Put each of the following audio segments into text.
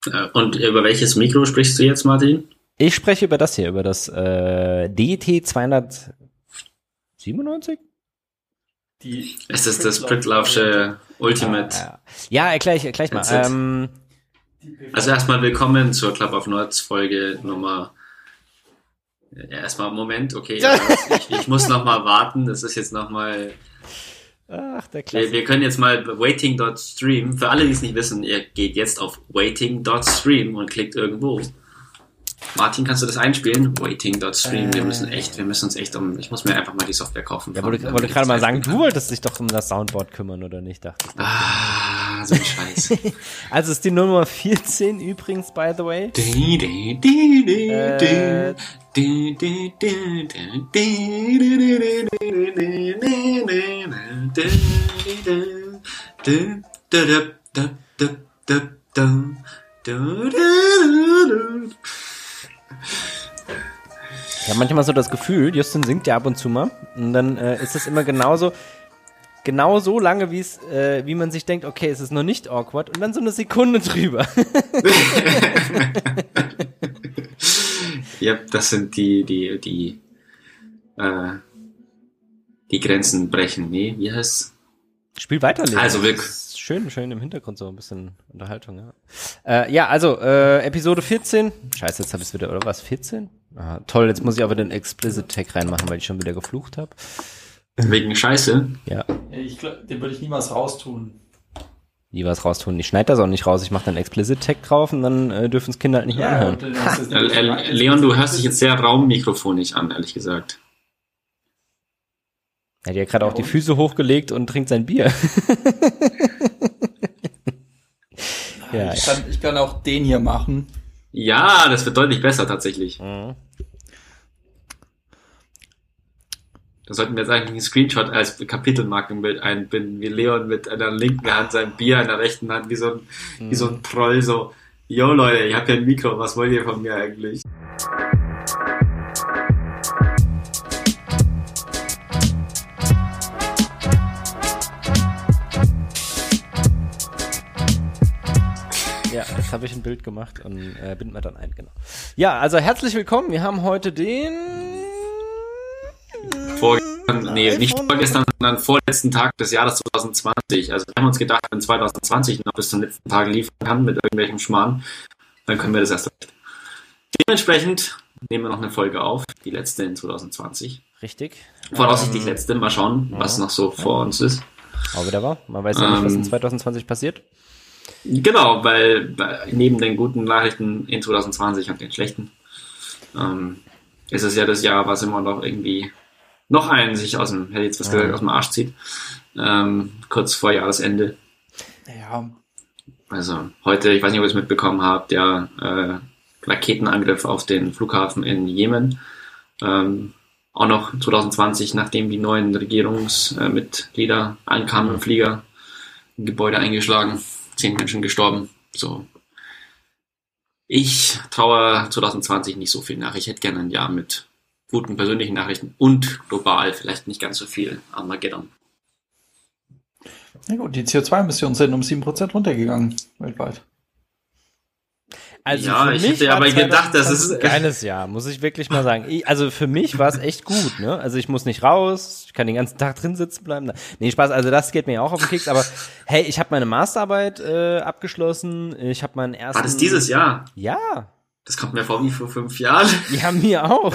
Und über welches Mikro sprichst du jetzt, Martin? Ich spreche über das hier, über das DT 297? Es ist das Prittlaufsche Ultimate. Ja, erklär ich mal. Also erstmal willkommen zur Club of Nerds Folge Nummer... Ja, erstmal Moment, okay. Ja, ich muss nochmal warten, das ist jetzt nochmal... Ach, der Klasse. Wir können jetzt mal waiting.stream. Für alle, die es nicht wissen, ihr geht jetzt auf waiting.stream und klickt irgendwo. Martin, kannst du das einspielen? Waiting.stream. Wir müssen uns echt ich muss mir einfach mal die Software kaufen. Ja, wollte gerade mal sagen, du wolltest dich doch um das Soundboard kümmern, oder nicht? Dachte ich. So ein Scheiß. Also ist die Nummer 14 übrigens, by the way. Ich habe manchmal so das Gefühl, Justin singt ja ab und zu mal und dann ist es immer genau so lange, wie man sich denkt, okay, es ist noch nicht awkward und dann so eine Sekunde drüber. Ja, das sind die Grenzen brechen. Nee, wie heißt's? Spiel weiter, Leo. Also schön im Hintergrund so ein bisschen Unterhaltung, ja. Also, Episode 14. Scheiße, jetzt habe ich es wieder, oder was? 14? Ah, toll, jetzt muss ich aber den Explicit Tag reinmachen, weil ich schon wieder geflucht habe. Wegen Scheiße? Ja. Ich glaub, den würde ich niemals raustun. Nie was raustun. Ich schneide das auch nicht raus. Ich mache dann Explicit Tag drauf und dann dürfen es Kinder halt nicht mehr anhören. Leon, du hörst dich jetzt sehr raummikrofonisch an, ehrlich gesagt. Er hat ja gerade auch die Füße hochgelegt und trinkt sein Bier. Ja, ich kann auch den hier machen. Ja, das wird deutlich besser tatsächlich. Mhm. Da sollten wir jetzt eigentlich einen Screenshot als Kapitelmarkenbild einbinden, wie Leon mit einer linken Hand sein Bier in der rechten Hand, wie so ein Troll, so, yo Leute, ich hab ja ein Mikro, was wollt ihr von mir eigentlich? Ja, jetzt habe ich ein Bild gemacht und binden wir dann ein, genau. Ja, also herzlich willkommen. Wir haben heute den... Nicht vorgestern, sondern vorletzten Tag des Jahres 2020. Also wir haben uns gedacht, wenn 2020 noch bis zum letzten Tag liefern kann mit irgendwelchem Schmarrn, dann können wir das erst recht. Dementsprechend nehmen wir noch eine Folge auf, die letzte in 2020. Richtig. Voraussichtlich letzte, mal schauen, was noch so vor uns ist. Auch wieder wahr. Man weiß ja nicht, was in 2020 passiert. Genau, weil neben den guten Nachrichten in 2020 und den schlechten ist es ja das Jahr, was immer noch irgendwie noch einen sich aus dem Arsch zieht. Kurz vor Jahresende. Ja. Also heute, ich weiß nicht, ob ihr es mitbekommen habt, der Raketenangriff auf den Flughafen in Jemen. Auch noch 2020, nachdem die neuen Regierungsmitglieder ankamen, im Flieger, ein Gebäude eingeschlagen, 10 Menschen gestorben. So. Ich traue 2020 nicht so viel nach. Ich hätte gerne ein Jahr mit guten persönlichen Nachrichten und global vielleicht nicht ganz so viel Armageddon. Na gut, die CO2-Emissionen sind um 7% runtergegangen weltweit. Also ja, für ich mich hätte aber gedacht, das ist ein geiles Jahr, muss ich wirklich mal sagen. Also für mich war es echt gut, ne? Also ich muss nicht raus, ich kann den ganzen Tag drin sitzen bleiben. Nee, Spaß, also das geht mir auch auf den Keks, aber hey, ich habe meine Masterarbeit abgeschlossen, ich habe meinen ersten... War das dieses Jahr? Ja. Das kommt mir vor wie vor 5 Jahren. Ja, mir auch.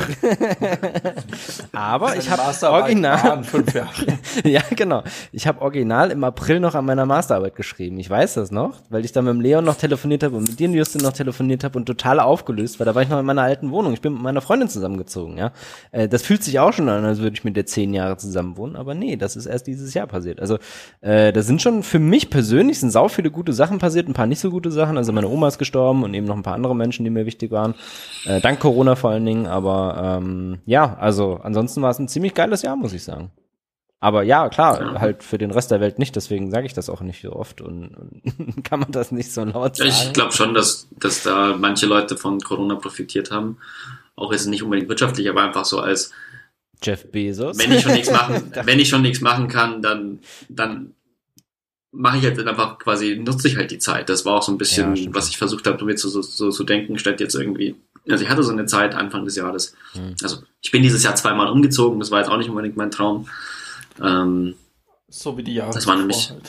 Aber ich habe original 5 Jahre. Ja, genau. Ich habe original im April noch an meiner Masterarbeit geschrieben. Ich weiß das noch, weil ich dann mit dem Leon noch telefoniert habe und mit dir, Justin, noch telefoniert habe und total aufgelöst, weil da war ich noch in meiner alten Wohnung. Ich bin mit meiner Freundin zusammengezogen, ja. Das fühlt sich auch schon an, als würde ich mit der 10 Jahre zusammen wohnen, aber nee, das ist erst dieses Jahr passiert. Also, da sind schon für mich persönlich sind sau viele gute Sachen passiert, ein paar nicht so gute Sachen. Also meine Oma ist gestorben und eben noch ein paar andere Menschen, die mir wichtig waren. Dank Corona vor allen Dingen, aber ja, also ansonsten war es ein ziemlich geiles Jahr, muss ich sagen. Aber ja, klar, halt für den Rest der Welt nicht, deswegen sage ich das auch nicht so oft und kann man das nicht so laut sagen. Ich glaube schon, dass da manche Leute von Corona profitiert haben. Auch jetzt nicht unbedingt wirtschaftlich, aber einfach so als Jeff Bezos. Wenn ich schon nichts machen kann, dann mache ich halt einfach quasi, nutze ich halt die Zeit. Das war auch so ein bisschen, was ich versucht habe, mir zu denken, statt jetzt irgendwie, also ich hatte so eine Zeit Anfang des Jahres. Also ich bin dieses Jahr 2-mal umgezogen, das war jetzt auch nicht unbedingt mein Traum. So wie die Jahre. Das war nämlich, halt.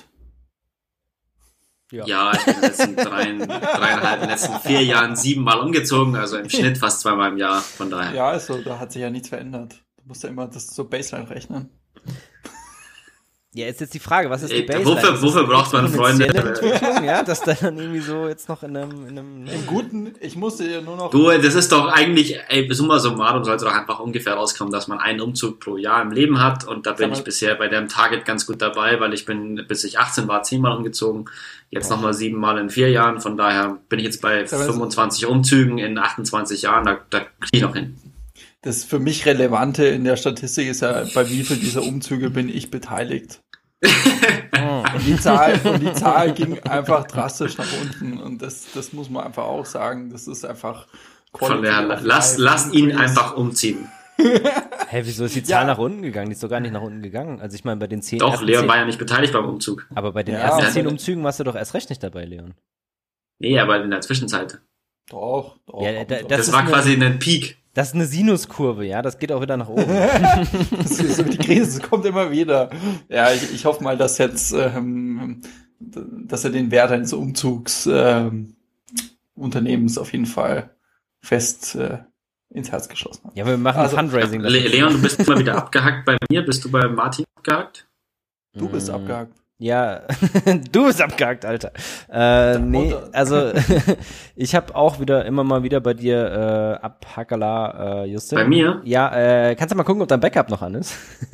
Ja, ich bin in den letzten dreieinhalb, in den letzten 4 Jahren 7-mal umgezogen, also im Schnitt fast 2-mal im Jahr, von daher. Ja, also da hat sich ja nichts verändert. Du musst ja immer das zur Baseline rechnen. Ja, ist jetzt die Frage, was ist die Baseline? Wofür braucht man Freunde? Ja, dass da dann irgendwie so jetzt noch in einem Im Guten, ich musste ja nur noch... Du, das ist doch eigentlich, summa summarum sollte doch einfach ungefähr rauskommen, dass man einen Umzug pro Jahr im Leben hat und da bin ich bisher bei dem Target ganz gut dabei, weil ich bin, bis ich 18 war, 10-mal umgezogen, jetzt nochmal 7-mal in 4 Jahren, von daher bin ich jetzt bei 25 Umzügen in 28 Jahren, da kriege ich noch hin. Das für mich Relevante in der Statistik ist ja, bei wie viel dieser Umzüge bin ich beteiligt. Und die Zahl ging einfach drastisch nach unten und das muss man einfach auch sagen, das ist einfach von der lass ihn einfach umziehen. Hä, wieso ist die Zahl nach unten gegangen? Die ist doch gar nicht nach unten gegangen. Also ich meine, bei den 10 Doch, Leon war ja nicht beteiligt beim Umzug. Aber bei den ersten 10 Umzügen warst du doch erst recht nicht dabei, Leon. Nee, aber in der Zwischenzeit. Doch. Ja, das war quasi ein Peak. Das ist eine Sinuskurve, ja, das geht auch wieder nach oben. Das ist die Krise, kommt immer wieder. Ja, ich hoffe mal, dass jetzt, dass er den Wert eines Umzugs Unternehmens auf jeden Fall fest ins Herz geschossen hat. Ja, wir machen Fundraising. Leon, du bist mal wieder abgehackt bei mir. Bist du bei Martin abgehackt? Du bist abgehackt. Ja, du bist abgehackt, Alter. Nee, also ich habe auch immer mal wieder bei dir Abhackala, Justin. Bei mir? Ja, kannst du mal gucken, ob dein Backup noch an ist?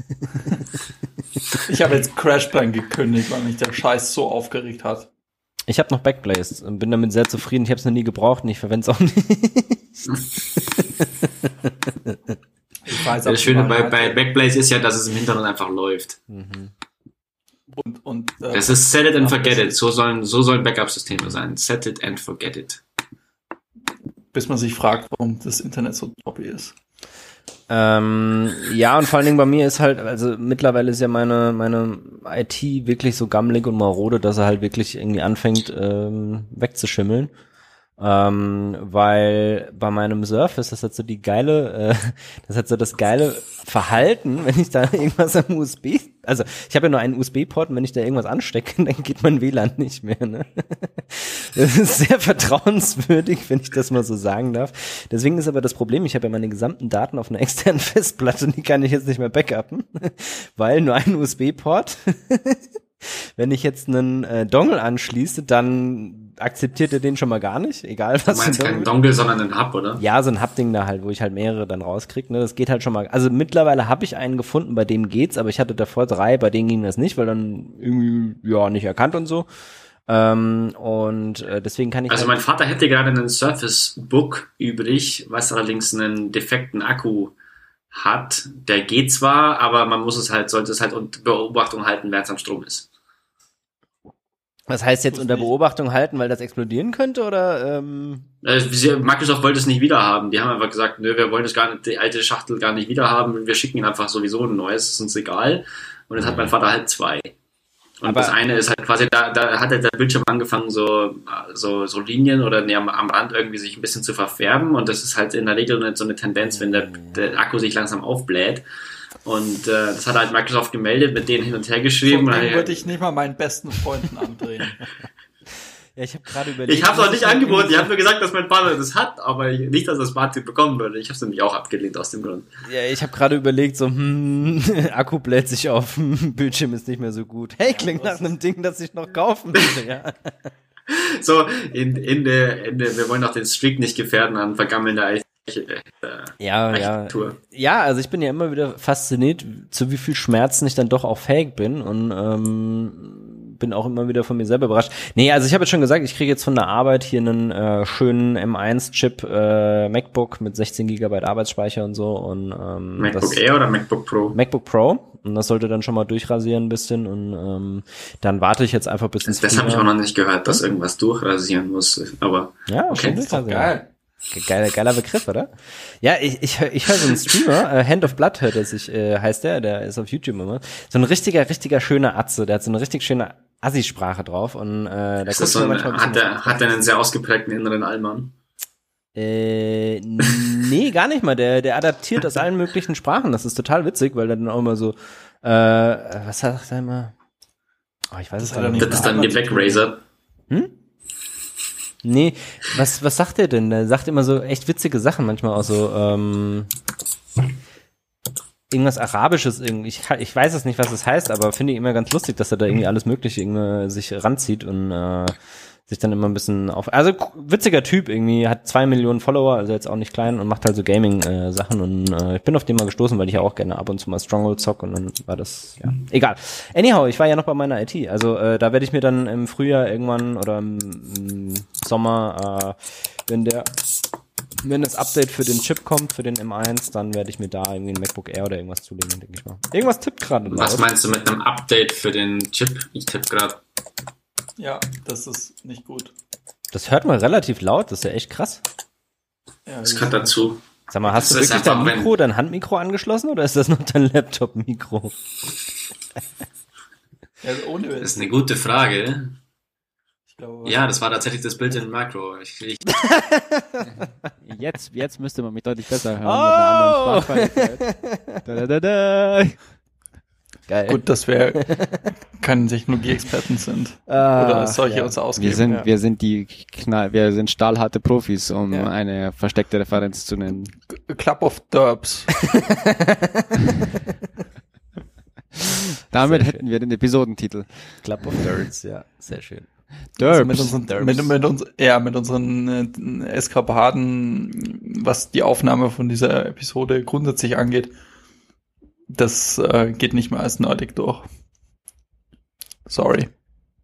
Ich habe jetzt Crashplan gekündigt, weil mich der Scheiß so aufgeregt hat. Ich habe noch Backblaze und bin damit sehr zufrieden. Ich habe es noch nie gebraucht und ich verwende es auch nicht. Das Schöne bei Backblaze ist ja, dass es im Hintergrund einfach läuft. Das ist set it and forget it. So sollen Backup-Systeme sein. Set it and forget it. Bis man sich fragt, warum das Internet so toppy ist. Ja, und vor allen Dingen bei mir ist halt, also mittlerweile ist ja meine IT wirklich so gammelig und marode, dass er halt wirklich irgendwie anfängt wegzuschimmeln. Weil bei meinem Surface, das hat so das geile Verhalten, wenn ich da irgendwas am USB, also ich habe ja nur einen USB-Port und wenn ich da irgendwas anstecke, dann geht mein WLAN nicht mehr, ne? Das ist sehr vertrauenswürdig, wenn ich das mal so sagen darf. Deswegen ist aber das Problem, ich habe ja meine gesamten Daten auf einer externen Festplatte und die kann ich jetzt nicht mehr backuppen, weil nur ein USB-Port. Wenn ich jetzt einen Dongle anschließe, dann akzeptiert er den schon mal gar nicht, egal was. Du meinst keinen Dongle, sondern einen Hub, oder? Ja, so ein Hub-Ding da halt, wo ich halt mehrere dann rauskriege. Ne? Das geht halt schon mal. Also mittlerweile habe ich einen gefunden, bei dem geht's, aber ich hatte davor 3, bei denen ging das nicht, weil dann irgendwie nicht erkannt und so. Deswegen kann ich. Also mein Vater hätte gerade einen Surface Book übrig, was allerdings einen defekten Akku hat. Der geht zwar, aber man sollte es halt unter Beobachtung halten, während es am Strom ist. Was heißt jetzt unter Beobachtung halten, weil das explodieren könnte, oder? Microsoft wollte es nicht wieder haben. Die haben einfach gesagt, nö, wir wollen die alte Schachtel gar nicht wieder haben. Wir schicken ihnen einfach sowieso ein neues, ist uns egal. Und jetzt hat mein Vater halt 2. Und aber das eine ist halt quasi, da hat der Bildschirm angefangen, so Linien oder am Rand irgendwie sich ein bisschen zu verfärben. Und das ist halt in der Regel so eine Tendenz, wenn der Akku sich langsam aufbläht. Und das hat halt Microsoft gemeldet, mit denen hin und her geschrieben. So würde ich nicht mal meinen besten Freunden andrehen. Ja, ich habe gerade überlegt. Ich habe es auch nicht angeboten. Ich habe nur gesagt, dass mein Vater das hat, aber nicht, dass er das Smart-Tip bekommen würde. Ich habe es nämlich auch abgelehnt aus dem Grund. Ja, ich habe gerade überlegt, so Akku bläht sich auf, Bildschirm ist nicht mehr so gut. Hey, klingt nach einem Ding, das ich noch kaufen will. Ja. So, wir wollen auch den Streak nicht gefährden an vergammelnder Architektur. Ja, also ich bin ja immer wieder fasziniert, zu wie viel Schmerzen ich dann doch auch fähig bin und bin auch immer wieder von mir selber überrascht. Nee, also ich habe jetzt schon gesagt, ich kriege jetzt von der Arbeit hier einen schönen M1-Chip MacBook mit 16 GB Arbeitsspeicher und so. Und MacBook Air oder MacBook Pro? MacBook Pro. Und das sollte dann schon mal durchrasieren ein bisschen. Und dann warte ich jetzt einfach bis ins Das habe ich auch noch nicht gehört, dass irgendwas durchrasieren muss. Aber ja, okay, das ist doch geil. Geiler Begriff, oder? Ja, ich höre so einen Streamer, Hand of Blood heißt der ist auf YouTube immer. So ein richtiger schöner Atze, der hat so eine richtig schöne Assi-Sprache drauf und da Ist das guckst du so manchmal ein bisschen hat er einen sehr ausgeprägten inneren Allmann? Nee, gar nicht mal. Der adaptiert aus allen möglichen Sprachen. Das ist total witzig, weil er dann auch immer so, was sagt er immer? Oh, ich weiß es gar nicht. Das ist dann die Black Razor. Nee, was sagt er denn? Der sagt immer so echt witzige Sachen, manchmal auch so, irgendwas Arabisches irgendwie. Ich weiß es nicht, was es heißt, aber finde ich immer ganz lustig, dass er da irgendwie alles Mögliche irgendwie sich ranzieht und sich dann immer ein bisschen also witziger Typ irgendwie, hat 2 Millionen Follower, also jetzt auch nicht klein und macht halt so Gaming-Sachen und ich bin auf den mal gestoßen, weil ich ja auch gerne ab und zu mal Stronghold zock und dann war das, ja, egal. Anyhow, ich war ja noch bei meiner IT, also da werde ich mir dann im Frühjahr irgendwann oder im Sommer, wenn das Update für den Chip kommt, für den M1, dann werde ich mir da irgendwie ein MacBook Air oder irgendwas zulegen, denke ich mal. Irgendwas tippt gerade laut. Was meinst du mit einem Update für den Chip? Ich tippe gerade. Ja, das ist nicht gut. Das hört man relativ laut, das ist ja echt krass. Ja, Das gehört dazu. Sag mal, hast du Das ist wirklich dein einfach, dein Handmikro angeschlossen oder ist das noch dein Laptop-Mikro? Ja, ohne Das ist eine gute Frage. Ich glaube, Ja, das war tatsächlich das Bild in Makro. Jetzt müsste man mich deutlich besser hören mit einer anderen Sprachqualität. Da. Geil. gut, dass wir keine Technologie-Experten sind. Oder solche ja. uns ausgeben. Wir sind stahlharte Profis, um eine versteckte Referenz zu nennen. Club of Derbs. Damit hätten wir den Episodentitel. Club of Nerds, ja, sehr schön. Also Derbs. mit unseren Eskapaden, was die Aufnahme von dieser Episode grundsätzlich angeht, das geht nicht mehr als nerdig durch. Sorry.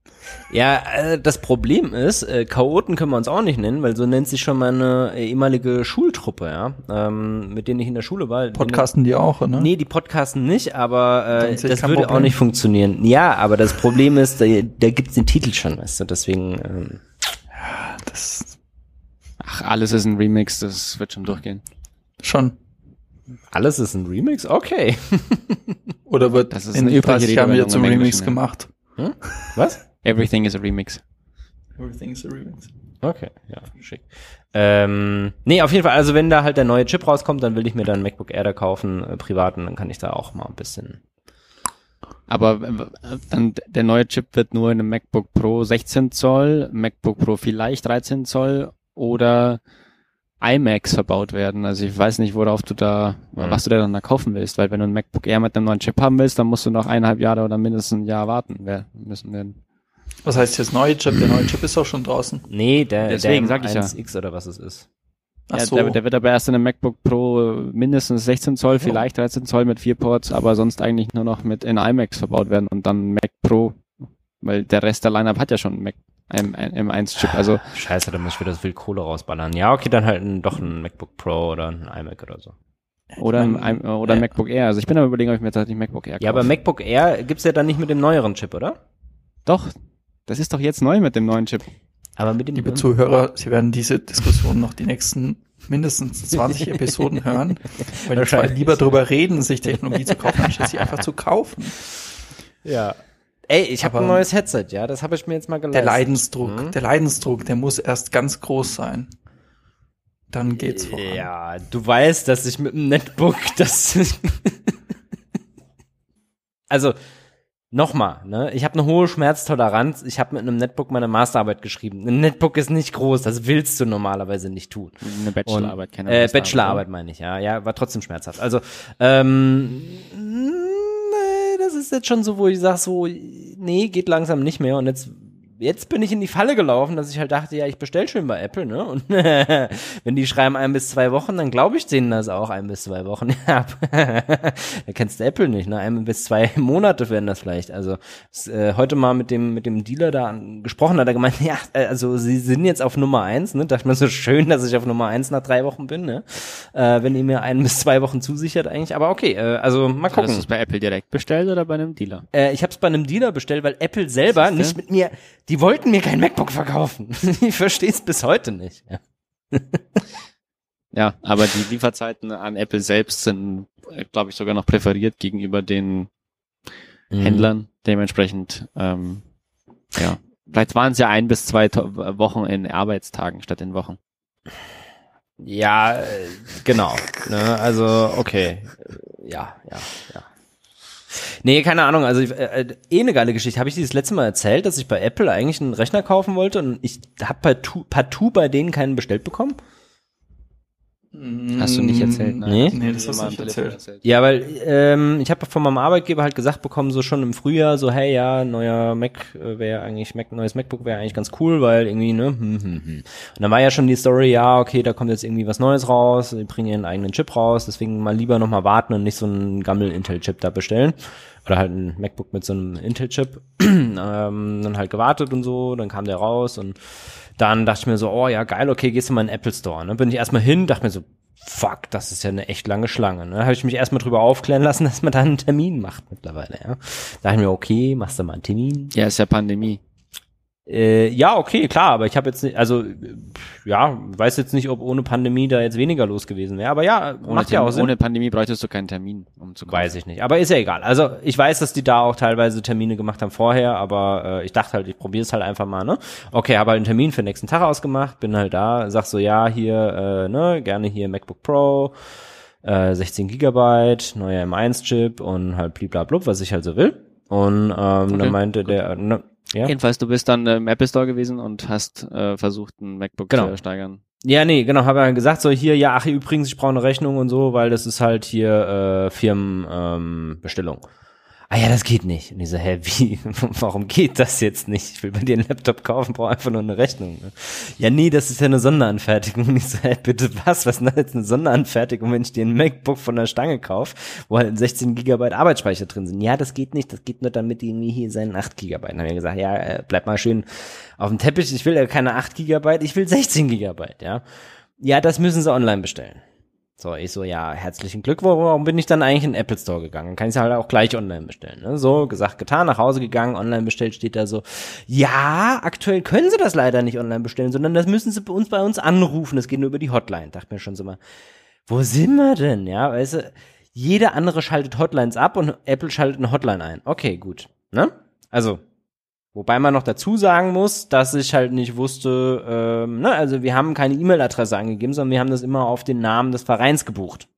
Ja, das Problem ist, Chaoten können wir uns auch nicht nennen, weil so nennt sich schon meine ehemalige Schultruppe, ja, mit denen ich in der Schule war. Podcasten die auch, ne? Nee, die podcasten nicht, aber Dann sehe ich das kein würde Problem. auch nicht funktionieren. Ja, aber das Problem ist, da gibt's den Titel schon, weißt du, deswegen Das Ach, alles ist ein Remix, das wird schon durchgehen. schon. alles ist ein Remix? Okay. Oder wird Das ist in eine übliche 30 Jahren wieder Redewendung zum im Remix Englischen, ja. gemacht? Was? Everything is a Remix. Everything's a Remix. Okay, ja, schick. Nee, auf jeden Fall, also wenn da halt der neue Chip rauskommt, dann will ich mir dann ein MacBook Air da kaufen, privat, und dann kann ich da auch mal ein bisschen. Aber dann der neue Chip wird nur in einem MacBook Pro 16 Zoll, MacBook Pro vielleicht 13 Zoll oder iMacs verbaut werden. Also ich weiß nicht, worauf du da, was du da dann da kaufen willst, weil wenn du ein MacBook Air mit einem neuen Chip haben willst, dann musst du noch 1,5 Jahre oder mindestens ein Jahr warten. Was heißt jetzt neue Chip? Der neue Chip ist doch schon draußen. Nee, Deswegen der sag ich ja. M1X oder was es ist. Ach Ja, so. der wird aber erst in einem MacBook Pro mindestens 16 Zoll, vielleicht 13 Zoll mit 4 Ports, aber sonst eigentlich nur noch mit in iMacs verbaut werden und dann Mac Pro, weil der Rest der Lineup hat ja schon ein M1-Chip, also Scheiße, da muss ich wieder so viel Kohle rausballern. Ja, okay, dann halt doch ein MacBook Pro oder ein iMac oder so. oder ein MacBook Air. Also ich bin am Überlegen, ob ich mir tatsächlich ein MacBook Air kaufe. Ja, aber MacBook Air gibt's ja dann nicht mit dem neueren Chip, oder? Doch, das ist doch jetzt neu mit dem neuen Chip. Aber mit dem Liebe Zuhörer, Sie werden diese Diskussion noch die nächsten mindestens 20 Episoden hören, weil die zwei lieber drüber reden, sich Technologie zu kaufen, anstatt sie einfach zu kaufen. Ja. Ey, ich habe Aber ein neues Headset, ja, das habe ich mir jetzt mal geleistet. Der Leidensdruck, der muss erst ganz groß sein. Dann geht's voran. Ja, du weißt, dass ich mit dem Netbook also nochmal, ne? Ich habe eine hohe Schmerztoleranz. Ich habe mit einem Netbook meine Masterarbeit geschrieben. Ein Netbook ist nicht groß, das willst du normalerweise nicht tun. Eine Bachelorarbeit, keine Masterarbeit, Bachelorarbeit meine ich, ja, war trotzdem schmerzhaft. Also, das ist jetzt schon so, wo ich sage so, nee, geht langsam nicht mehr. Und jetzt bin ich in die Falle gelaufen, dass ich halt dachte, ja, ich bestell schön bei Apple, ne? Und wenn die schreiben 1 bis 2 Wochen, dann glaube ich denen das auch 1 bis 2 Wochen. Ja, da kennst du Apple nicht, ne? 1 bis 2 Monate werden das vielleicht. Also heute mal mit dem Dealer da gesprochen, hat er gemeint, ja, also sie sind jetzt auf Nummer 1, ne? Dachte mir so schön, dass ich auf Nummer 1 nach 3 Wochen bin, ne? Wenn ihr mir 1 bis 2 Wochen zusichert eigentlich. Aber okay, also mal gucken. Hast du es bei Apple direkt bestellt oder bei einem Dealer? Ich habe es bei einem Dealer bestellt, weil Apple selber nicht mit mir, die wollten mir kein MacBook verkaufen. Ich verstehe es bis heute nicht. Ja. Ja, aber die Lieferzeiten an Apple selbst sind, glaube ich, sogar noch präferiert gegenüber den Händlern. Dementsprechend Ja. Vielleicht waren es ja 1 bis 2 Wochen in Arbeitstagen statt in Wochen. Ja, genau. Ne, also, okay. Ja. Nee, keine Ahnung, also eine geile Geschichte. Habe ich dir das letzte Mal erzählt, dass ich bei Apple eigentlich einen Rechner kaufen wollte und ich habe partout bei denen keinen bestellt bekommen? Hast du nicht erzählt? Nee? Nee, das hast du nicht erzählt. Ja, weil ich habe von meinem Arbeitgeber halt gesagt bekommen, so schon im Frühjahr, so hey, ja, neuer Mac wäre eigentlich, neues MacBook wäre eigentlich ganz cool, weil irgendwie, ne, Und dann war ja schon die Story, ja, okay, da kommt jetzt irgendwie was Neues raus, die bringen ihren eigenen Chip raus, deswegen mal lieber nochmal warten und nicht so einen Gammel-Intel-Chip da bestellen. Oder halt ein MacBook mit so einem Intel-Chip. Dann halt gewartet und so, dann kam der raus und dann dachte ich mir so, oh ja, geil, okay, gehst du mal in den Apple Store. Dann bin ich erstmal hin, dachte mir so, fuck, das ist ja eine echt lange Schlange. Ne? Habe ich mich erstmal drüber aufklären lassen, dass man da einen Termin macht mittlerweile. Ja? Da dachte ich mir, okay, machst du mal einen Termin. Ja, ist ja Pandemie. Ja, okay, klar, aber ich habe jetzt nicht, also ja, weiß jetzt nicht, ob ohne Pandemie da jetzt weniger los gewesen wäre, aber ja, macht ja auch Sinn. Ohne Pandemie bräuchtest du keinen Termin, um zu kommen. Weiß ich nicht, aber ist ja egal. Also ich weiß, dass die da auch teilweise Termine gemacht haben vorher, aber ich dachte halt, ich probiere es halt einfach mal, ne? Okay, habe halt einen Termin für den nächsten Tag ausgemacht, bin halt da, sag so, ja, hier, ne, gerne hier MacBook Pro, 16 Gigabyte, neuer M1-Chip und halt bliblablub, was ich halt so will. Und dann meinte der, ne, ja. Jedenfalls, du bist dann im Apple Store gewesen und hast versucht, ein MacBook zu ersteigern. Ja, nee, genau, habe ja gesagt, so hier, ja, ach, übrigens, ich brauche eine Rechnung und so, weil das ist halt hier Firmenbestellung. Ah ja, das geht nicht. Und ich so, hä, wie? Warum geht das jetzt nicht? Ich will bei dir einen Laptop kaufen, brauche einfach nur eine Rechnung. Ne? Ja, nee, das ist ja eine Sonderanfertigung. Und ich so, hä, bitte was? Was ist denn jetzt eine Sonderanfertigung, wenn ich dir ein MacBook von der Stange kaufe, wo halt 16 Gigabyte Arbeitsspeicher drin sind? Ja, das geht nicht. Das geht nur, damit die mir hier seinen 8 Gigabyte. Dann habe ich gesagt, ja, bleib mal schön auf dem Teppich. Ich will ja keine 8 Gigabyte, ich will 16 Gigabyte, ja. Ja, das müssen sie online bestellen. So, ich so, ja, herzlichen Glückwunsch, warum bin ich dann eigentlich in den Apple Store gegangen? Dann kann ich es halt auch gleich online bestellen. Ne? So, gesagt, getan, nach Hause gegangen, online bestellt, steht da so, ja, aktuell können sie das leider nicht online bestellen, sondern das müssen sie bei uns anrufen, das geht nur über die Hotline. Dachte mir schon so mal, wo sind wir denn? Ja, weißt du, jeder andere schaltet Hotlines ab und Apple schaltet eine Hotline ein. Okay, gut, ne? Also, wobei man noch dazu sagen muss, dass ich halt nicht wusste, ne, also wir haben keine E-Mail-Adresse angegeben, sondern wir haben das immer auf den Namen des Vereins gebucht.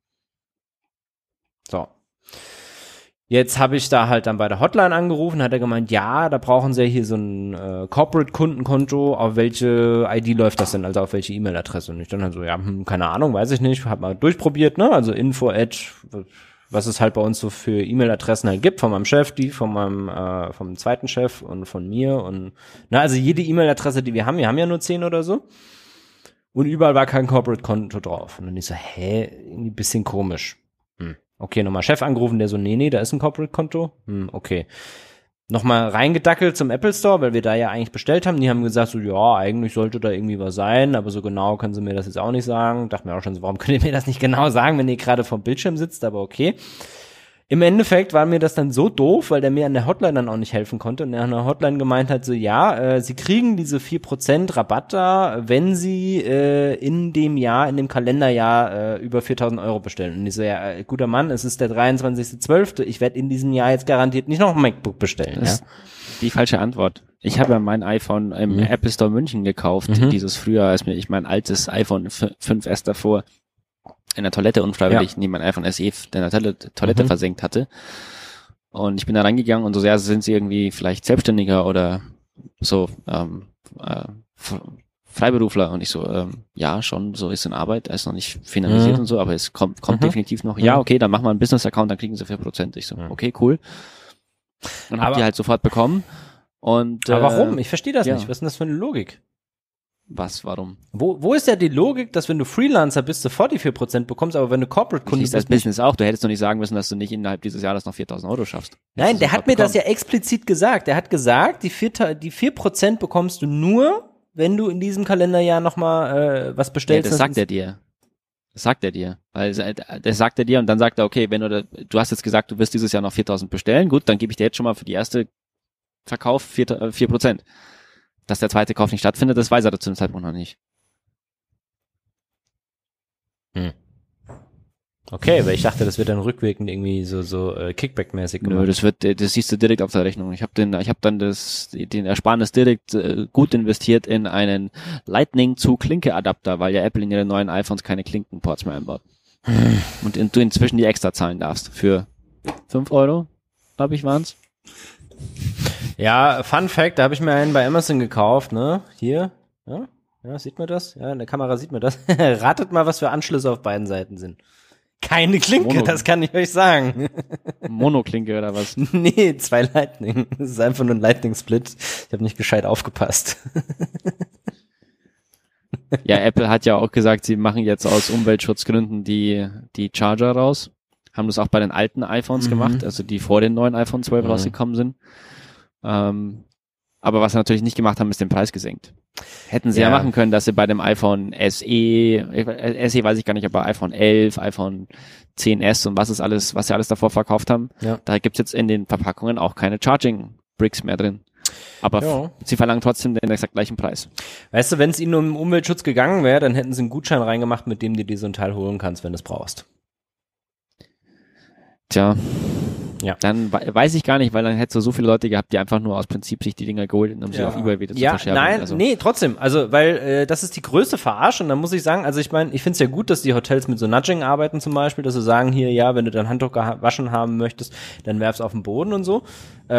So. Jetzt habe ich da halt dann bei der Hotline angerufen, hat er gemeint, ja, da brauchen sie ja hier so ein Corporate-Kundenkonto, auf welche ID läuft das denn, also auf welche E-Mail-Adresse? Und ich dann halt so, ja, keine Ahnung, weiß ich nicht, hab mal durchprobiert, ne, also info@ was es halt bei uns so für E-Mail-Adressen halt gibt, von meinem Chef, die von meinem vom zweiten Chef und von mir und also jede E-Mail-Adresse, die wir haben ja nur 10 oder so und überall war kein Corporate-Konto drauf und dann ich so, irgendwie ein bisschen komisch. Okay, nochmal Chef angerufen, der so, nee, da ist ein Corporate-Konto. Okay. Nochmal reingedackelt zum Apple Store, weil wir da ja eigentlich bestellt haben. Die haben gesagt so, ja, eigentlich sollte da irgendwie was sein, aber so genau können sie mir das jetzt auch nicht sagen. Dachte mir auch schon so, warum könnt ihr mir das nicht genau sagen, wenn ihr gerade vom Bildschirm sitzt, aber okay. Im Endeffekt war mir das dann so doof, weil der mir an der Hotline dann auch nicht helfen konnte. Und er an der Hotline gemeint hat so, ja, sie kriegen diese 4% Rabatt da, wenn sie in dem Kalenderjahr über 4.000 Euro bestellen. Und ich so, ja, guter Mann, es ist der 23.12., ich werde in diesem Jahr jetzt garantiert nicht noch ein MacBook bestellen. Das ist die falsche Antwort. Ich habe ja mein iPhone im Apple Store München gekauft, dieses Frühjahr, als ich mein altes iPhone 5S davor in der Toilette unfreiwillig neben mein iPhone SE in der Toilette versenkt hatte. Und ich bin da reingegangen und so, ja, sind sie irgendwie vielleicht Selbstständiger oder so Freiberufler? Und ich so, ja, schon, so ist in Arbeit, er ist noch nicht finalisiert und so, aber es kommt definitiv noch, ja, okay, dann mach mal einen Business-Account, dann kriegen sie 4%. Ich so, okay, cool. Und hab die halt sofort bekommen. Und aber warum? Ich verstehe das nicht. Was ist denn das für eine Logik? Was, warum? Wo ist ja die Logik, dass wenn du Freelancer bist, sofort die 4% bekommst, aber wenn du Corporate-Kunde bist, das Business auch. Du hättest doch nicht sagen müssen, dass du nicht innerhalb dieses Jahres noch 4.000 Euro schaffst. Nein, der hat mir das ja explizit gesagt. Der hat gesagt, die 4% bekommst du nur, wenn du in diesem Kalenderjahr nochmal was bestellst. Ja, das sagt er dir. Das sagt er dir. Weil das sagt er dir und dann sagt er, okay, wenn du hast jetzt gesagt, du wirst dieses Jahr noch 4.000 bestellen, gut, dann gebe ich dir jetzt schon mal für die erste Verkauf 4%. Dass der zweite Kauf nicht stattfindet, das weiß er zu dem Zeitpunkt noch nicht. Okay, weil ich dachte, das wird dann rückwirkend irgendwie so Kickback-mäßig gemacht. Nö, das siehst du direkt auf der Rechnung. Ich habe dann den Ersparnis direkt gut investiert in einen Lightning zu Klinke-Adapter, weil ja Apple in ihren neuen iPhones keine Klinkenports mehr einbaut. Und du inzwischen die extra zahlen darfst. Für 5 €, glaube ich, waren's. Ja, Fun Fact, da habe ich mir einen bei Amazon gekauft, ne? Hier, ja, sieht man das? Ja, in der Kamera sieht man das. Ratet mal, was für Anschlüsse auf beiden Seiten sind. Keine Klinke, das kann ich euch sagen. Monoklinke oder was? Nee, 2 Lightning. Das ist einfach nur ein Lightning-Split. Ich habe nicht gescheit aufgepasst. Ja, Apple hat ja auch gesagt, sie machen jetzt aus Umweltschutzgründen die Charger raus. Haben das auch bei den alten iPhones gemacht, also die vor den neuen iPhone 12 rausgekommen sind. Aber was sie natürlich nicht gemacht haben, ist den Preis gesenkt. Hätten sie ja machen können, dass sie bei dem iPhone SE weiß ich gar nicht, aber iPhone 11, iPhone 10s und was sie alles davor verkauft haben, da gibt's jetzt in den Verpackungen auch keine Charging Bricks mehr drin. Aber sie verlangen trotzdem den exakt gleichen Preis. Weißt du, wenn es ihnen um Umweltschutz gegangen wäre, dann hätten sie einen Gutschein reingemacht, mit dem du dir so ein Teil holen kannst, wenn du es brauchst. Tja, dann weiß ich gar nicht, weil dann hättest du so viele Leute gehabt, die einfach nur aus Prinzip sich die Dinger geholt haben, um sie auf eBay wieder zu verscherben. Nee, trotzdem. Also, weil das ist die größte Verarsche und dann muss ich sagen, also ich meine, ich finde es ja gut, dass die Hotels mit so Nudging arbeiten zum Beispiel, dass sie sagen, hier, ja, wenn du dein Handtuch gewaschen haben möchtest, dann werf's auf den Boden und so.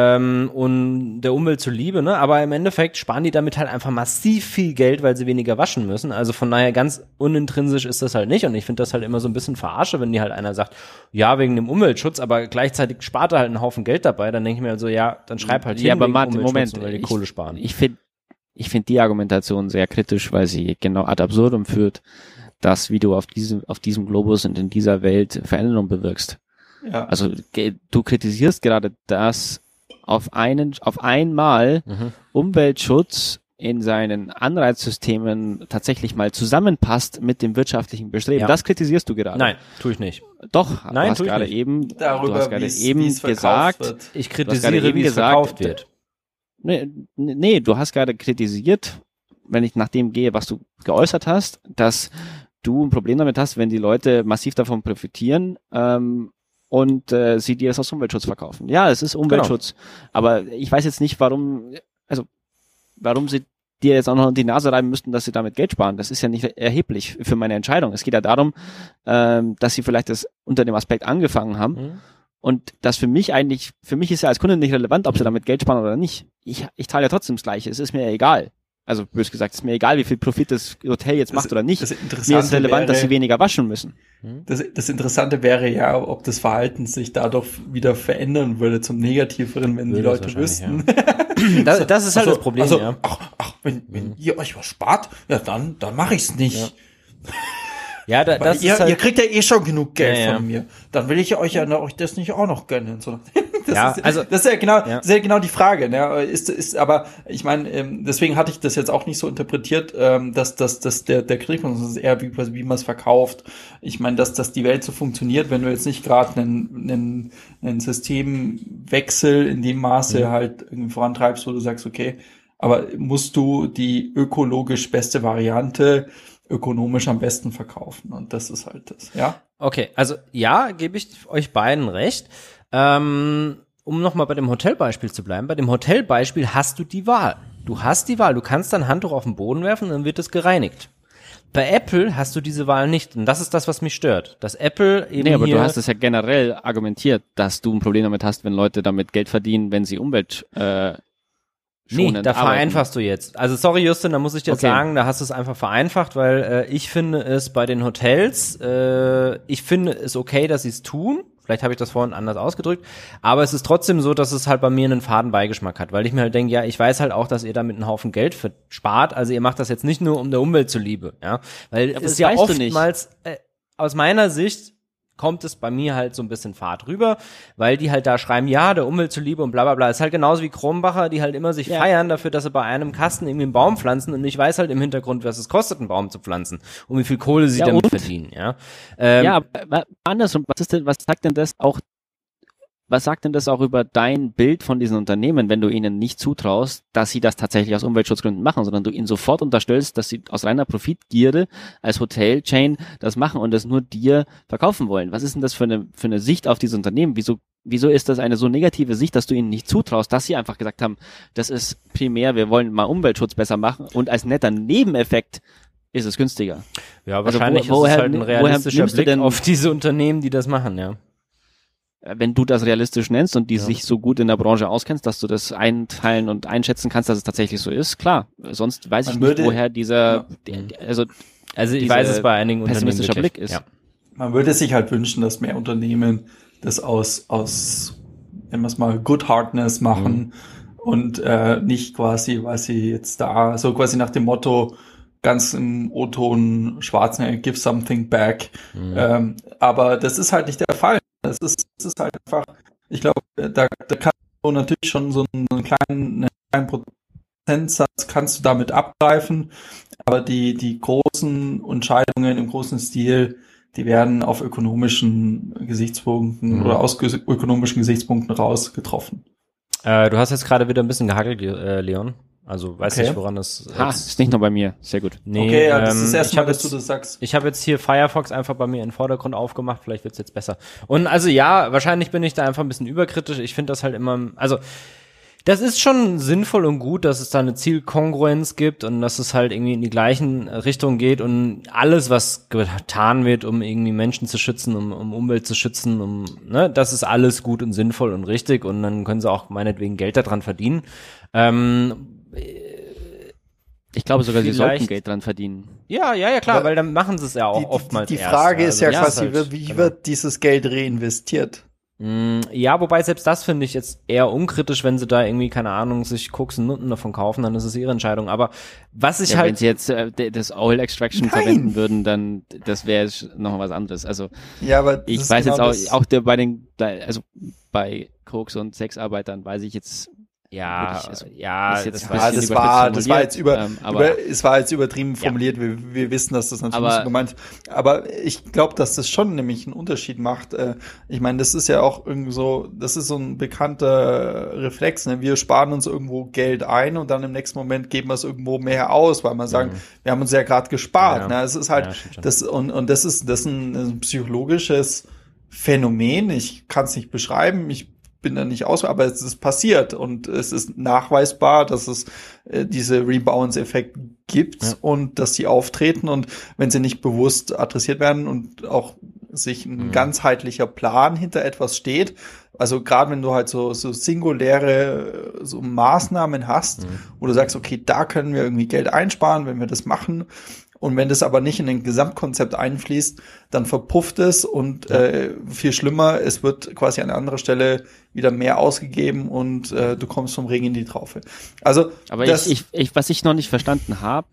Und der Umwelt zuliebe, ne? Aber im Endeffekt sparen die damit halt einfach massiv viel Geld, weil sie weniger waschen müssen. Also von daher ganz unintrinsisch ist das halt nicht und ich finde das halt immer so ein bisschen Verarsche, wenn die halt einer sagt, ja, wegen dem Umweltschutz, aber gleichzeitig spart er halt einen Haufen Geld dabei, dann denke ich mir also, ja, dann schreib halt hin, aber Moment, weil die Kohle sparen. Ich finde die Argumentation sehr kritisch, weil sie genau ad absurdum führt, dass wie du auf diesem Globus und in dieser Welt Veränderung bewirkst. Ja. Also du kritisierst gerade, dass auf einmal Umweltschutz in seinen Anreizsystemen tatsächlich mal zusammenpasst mit dem wirtschaftlichen Bestreben. Ja. Das kritisierst du gerade. Nein, tue ich nicht. Doch, nein, du hast gerade eben gesagt, ich kritisiere, wie es verkauft wird. Nee, du hast gerade kritisiert, wenn ich nach dem gehe, was du geäußert hast, dass du ein Problem damit hast, wenn die Leute massiv davon profitieren, und sie dir das aus Umweltschutz verkaufen. Ja, es ist Umweltschutz. Genau. Aber ich weiß jetzt nicht, warum sie dir jetzt auch noch in die Nase reiben müssten, dass sie damit Geld sparen. Das ist ja nicht erheblich für meine Entscheidung. Es geht ja darum, dass sie vielleicht das unter dem Aspekt angefangen haben. Und das für mich ist ja als Kunde nicht relevant, ob sie damit Geld sparen oder nicht. Ich zahle ja trotzdem das Gleiche. Es ist mir egal. Also bös gesagt, es ist mir egal, wie viel Profit das Hotel jetzt macht oder nicht. Mir ist relevant, dass sie weniger waschen müssen. Das Interessante wäre ja, ob das Verhalten sich dadurch wieder verändern würde zum Negativeren, wenn die Leute wüssten. Ja. Das ist halt das Problem, ja. Ach, wenn ihr euch was spart, ja dann mache ich's nicht. Ja, das ist halt, ihr kriegt ja eh schon genug Geld von mir. Dann will ich euch das nicht auch noch gönnen. Das ist ja genau die Frage. Ne? Aber ich meine, deswegen hatte ich das jetzt auch nicht so interpretiert, dass der Kritikpunkt ist eher wie man es verkauft. Ich meine, dass die Welt so funktioniert, wenn du jetzt nicht gerade einen Systemwechsel in dem Maße halt irgendwie vorantreibst, wo du sagst, okay, aber musst du die ökologisch beste Variante ökonomisch am besten verkaufen. Und das ist halt das, ja. Okay, also ja, gebe ich euch beiden recht. Um nochmal bei dem Hotelbeispiel zu bleiben, bei dem Hotelbeispiel hast du die Wahl. Du kannst dein Handtuch auf den Boden werfen und dann wird es gereinigt. Bei Apple hast du diese Wahl nicht und das ist das, was mich stört. Dass Apple eben aber du hast es ja generell argumentiert, dass du ein Problem damit hast, wenn Leute damit Geld verdienen, wenn sie Umwelt da vereinfachst du jetzt. Also sorry, Justin, da muss ich dir sagen, da hast du es einfach vereinfacht, weil ich finde es bei den Hotels, ich finde es okay, dass sie es tun. Vielleicht habe ich das vorhin anders ausgedrückt, aber es ist trotzdem so, dass es halt bei mir einen faden Beigeschmack hat, weil ich mir halt denke, ja, ich weiß halt auch, dass ihr damit einen Haufen Geld spart, also ihr macht das jetzt nicht nur um der Umwelt zuliebe, ja, weil es ist ja oftmals, aus meiner Sicht, kommt es bei mir halt so ein bisschen fad rüber, weil die halt da schreiben, ja, der Umwelt zuliebe und bla bla bla. Ist halt genauso wie Kronbacher, die halt immer sich feiern dafür, dass sie bei einem Kasten irgendwie einen Baum pflanzen und ich weiß halt im Hintergrund, was es kostet, einen Baum zu pflanzen und wie viel Kohle sie damit verdienen, ja. Aber andersrum, was sagt denn das auch, was sagt denn das auch über dein Bild von diesen Unternehmen, wenn du ihnen nicht zutraust, dass sie das tatsächlich aus Umweltschutzgründen machen, sondern du ihnen sofort unterstellst, dass sie aus reiner Profitgierde als Hotelchain das machen und das nur dir verkaufen wollen? Was ist denn das für eine Sicht auf diese Unternehmen? Wieso ist das eine so negative Sicht, dass du ihnen nicht zutraust, dass sie einfach gesagt haben, das ist primär, wir wollen mal Umweltschutz besser machen und als netter Nebeneffekt ist es günstiger? Ja, wahrscheinlich ist es halt ein realistischer Blick auf diese Unternehmen, die das machen, ja. Wenn du das realistisch nennst und die sich so gut in der Branche auskennst, dass du das einteilen und einschätzen kannst, dass es tatsächlich so ist, klar. Sonst weiß ich nicht, woher dieser, also ich weiß es bei einigen Unternehmen pessimistischer Blick ist. Ja. Man würde sich halt wünschen, dass mehr Unternehmen das aus nennen wir es mal, Good Heartness machen und nicht quasi, weil sie jetzt da so quasi nach dem Motto ganz im O-Ton Schwarzenegger, give something back. Aber das ist halt nicht der Fall. Das ist halt einfach, ich glaube, da kannst du natürlich schon so einen kleinen Prozentsatz kannst du damit abgreifen, aber die großen Entscheidungen im großen Stil, die werden auf ökonomischen Gesichtspunkten oder aus ökonomischen Gesichtspunkten raus getroffen. Du hast jetzt gerade wieder ein bisschen gehackelt, Leon. Also weiß nicht, woran das ist nicht nur bei mir. Sehr gut. Nee, okay, ja, das ist das erste Mal, dass du das sagst. Ich habe jetzt hier Firefox einfach bei mir in den Vordergrund aufgemacht. Vielleicht wird's jetzt besser. Und also ja, wahrscheinlich bin ich da einfach ein bisschen überkritisch. Ich finde das halt immer, also das ist schon sinnvoll und gut, dass es da eine Zielkongruenz gibt und dass es halt irgendwie in die gleichen Richtungen geht und alles, was getan wird, um irgendwie Menschen zu schützen, um Umwelt zu schützen, das ist alles gut und sinnvoll und richtig und dann können sie auch meinetwegen Geld daran verdienen. Ich glaube sogar, sie sollten Geld dran verdienen. Ja, klar, weil dann machen sie es ja auch oftmals Die Frage ist ja quasi, halt, wie wird dieses Geld reinvestiert? Ja, wobei selbst das finde ich jetzt eher unkritisch, wenn sie da irgendwie, keine Ahnung, sich Koks und Nutten davon kaufen, dann ist es ihre Entscheidung. Aber was ich halt... Wenn sie jetzt das Oil Extraction verwenden würden, dann das wäre noch was anderes. Also ja, aber ich weiß genau jetzt auch bei Koks und Sexarbeitern weiß ich jetzt... Es war jetzt übertrieben formuliert. Wir wissen, dass das natürlich so gemeint ist. Aber ich glaube, dass das schon nämlich einen Unterschied macht. Ich meine, das ist ja auch irgendwie so, das ist so ein bekannter Reflex. Ne? Wir sparen uns irgendwo Geld ein und dann im nächsten Moment geben wir es irgendwo mehr aus, weil man sagen, wir haben uns ja gerade gespart. Ne? Es ist halt das und das ist ein psychologisches Phänomen. Ich kann es nicht beschreiben. Ich bin da nicht aus, aber es ist passiert und es ist nachweisbar, dass es diese Rebounds-Effekt gibt und dass sie auftreten und wenn sie nicht bewusst adressiert werden und auch sich ein ganzheitlicher Plan hinter etwas steht, also gerade wenn du halt so singuläre so Maßnahmen hast, wo du sagst, okay, da können wir irgendwie Geld einsparen, wenn wir das machen. Und wenn das aber nicht in den Gesamtkonzept einfließt, dann verpufft es und viel schlimmer, es wird quasi an anderer Stelle wieder mehr ausgegeben und du kommst vom Regen in die Traufe. Also, aber was ich noch nicht verstanden habe,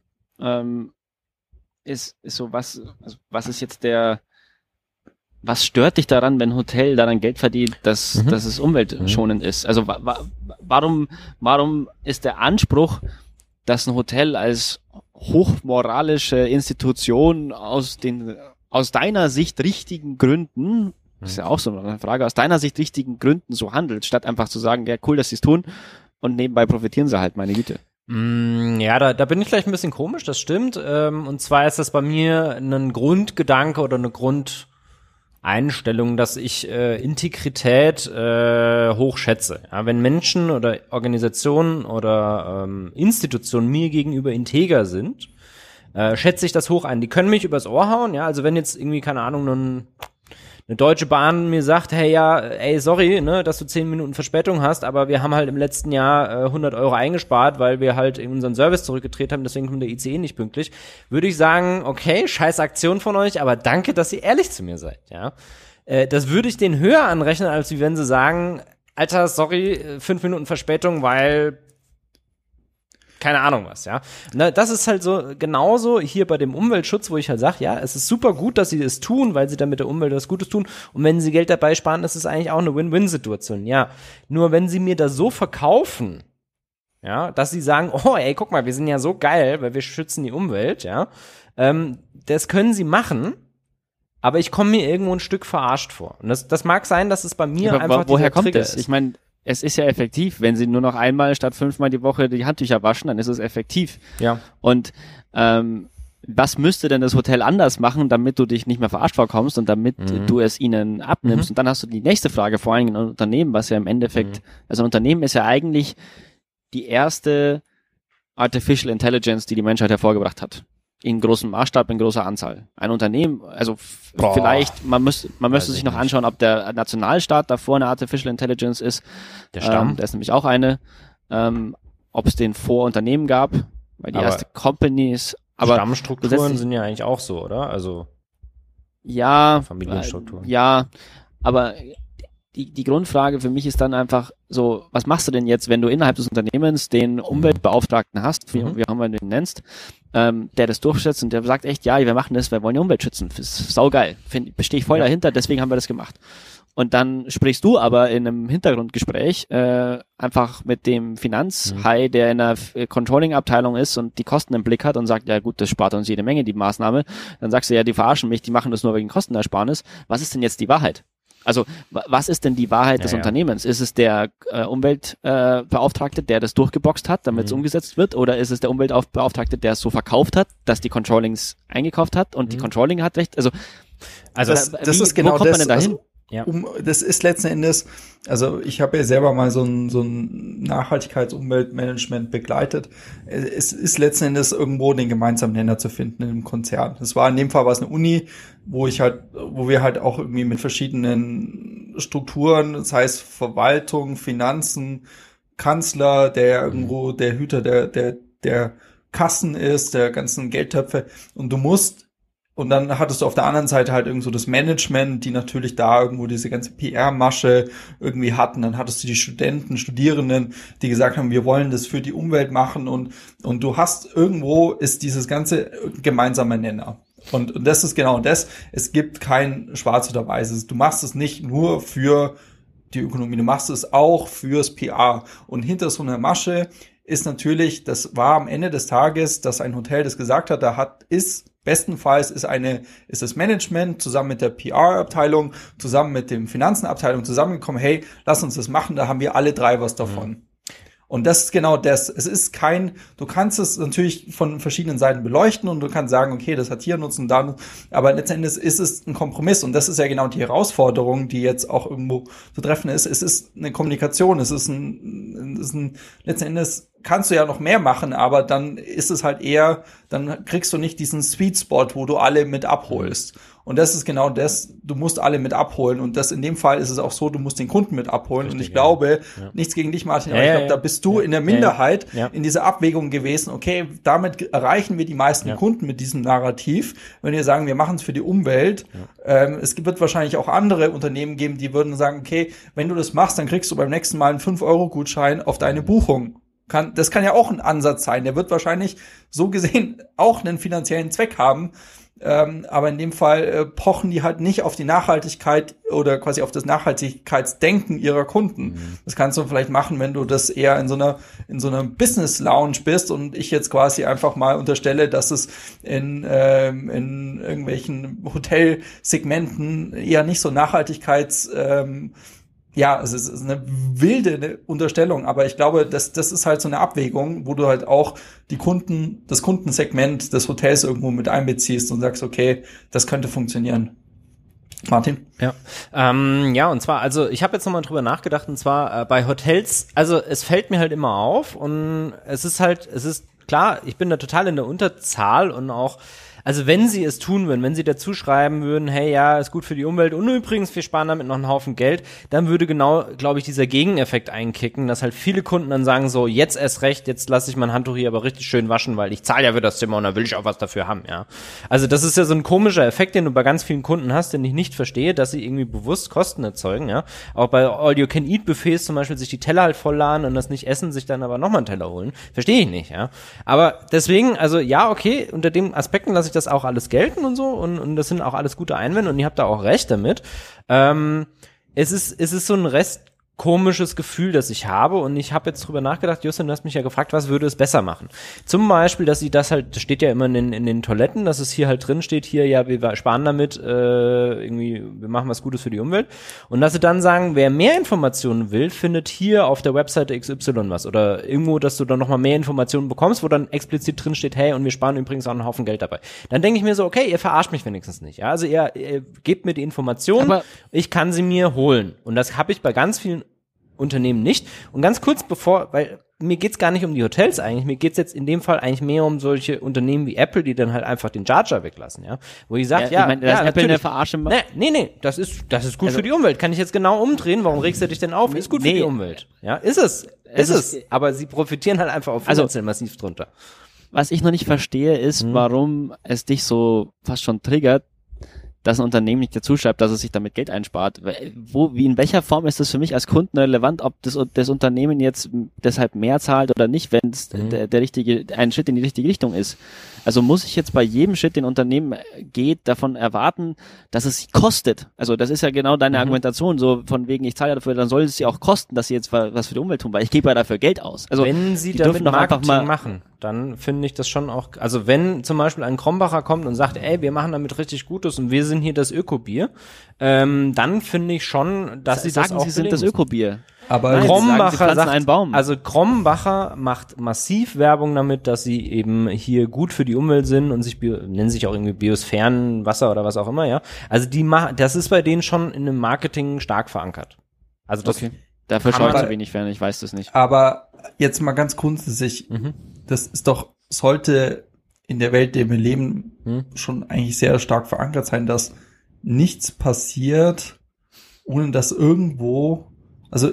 ist so was ist jetzt was stört dich daran, wenn ein Hotel daran Geld verdient, dass es umweltschonend ist? Also warum ist der Anspruch, dass ein Hotel als hochmoralische Institution aus deiner Sicht richtigen Gründen, das ist ja auch so eine Frage, aus deiner Sicht richtigen Gründen so handelt, statt einfach zu sagen, ja cool, dass sie es tun und nebenbei profitieren sie halt, meine Güte. Ja, da bin ich vielleicht ein bisschen komisch, das stimmt. Und zwar ist das bei mir ein Grundgedanke oder eine Grundeinstellung, dass ich Integrität hoch schätze. Ja, wenn Menschen oder Organisationen oder Institutionen mir gegenüber integer sind, schätze ich das hoch ein. Die können mich übers Ohr hauen, ja, also wenn jetzt irgendwie, keine Ahnung, eine Deutsche Bahn mir sagt, hey, sorry, ne, dass du 10 Minuten Verspätung hast, aber wir haben halt im letzten Jahr 100 Euro eingespart, weil wir halt in unseren Service zurückgedreht haben, deswegen kommt der ICE nicht pünktlich, würde ich sagen, okay, scheiß Aktion von euch, aber danke, dass ihr ehrlich zu mir seid, ja. Das würde ich denen höher anrechnen, als wie wenn sie sagen, Alter, sorry, 5 Minuten Verspätung, weil keine Ahnung was, ja. Na, das ist halt so genauso hier bei dem Umweltschutz, wo ich halt sage, ja, es ist super gut, dass sie es tun, weil sie dann mit der Umwelt was Gutes tun. Und wenn sie Geld dabei sparen, ist es eigentlich auch eine Win-Win-Situation, ja. Nur wenn sie mir das so verkaufen, ja, dass sie sagen, oh, ey, guck mal, wir sind ja so geil, weil wir schützen die Umwelt, ja. Das können sie machen. aber ich komme mir irgendwo ein Stück verarscht vor. Und das mag sein, dass es bei mir aber einfach woher kommt Trigger das? ist. Ich meine, es ist ja effektiv. Wenn sie nur noch einmal statt 5-mal die Woche die Handtücher waschen, dann ist es effektiv. Ja. Und was müsste denn das Hotel anders machen, damit du dich nicht mehr verarscht vorkommst und damit du es ihnen abnimmst? Und dann hast du die nächste Frage, vor allem in einem Unternehmen, was ja im Endeffekt, also ein Unternehmen ist ja eigentlich die erste Artificial Intelligence, die die Menschheit hervorgebracht hat. In großem Maßstab, in großer Anzahl. Ein Unternehmen, also vielleicht, man müsste sich noch anschauen, ob der Nationalstaat davor eine Artificial Intelligence ist. Der Stamm. Der ist nämlich auch eine. Ob es den Vorunternehmen gab, weil die erste Company ist. Aber Stammstrukturen sind ja eigentlich auch so, oder? Also ja, Familienstrukturen. Ja, aber die Grundfrage für mich ist dann einfach so, was machst du denn jetzt, wenn du innerhalb des Unternehmens den Umweltbeauftragten hast, wie auch immer du ihn nennst, der das durchsetzt und der sagt echt, ja, wir machen das, wir wollen die Umwelt schützen. Das ist saugeil. Stehe ich voll dahinter, deswegen haben wir das gemacht. Und dann sprichst du aber in einem Hintergrundgespräch einfach mit dem Finanzhai, der in der Controlling-Abteilung ist und die Kosten im Blick hat und sagt, ja gut, das spart uns jede Menge, die Maßnahme. Dann sagst du, ja, die verarschen mich, die machen das nur wegen Kostenersparnis. Was ist denn jetzt die Wahrheit? Also was ist denn die Wahrheit des Unternehmens? Ist es der Umweltbeauftragte, der das durchgeboxt hat, damit es umgesetzt wird? Oder ist es der Umweltbeauftragte, der es so verkauft hat, dass die Controllings eingekauft hat und die Controlling hat recht? Also das ist genau wo kommt man das, denn dahin? Also, das ist letzten Endes, also ich habe ja selber mal so ein Nachhaltigkeits-Umweltmanagement begleitet. Es ist letzten Endes irgendwo den gemeinsamen Nenner zu finden im Konzern. Das war in dem Fall eine Uni, wo wir halt auch irgendwie mit verschiedenen Strukturen, das heißt Verwaltung, Finanzen, Kanzler, der irgendwo der Hüter der Kassen ist, der ganzen Geldtöpfe, und dann hattest du auf der anderen Seite halt irgend so das Management, die natürlich da irgendwo diese ganze PR-Masche irgendwie hatten. Dann hattest du die Studierenden, die gesagt haben, wir wollen das für die Umwelt machen, und du hast irgendwo ist dieses ganze gemeinsame Nenner. Und das ist genau das. Es gibt kein Schwarz oder Weißes. Du machst es nicht nur für die Ökonomie, du machst es auch fürs PR. Und hinter so einer Masche ist natürlich, das war am Ende des Tages, dass ein Hotel das gesagt hat, bestenfalls ist das Management zusammen mit der PR-Abteilung, zusammen mit dem Finanzenabteilung zusammengekommen, hey, lass uns das machen, da haben wir alle drei was davon. Und das ist genau das. Es ist du kannst es natürlich von verschiedenen Seiten beleuchten und du kannst sagen, okay, das hat hier Nutzen, da, aber letztendlich ist es ein Kompromiss, und das ist ja genau die Herausforderung, die jetzt auch irgendwo zu treffen ist. Es ist eine Kommunikation, letzten Endes kannst du ja noch mehr machen, aber dann ist es halt eher, dann kriegst du nicht diesen Sweet Spot, wo du alle mit abholst. Und das ist genau das, du musst alle mit abholen, und das in dem Fall ist es auch so, du musst den Kunden mit abholen. Richtig, und ich glaube, nichts gegen dich, Martin, aber ich glaube, da bist du in der Minderheit in dieser Abwägung gewesen, okay, damit erreichen wir die meisten Kunden mit diesem Narrativ, wenn wir sagen, wir machen es für die Umwelt. Es wird wahrscheinlich auch andere Unternehmen geben, die würden sagen, okay, wenn du das machst, dann kriegst du beim nächsten Mal einen 5-Euro-Gutschein auf deine Buchung. Das kann ja auch ein Ansatz sein. Der wird wahrscheinlich so gesehen auch einen finanziellen Zweck haben. Aber in dem Fall pochen die halt nicht auf die Nachhaltigkeit oder quasi auf das Nachhaltigkeitsdenken ihrer Kunden. Das kannst du vielleicht machen, wenn du das eher in so einer Business Lounge bist und ich jetzt quasi einfach mal unterstelle, dass es in irgendwelchen Hotelsegmenten eher nicht so es ist eine wilde Unterstellung, aber ich glaube, das ist halt so eine Abwägung, wo du halt auch das Kundensegment des Hotels irgendwo mit einbeziehst und sagst, okay, das könnte funktionieren. Martin? Ja, und zwar, also ich habe jetzt nochmal drüber nachgedacht, und zwar bei Hotels, also es fällt mir halt immer auf, und es ist klar, ich bin da total in der Unterzahl, und auch, also wenn sie es tun würden, wenn sie dazu schreiben würden, hey, ja, ist gut für die Umwelt und übrigens, wir sparen damit noch einen Haufen Geld, dann würde genau, glaube ich, dieser Gegeneffekt einkicken, dass halt viele Kunden dann sagen so, jetzt erst recht, jetzt lasse ich mein Handtuch hier aber richtig schön waschen, weil ich zahle ja für das Zimmer und da will ich auch was dafür haben, ja. Also das ist ja so ein komischer Effekt, den du bei ganz vielen Kunden hast, den ich nicht verstehe, dass sie irgendwie bewusst Kosten erzeugen, ja. Auch bei All-You-Can-Eat-Buffets zum Beispiel sich die Teller halt vollladen und das nicht essen, sich dann aber nochmal einen Teller holen. Verstehe ich nicht, ja. Aber deswegen, also ja, okay, unter dem Aspekten lasse ich das auch alles gelten und so, und das sind auch alles gute Einwände und ihr habt da auch recht damit. Es ist so ein komisches Gefühl, das ich habe, und ich habe jetzt drüber nachgedacht, Justin, du hast mich ja gefragt, was würde es besser machen? Zum Beispiel, dass sie das halt, das steht ja immer in den Toiletten, dass es hier halt drin steht, hier, ja, wir sparen damit, irgendwie, wir machen was Gutes für die Umwelt, und dass sie dann sagen, wer mehr Informationen will, findet hier auf der Webseite XY was, oder irgendwo, dass du dann nochmal mehr Informationen bekommst, wo dann explizit drin steht, hey, und wir sparen übrigens auch einen Haufen Geld dabei. Dann denke ich mir so, okay, ihr verarscht mich wenigstens nicht, ja, also ihr gebt mir die Informationen, aber ich kann sie mir holen, und das habe ich bei ganz vielen Unternehmen nicht. Und ganz kurz weil mir geht's gar nicht um die Hotels eigentlich, mir geht's jetzt in dem Fall eigentlich mehr um solche Unternehmen wie Apple, die dann halt einfach den Charger weglassen, ja. Wo ich sage, ich meine, dass Apple eine Verarsche macht. Nee, das ist gut für die Umwelt. Kann ich jetzt genau umdrehen? Warum regst du dich denn auf? Ist gut für die Umwelt. Ja, ist es. Aber sie profitieren halt einfach auf finanziell massiv drunter. Was ich noch nicht verstehe, ist, warum es dich so fast schon triggert, dass ein Unternehmen nicht dazu schreibt, dass es sich damit Geld einspart. In welcher Form ist das für mich als Kunden relevant, ob das Unternehmen jetzt deshalb mehr zahlt oder nicht, wenn es ein Schritt in die richtige Richtung ist? Also muss ich jetzt bei jedem Schritt, den Unternehmen geht, davon erwarten, dass es kostet? Also das ist ja genau deine Argumentation, so von wegen, ich zahle ja dafür, dann soll es ja auch kosten, dass sie jetzt was für die Umwelt tun, weil ich gebe ja dafür Geld aus. Also wenn sie damit Marketing machen, dann finde ich das schon auch, also wenn zum Beispiel ein Krombacher kommt und sagt, ey, wir machen damit richtig Gutes und wir sind hier das Ökobier, dann finde ich schon, dass sie das auch sie sind das Ökobier. Aber Krombacher sagt, einen Baum. Also Krombacher macht massiv Werbung damit, dass sie eben hier gut für die Umwelt sind und nennen sich auch irgendwie Biosphärenwasser oder was auch immer, ja. Also das ist bei denen schon in dem Marketing stark verankert. Also das dafür schaue ich zu wenig fern, ich weiß das nicht. Aber jetzt mal ganz grundsätzlich, das ist doch, sollte in der Welt, in der wir leben, schon eigentlich sehr stark verankert sein, dass nichts passiert, ohne dass irgendwo, also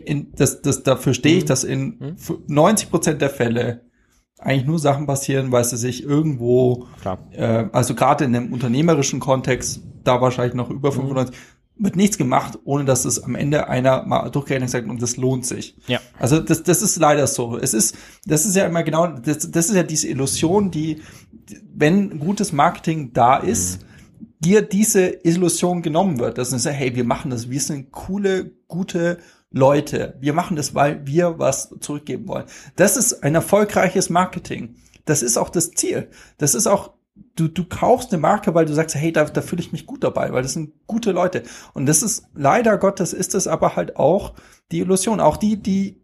dafür stehe ich, dass in 90% der Fälle eigentlich nur Sachen passieren, weil sie sich irgendwo, also gerade in einem unternehmerischen Kontext, da wahrscheinlich noch über 95, wird nichts gemacht, ohne dass es am Ende einer mal durchgerechnet sagt, und das lohnt sich. Ja. Also das ist leider so. Das ist ja immer genau, das ist ja diese Illusion, die, wenn gutes Marketing da ist, dir diese Illusion genommen wird, dass man sagt, hey, wir machen das, wir sind coole, gute Leute. Wir machen das, weil wir was zurückgeben wollen. Das ist ein erfolgreiches Marketing. Das ist auch das Ziel. Das ist auch, du kaufst eine Marke, weil du sagst, hey, da fühle ich mich gut dabei, weil das sind gute Leute. Und das ist, leider Gottes, ist es aber halt auch die Illusion. Auch die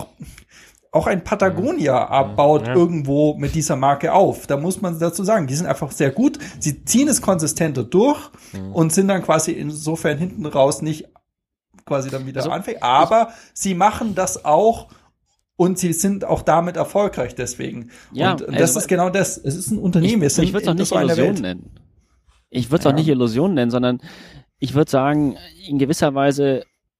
auch ein Patagonia baut irgendwo mit dieser Marke auf. Da muss man dazu sagen, die sind einfach sehr gut. Sie ziehen es konsistenter durch und sind dann quasi insofern hinten raus nicht quasi dann wieder anfängt. Aber sie machen das auch und sie sind auch damit erfolgreich deswegen. Ja, und das ist genau das. Es ist ein Unternehmen. Ich würde es auch nicht Illusion nennen. Ich würde es auch nicht Illusion nennen, sondern ich würde sagen, in gewisser Weise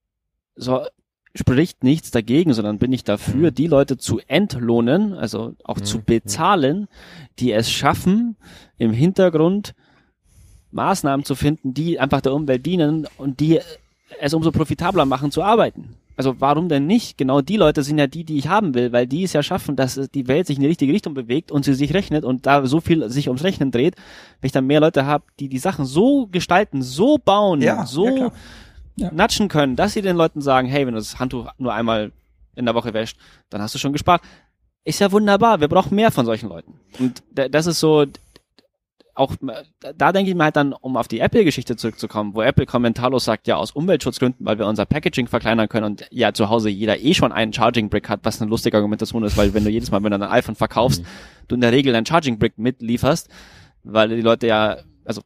spricht nichts dagegen, sondern bin ich dafür, die Leute zu entlohnen, also auch zu bezahlen, die es schaffen, im Hintergrund Maßnahmen zu finden, die einfach der Umwelt dienen und die es umso profitabler machen zu arbeiten. Also warum denn nicht? Genau die Leute sind ja die ich haben will, weil die es ja schaffen, dass die Welt sich in die richtige Richtung bewegt und sie sich rechnet und da so viel sich ums Rechnen dreht, wenn ich dann mehr Leute habe, die Sachen so gestalten, so bauen, natschen können, dass sie den Leuten sagen, hey, wenn du das Handtuch nur einmal in der Woche wäscht, dann hast du schon gespart. Ist ja wunderbar, wir brauchen mehr von solchen Leuten. Und das ist so, auch da denke ich mir halt dann, um auf die Apple-Geschichte zurückzukommen, wo Apple kommentarlos sagt, ja, aus Umweltschutzgründen, weil wir unser Packaging verkleinern können und ja, zu Hause jeder schon einen Charging Brick hat, was eine lustige Argumentation ist, weil wenn du jedes Mal, wenn du ein iPhone verkaufst, du in der Regel dein Charging Brick mitlieferst, weil die Leute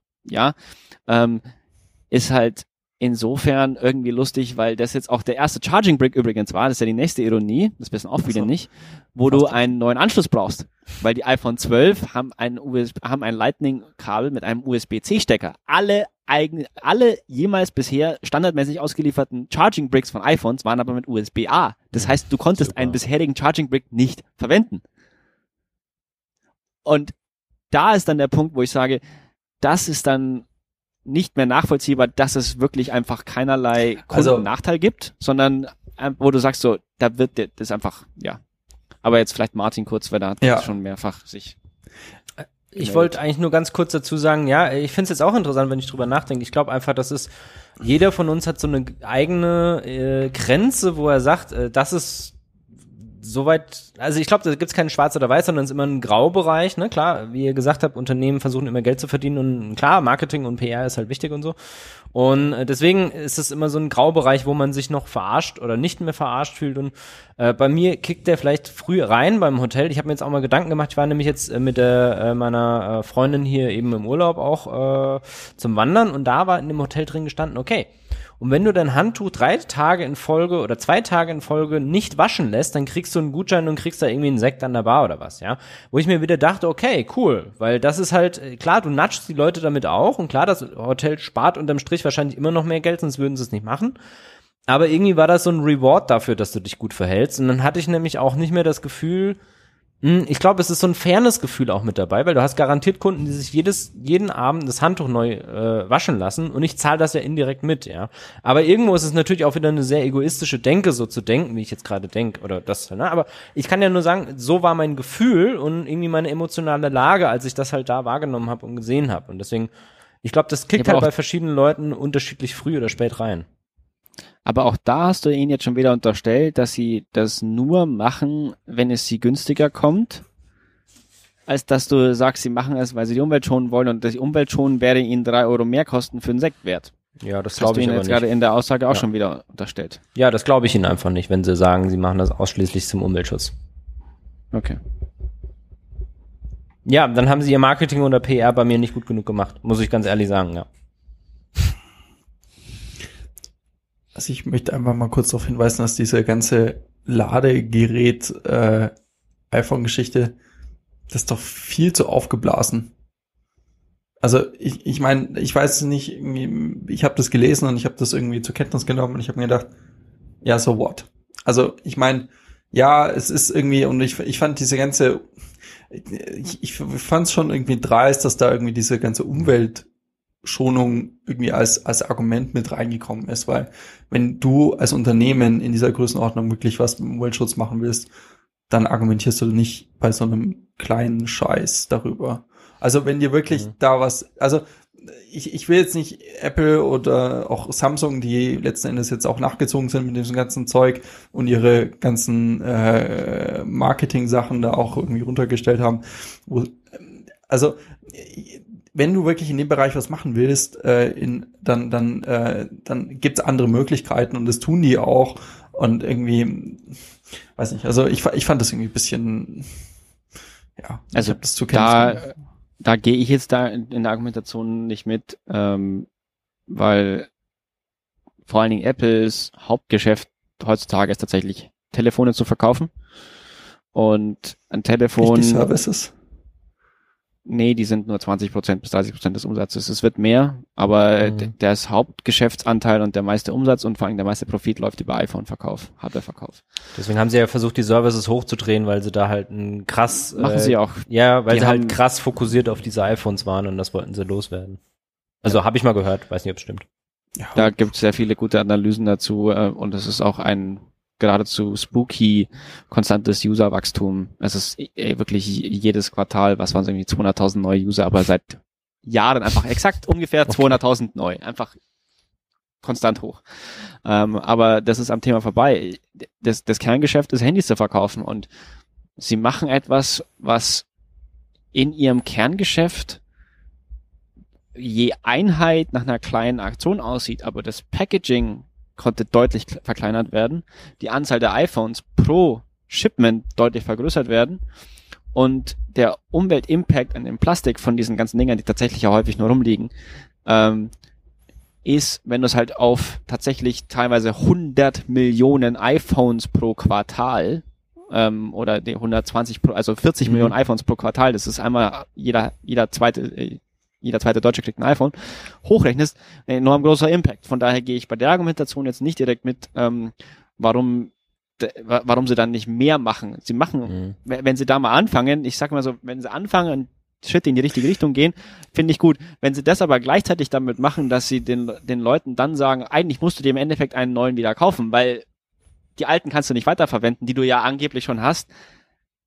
ist halt insofern irgendwie lustig, weil das jetzt auch der erste Charging Brick übrigens war, das ist ja die nächste Ironie, das wissen auch viele nicht, wo du einen neuen Anschluss brauchst, weil die iPhone 12 haben ein Lightning-Kabel mit einem USB-C-Stecker. Alle jemals bisher standardmäßig ausgelieferten Charging Bricks von iPhones waren aber mit USB-A. Das heißt, du konntest einen bisherigen Charging Brick nicht verwenden. Und da ist dann der Punkt, wo ich sage, das ist dann nicht mehr nachvollziehbar, dass es wirklich einfach keinerlei Kundennachteil gibt, sondern wo du sagst so, da wird das einfach, Aber jetzt vielleicht Martin kurz, weil da hat schon mehrfach sich... Ich wollte eigentlich nur ganz kurz dazu sagen, ich finde es jetzt auch interessant, wenn ich drüber nachdenke. Ich glaube einfach, das ist jeder von uns hat so eine eigene Grenze, wo er sagt, das ist soweit, also ich glaube, da gibt's keinen Schwarz oder Weiß, sondern es ist immer ein Graubereich, ne? Klar, wie ihr gesagt habt, Unternehmen versuchen immer Geld zu verdienen und klar, Marketing und PR ist halt wichtig und so. Und deswegen ist es immer so ein Graubereich, wo man sich noch verarscht oder nicht mehr verarscht fühlt. Und bei mir kickt der vielleicht früh rein beim Hotel. Ich habe mir jetzt auch mal Gedanken gemacht. Ich war nämlich jetzt mit meiner Freundin hier eben im Urlaub auch zum Wandern und da war in dem Hotel drin gestanden, okay, und wenn du dein Handtuch 3 Tage in Folge oder 2 Tage in Folge nicht waschen lässt, dann kriegst du einen Gutschein und kriegst da irgendwie einen Sekt an der Bar oder was, ja. Wo ich mir wieder dachte, okay, cool, weil das ist halt, klar, du natschst die Leute damit auch und klar, das Hotel spart unterm Strich wahrscheinlich immer noch mehr Geld, sonst würden sie es nicht machen. Aber irgendwie war das so ein Reward dafür, dass du dich gut verhältst. Und dann hatte ich nämlich auch nicht mehr das Gefühl, ich glaube, es ist so ein Fairness-Gefühl auch mit dabei, weil du hast garantiert Kunden, die sich jeden Abend das Handtuch neu waschen lassen und ich zahle das ja indirekt mit, ja. Aber irgendwo ist es natürlich auch wieder eine sehr egoistische Denke, so zu denken, wie ich jetzt gerade denke, oder das, ne? Aber ich kann ja nur sagen, so war mein Gefühl und irgendwie meine emotionale Lage, als ich das halt da wahrgenommen habe und gesehen habe. Und deswegen, ich glaube, das kickt halt bei verschiedenen Leuten unterschiedlich früh oder spät rein. Aber auch da hast du ihnen jetzt schon wieder unterstellt, dass sie das nur machen, wenn es sie günstiger kommt, als dass du sagst, sie machen es, weil sie die Umwelt schonen wollen und die Umwelt schonen wäre ihnen 3 Euro mehr kosten für einen Sekt wert. Ja, das glaube ich aber nicht. Hast du ihnen jetzt gerade in der Aussage auch schon wieder unterstellt. Ja, das glaube ich ihnen einfach nicht, wenn sie sagen, sie machen das ausschließlich zum Umweltschutz. Okay. Ja, dann haben sie ihr Marketing oder PR bei mir nicht gut genug gemacht, muss ich ganz ehrlich sagen, ja. Also ich möchte einfach mal kurz darauf hinweisen, dass diese ganze Ladegerät iPhone-Geschichte, das ist doch viel zu aufgeblasen. Also ich meine, ich weiß nicht, ich habe das gelesen und ich habe das irgendwie zur Kenntnis genommen und ich habe mir gedacht, ja, so what? Also ich meine, ja, es ist irgendwie, und ich fand diese ganze, ich fand es schon irgendwie dreist, dass da irgendwie diese ganze Umweltschonung irgendwie als Argument mit reingekommen ist, weil wenn du als Unternehmen in dieser Größenordnung wirklich was mit dem Umweltschutz machen willst, dann argumentierst du nicht bei so einem kleinen Scheiß darüber. Also wenn dir wirklich da was, also ich will jetzt nicht Apple oder auch Samsung, die letzten Endes jetzt auch nachgezogen sind mit diesem ganzen Zeug und ihre ganzen Marketing-Sachen da auch irgendwie runtergestellt haben. Also wenn du wirklich in dem Bereich was machen willst, dann gibt's andere Möglichkeiten und das tun die auch und irgendwie, weiß nicht, also ich fand das irgendwie ein bisschen, ja, also das zu kennen. Da gehe ich jetzt da in der Argumentation nicht mit, weil vor allen Dingen Apples Hauptgeschäft heutzutage ist tatsächlich Telefone zu verkaufen und ein Telefon. Nicht die Services? Nee, die sind nur 20% bis 30% des Umsatzes. Es wird mehr, aber das Hauptgeschäftsanteil und der meiste Umsatz und vor allem der meiste Profit läuft über iPhone-Verkauf, Hardware-Verkauf. Deswegen haben sie ja versucht, die Services hochzudrehen, weil sie da halt ein krass... Machen sie auch. Ja, weil sie halt krass fokussiert auf diese iPhones waren und das wollten sie loswerden. Also habe ich mal gehört, weiß nicht, ob es stimmt. Ja. Da gibt es sehr viele gute Analysen dazu und es ist auch ein geradezu spooky, konstantes Userwachstum. Es ist wirklich jedes Quartal, was waren es irgendwie 200.000 neue User, aber seit Jahren einfach exakt ungefähr 200.000 neu. Einfach konstant hoch. Aber das ist am Thema vorbei. Das Kerngeschäft ist, Handys zu verkaufen und sie machen etwas, was in ihrem Kerngeschäft je Einheit nach einer kleinen Aktion aussieht, aber das Packaging konnte deutlich verkleinert werden, die Anzahl der iPhones pro Shipment deutlich vergrößert werden und der Umweltimpact an dem Plastik von diesen ganzen Dingern, die tatsächlich ja häufig nur rumliegen, ist, wenn du es halt auf tatsächlich teilweise 100 Millionen iPhones pro Quartal oder die 120 also 40 Millionen iPhones pro Quartal, das ist einmal jeder zweite Deutsche kriegt ein iPhone, hochrechnest, ein enorm großer Impact. Von daher gehe ich bei der Argumentation jetzt nicht direkt mit, warum sie dann nicht mehr machen. Sie machen, wenn sie da mal anfangen, ich sag mal so, wenn sie anfangen, einen Schritt in die richtige Richtung gehen, finde ich gut. Wenn sie das aber gleichzeitig damit machen, dass sie den Leuten dann sagen, eigentlich musst du dir im Endeffekt einen neuen wieder kaufen, weil die alten kannst du nicht weiterverwenden, die du ja angeblich schon hast,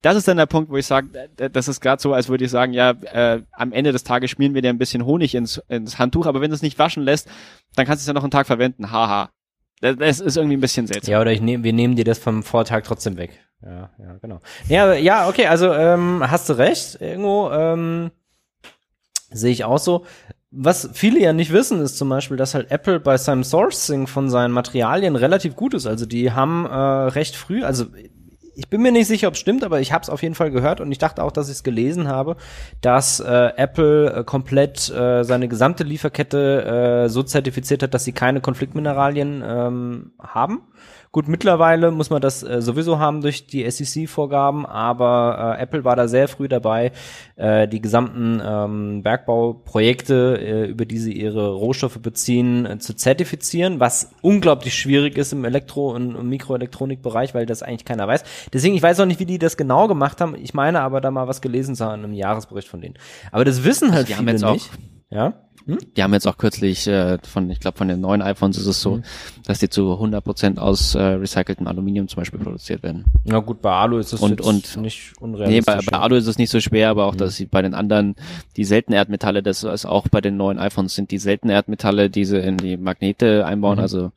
das ist dann der Punkt, wo ich sage, das ist gerade so, als würde ich sagen, ja, am Ende des Tages schmieren wir dir ein bisschen Honig ins Handtuch, aber wenn du es nicht waschen lässt, dann kannst du es ja noch einen Tag verwenden. Haha. Das ist irgendwie ein bisschen seltsam. Ja, oder wir nehmen dir das vom Vortag trotzdem weg. Ja, genau. Ja, okay, also hast du recht. Irgendwo sehe ich auch so. Was viele ja nicht wissen, ist zum Beispiel, dass halt Apple bei seinem Sourcing von seinen Materialien relativ gut ist. Also die haben recht früh, also ich bin mir nicht sicher, ob es stimmt, aber ich habe es auf jeden Fall gehört und ich dachte auch, dass ich es gelesen habe, dass Apple komplett seine gesamte Lieferkette so zertifiziert hat, dass sie keine Konfliktmineralien haben. Gut, mittlerweile muss man das sowieso haben durch die SEC-Vorgaben, aber Apple war da sehr früh dabei, die gesamten Bergbauprojekte, über die sie ihre Rohstoffe beziehen, zu zertifizieren, was unglaublich schwierig ist im Elektro- und Mikroelektronikbereich, weil das eigentlich keiner weiß. Deswegen, ich weiß auch nicht, wie die das genau gemacht haben. Ich meine aber da mal was gelesen zu haben im Jahresbericht von denen. Aber das wissen halt viele nicht. Ja? Die haben jetzt auch kürzlich von den neuen iPhones ist es so, dass die zu 100% aus recyceltem Aluminium zum Beispiel produziert werden. Na gut, bei Alu ist es und nicht unrealistisch. Nee, bei Alu ist es nicht so schwer, aber auch, dass sie bei den anderen, die seltenen Erdmetalle, das ist auch bei den neuen iPhones, sind die seltenen Erdmetalle, die sie in die Magnete einbauen, also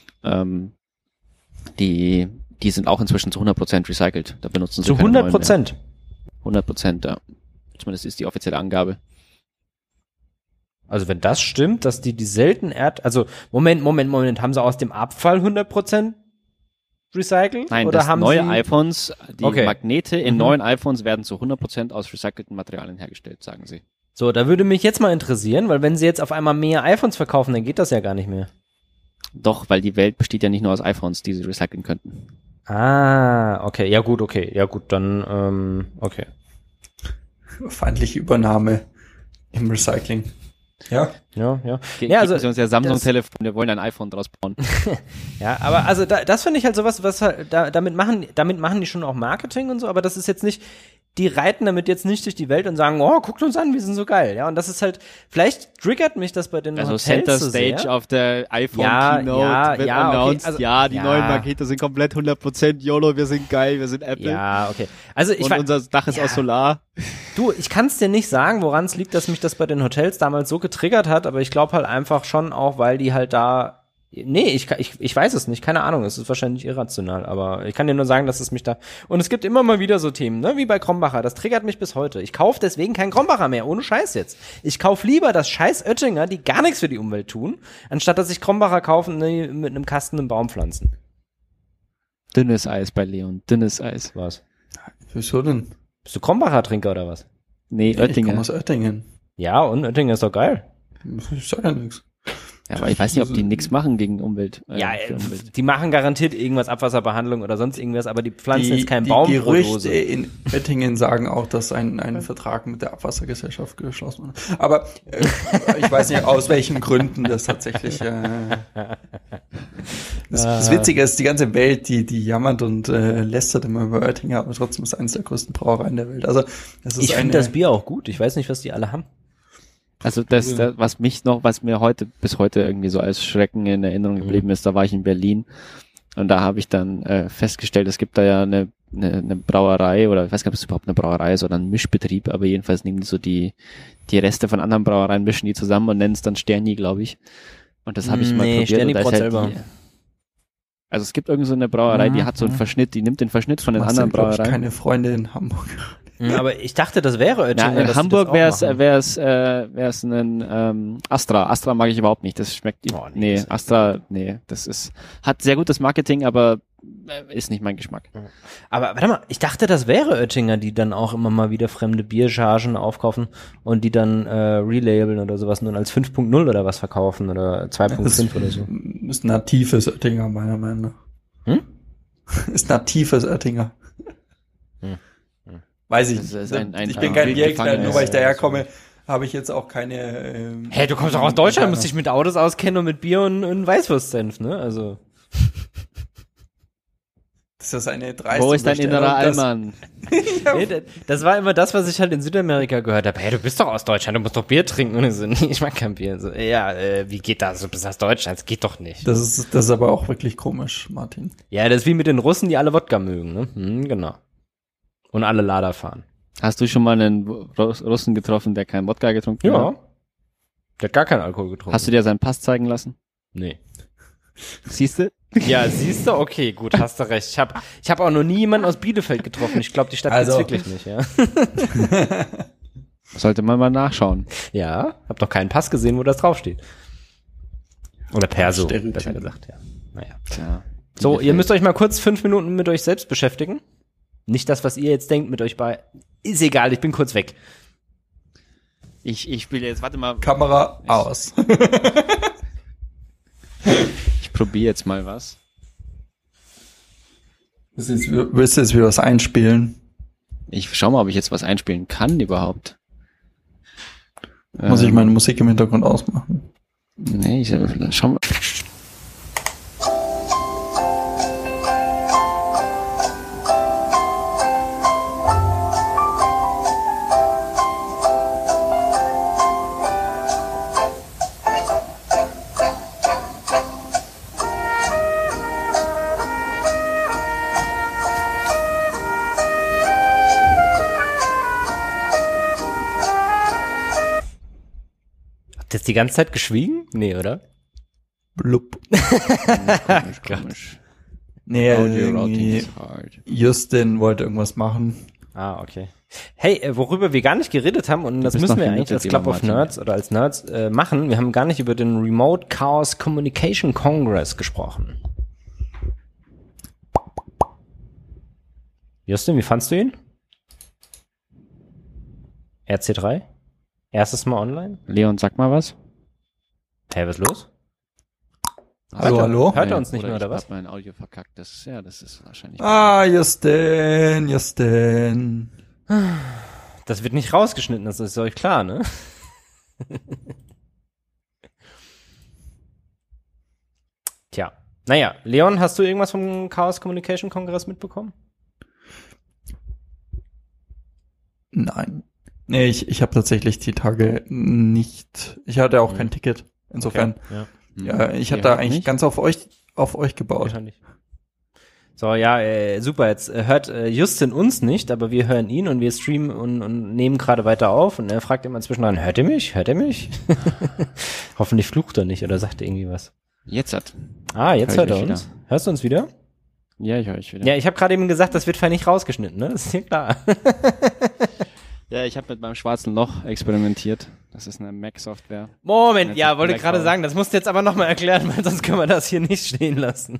die sind auch inzwischen zu 100% recycelt. Da benutzen sie zu 100%? 100%, ja. Zumindest ist die offizielle Angabe. Also wenn das stimmt, dass die seltenen also Moment, haben sie aus dem Abfall 100% recycelt? Nein, oder das haben neue sie iPhones, die Magnete in neuen iPhones werden zu 100% aus recycelten Materialien hergestellt, sagen sie. So, da würde mich jetzt mal interessieren, weil wenn sie jetzt auf einmal mehr iPhones verkaufen, dann geht das ja gar nicht mehr. Doch, weil die Welt besteht ja nicht nur aus iPhones, die sie recyceln könnten. Ah, okay, ja gut, dann, okay. Feindliche Übernahme im Recycling. Ja. Ja. Ja, also uns ja Samsung-Telefon, wir wollen ein iPhone draus bauen. Ja, aber also das finde ich halt sowas, was halt, damit machen die schon auch Marketing und so, aber das ist jetzt nicht, die reiten damit jetzt nicht durch die Welt und sagen, oh, guckt uns an, wir sind so geil, ja, und das ist halt, vielleicht triggert mich das bei den Hotels Center so Stage sehr. auf der iPhone-Keynote wird announced, okay, also, die neuen Pakete sind komplett 100% YOLO, wir sind geil, wir sind Apple. Ja, okay. Also und unser Dach ist aus Solar. Du, ich kann es dir nicht sagen, woran es liegt, dass mich das bei den Hotels damals so getriggert hat, aber ich glaube halt einfach schon auch, weil die halt da, nee, ich weiß es nicht, keine Ahnung, es ist wahrscheinlich irrational, aber ich kann dir nur sagen, dass es mich da, und es gibt immer mal wieder so Themen, ne, wie bei Krombacher, das triggert mich bis heute. Ich kaufe deswegen keinen Krombacher mehr, ohne Scheiß jetzt. Ich kaufe lieber das scheiß Oettinger, die gar nichts für die Umwelt tun, anstatt dass ich Krombacher kaufe und mit einem Kasten einen Baum pflanzen. Dünnes Eis bei Leon, dünnes Eis. Was? Wieso denn? Bist du Krombacher-Trinker oder was? Nee, Oettinger. Ich komme aus Oettingen. Ja, und Oettinger ist doch geil. Ich sag ja nichts. Ja, aber ich weiß nicht, ob die nichts machen gegen Umwelt. Die machen garantiert irgendwas, Abwasserbehandlung oder sonst irgendwas, aber die pflanzen jetzt keinen Baum pro Dose. Die Gerüchte in Oettingen sagen auch, dass ein Vertrag mit der Abwassergesellschaft geschlossen wurde. Aber ich weiß nicht, aus welchen Gründen das tatsächlich das Witzige ist, die ganze Welt, die jammert und lästert immer über Oettinger, aber trotzdem ist es eines der größten Brauereien der Welt. Also das ist ich finde das Bier auch gut. Ich weiß nicht, was die alle haben. Also das, was mir bis heute irgendwie so als Schrecken in Erinnerung geblieben ist, da war ich in Berlin und da habe ich dann festgestellt, es gibt da ja eine Brauerei, oder ich weiß gar nicht, ob es überhaupt eine Brauerei ist oder ein Mischbetrieb, aber jedenfalls nehmen die so die Reste von anderen Brauereien, mischen die zusammen und nennen es dann Sterni, glaube ich. Und das habe ich mal probiert. Sterni braut selber. Also es gibt irgend so eine Brauerei, die hat so einen Verschnitt, die nimmt den Verschnitt von den anderen Brauereien. Keine Freunde in Hamburg. Aber ich dachte, das wäre Oettinger. In Hamburg wäre es ein Astra. Astra mag ich überhaupt nicht. Das schmeckt Astra, hat sehr gutes Marketing, aber ist nicht mein Geschmack. Aber warte mal, ich dachte, das wäre Oettinger, die dann auch immer mal wieder fremde Bierchargen aufkaufen und die dann relabeln oder sowas nun als 5.0 oder was verkaufen oder 2.5 oder so. Ist natives Oettinger, meiner Meinung nach. Ist natives Oettinger. Weiß ich nicht. Ich bin kein Bierexperte, nur weil ich daherkomme, habe ich jetzt auch keine... Hey, du kommst doch aus Deutschland, musst dich mit Autos auskennen und mit Bier und Weißwurstsenf, ne? Also... Das ist eine dreiste Wo ist dein innerer Allmann? Nee, das war immer das, was ich halt in Südamerika gehört habe. Hey, du bist doch aus Deutschland, du musst doch Bier trinken. Und ich so, nee, ich mag kein Bier. So, ja, wie geht das? Du bist aus Deutschland, das geht doch nicht. Das ist aber auch wirklich komisch, Martin. Ja, das ist wie mit den Russen, die alle Wodka mögen, ne? Genau. Und alle Lada fahren. Hast du schon mal einen Russen getroffen, der keinen Wodka getrunken hat? Ja. Der hat gar keinen Alkohol getrunken. Hast du dir seinen Pass zeigen lassen? Nee. Siehst du? Ja, siehst du? Okay, gut, hast du recht. Ich hab auch noch nie jemanden aus Bielefeld getroffen. Ich glaube, die Stadt gibt's wirklich nicht, ja. Sollte man mal nachschauen. Ja, hab noch keinen Pass gesehen, wo das draufsteht. Oder Perso, Stereotypen. besser gesagt, ja. Naja. Tja. So, ihr müsst euch mal kurz 5 Minuten mit euch selbst beschäftigen. Nicht das, was ihr jetzt denkt mit euch bei. Ist egal, ich bin kurz weg. Ich spiele jetzt, warte mal. Kamera aus. Ich probiere jetzt mal was. Willst du jetzt wieder was einspielen? Ich schau mal, ob ich jetzt was einspielen kann überhaupt. Muss ich meine Musik im Hintergrund ausmachen? Nee, schau mal. Habt ihr jetzt die ganze Zeit geschwiegen? Nee, oder? Blub. Komisch. Nee, Audio Routing irgendwie is hard. Justin wollte irgendwas machen. Ah, okay. Hey, worüber wir gar nicht geredet haben, und das bist müssen noch wir viel eigentlich als Mitglieder, Club of Martin. Nerds oder als Nerds machen. Wir haben gar nicht über den Remote Chaos Communication Congress gesprochen. Justin, wie fandst du ihn? RC3? Erstes Mal online? Leon, sag mal was. Hey, was ist los? Hallo? Hört er uns nicht mehr, ich oder was? hab mein Audio verkackt. Das ist wahrscheinlich. Justin. Das wird nicht rausgeschnitten, das ist euch klar, ne? Tja. Naja, Leon, hast du irgendwas vom Chaos Communication Kongress mitbekommen? Nein. Nee, ich habe tatsächlich die Tage nicht. Ich hatte auch kein Ticket. Insofern. Okay, Ja, ich hatte da eigentlich ganz auf euch gebaut. wahrscheinlich. So, ja, super, jetzt hört Justin uns nicht, aber wir hören ihn und wir streamen und nehmen gerade weiter auf und er fragt immer zwischendrin, hört ihr mich? Hört ihr mich? Hoffentlich flucht er nicht oder sagt er irgendwie was. Jetzt hat. Ah, jetzt Hör ich hört er mich uns. Hörst du uns wieder? Ja, ich höre euch wieder. Ja, ich habe gerade eben gesagt, das wird fein nicht rausgeschnitten, ne? Das ist dir klar. Ja, ich habe mit meinem schwarzen Loch experimentiert. Das ist eine Mac-Software. Moment, ja, Black wollte gerade Hole. sagen, das musst du jetzt aber nochmal erklären, weil sonst können wir das hier nicht stehen lassen.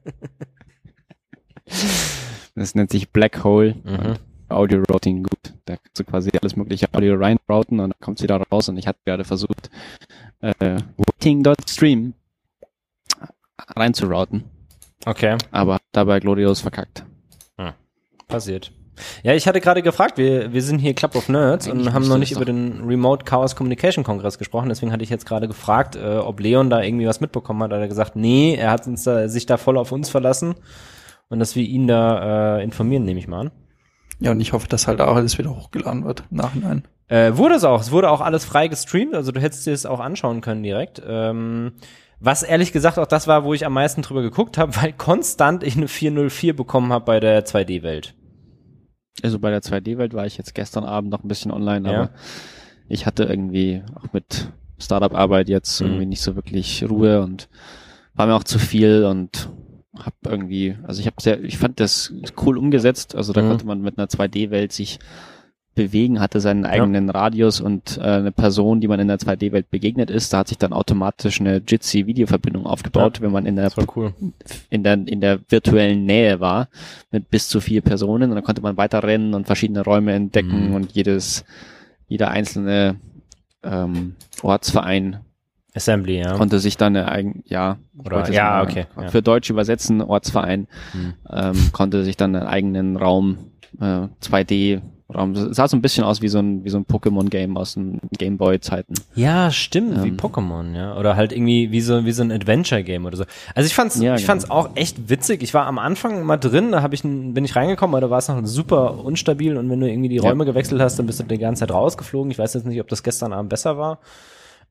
Das nennt sich Black Hole. Mhm. Audio Routing gut. Da kannst du quasi alles mögliche Audio reinrouten und dann kommt es wieder raus. Und ich hatte gerade versucht, Waiting.stream reinzurouten. Okay. Aber dabei glorios verkackt. Passiert. Ja, ich hatte gerade gefragt, wir sind hier Club of Nerds Eigentlich und haben müsste noch nicht das über doch- den Remote Chaos Communication Kongress gesprochen, deswegen hatte ich jetzt gerade gefragt, ob Leon da irgendwie was mitbekommen hat. Hat er gesagt, nee, er hat sich da voll auf uns verlassen und dass wir ihn da informieren, nehme ich mal an. Ja, und ich hoffe, dass halt auch alles wieder hochgeladen wird im Nachhinein. Wurde es auch. Es wurde auch alles frei gestreamt, also du hättest dir es auch anschauen können direkt. Was ehrlich gesagt auch das war, wo ich am meisten drüber geguckt habe, weil konstant ich eine 404 bekommen habe bei der 2D-Welt. Also bei der 2D-Welt war ich jetzt gestern Abend noch ein bisschen online, Ja. aber ich hatte irgendwie auch mit Startup-Arbeit jetzt irgendwie nicht so wirklich Ruhe und war mir auch zu viel und hab irgendwie, also ich fand das cool umgesetzt, also da konnte man mit einer 2D-Welt sich bewegen, hatte seinen eigenen Radius und eine Person, die man in der 2D-Welt begegnet ist, da hat sich dann automatisch eine Jitsi-Videoverbindung aufgebaut, wenn man in der Das war cool. in der virtuellen Nähe war, mit bis zu 4 Personen und dann konnte man weiter rennen und verschiedene Räume entdecken und jeder einzelne Ortsverein Assembly, ja. konnte sich dann eine eigene, Oder- ja, okay, ja. für Deutsch übersetzen, Ortsverein, konnte sich dann einen eigenen Raum, 2D Raum, sah so ein bisschen aus wie so ein Pokémon-Game aus den Gameboy-Zeiten. Ja, stimmt, wie Pokémon, ja. Oder halt irgendwie wie so ein Adventure-Game oder so. Also ich fand's auch echt witzig. Ich war am Anfang mal drin, da bin ich reingekommen, aber da war es noch super unstabil und wenn du irgendwie die Räume gewechselt hast, dann bist du die ganze Zeit rausgeflogen. Ich weiß jetzt nicht, ob das gestern Abend besser war.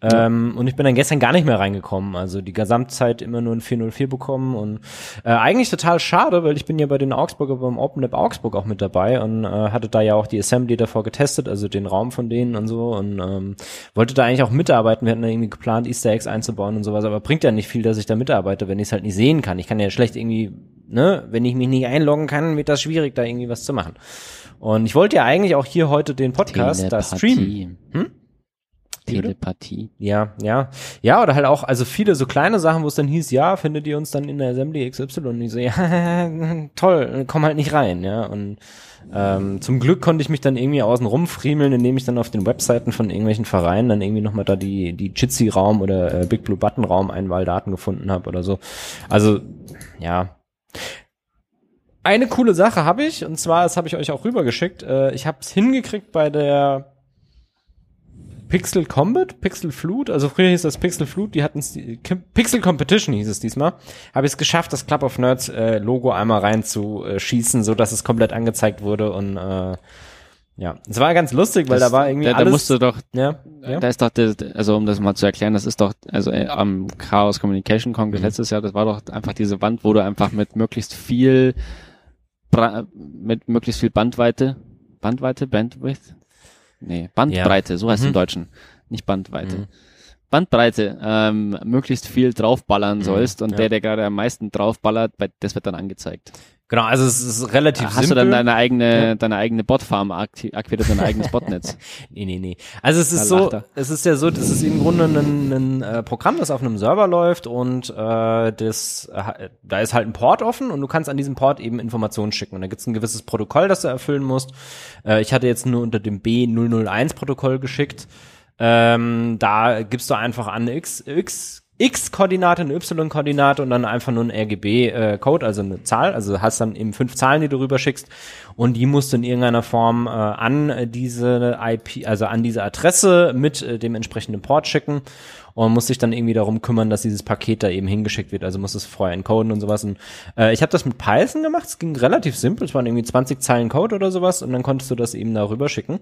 Und ich bin dann gestern gar nicht mehr reingekommen. Also die Gesamtzeit immer nur ein 404 bekommen und eigentlich total schade, weil ich bin ja bei den Augsburger beim Open Lab Augsburg auch mit dabei und hatte da ja auch die Assembly davor getestet, also den Raum von denen und so und wollte da eigentlich auch mitarbeiten. Wir hatten da irgendwie geplant, Easter Eggs einzubauen und sowas, aber bringt ja nicht viel, dass ich da mitarbeite, wenn ich es halt nicht sehen kann. Ich kann ja schlecht irgendwie, ne, wenn ich mich nicht einloggen kann, wird das schwierig, da irgendwie was zu machen. Und ich wollte ja eigentlich auch hier heute den Podcast da streamen. Telepathie. Ja, oder halt auch, also viele so kleine Sachen, wo es dann hieß, ja, findet ihr uns dann in der Assembly XY? Und ich so, ja, toll, komm halt nicht rein, ja, und zum Glück konnte ich mich dann irgendwie außen rumfriemeln, indem ich dann auf den Webseiten von irgendwelchen Vereinen dann irgendwie nochmal da die Jitsi-Raum oder Big Blue Button Raum Einwahldaten gefunden habe oder so. Also, ja. Eine coole Sache habe ich, und zwar, das habe ich euch auch rübergeschickt, ich habe es hingekriegt bei der Pixel Combat, Pixel Flut, also früher hieß das Pixel Flut, die hatten Pixel Competition hieß es diesmal, habe ich es geschafft, das Club of Nerds Logo einmal reinzuschießen, so dass es komplett angezeigt wurde und ja, es war ganz lustig, weil da war irgendwie alles. Da musst du doch, ja. Da ist doch, also um das mal zu erklären, das ist doch, also am Chaos Communication Congress letztes Jahr, das war doch einfach diese Wand, wo du einfach mit möglichst viel Bandbreite, so heißt es im Deutschen, nicht Bandweite. Bandbreite, möglichst viel draufballern sollst und der gerade am meisten draufballert, das wird dann angezeigt. Genau, also es ist relativ simpel. Hast du dann deine eigene Botfarm aktiviert, dein eigenes Botnetz? Nee. Also es ist ja so, das ist im Grunde ein Programm, das auf einem Server läuft und da ist halt ein Port offen und du kannst an diesem Port eben Informationen schicken und da gibt's ein gewisses Protokoll, das du erfüllen musst. Ich hatte jetzt nur unter dem B001 Protokoll geschickt. Da gibst du einfach an X-Koordinate, eine Y-Koordinate und dann einfach nur ein RGB-Code, also eine Zahl, also hast dann eben 5 Zahlen, die du rüberschickst und die musst du in irgendeiner Form an diese IP, also an diese Adresse mit dem entsprechenden Port schicken und musst dich dann irgendwie darum kümmern, dass dieses Paket da eben hingeschickt wird, also musst es vorher encoden und sowas und ich habe das mit Python gemacht, es ging relativ simpel, es waren irgendwie 20 Zeilen Code oder sowas und dann konntest du das eben da rüberschicken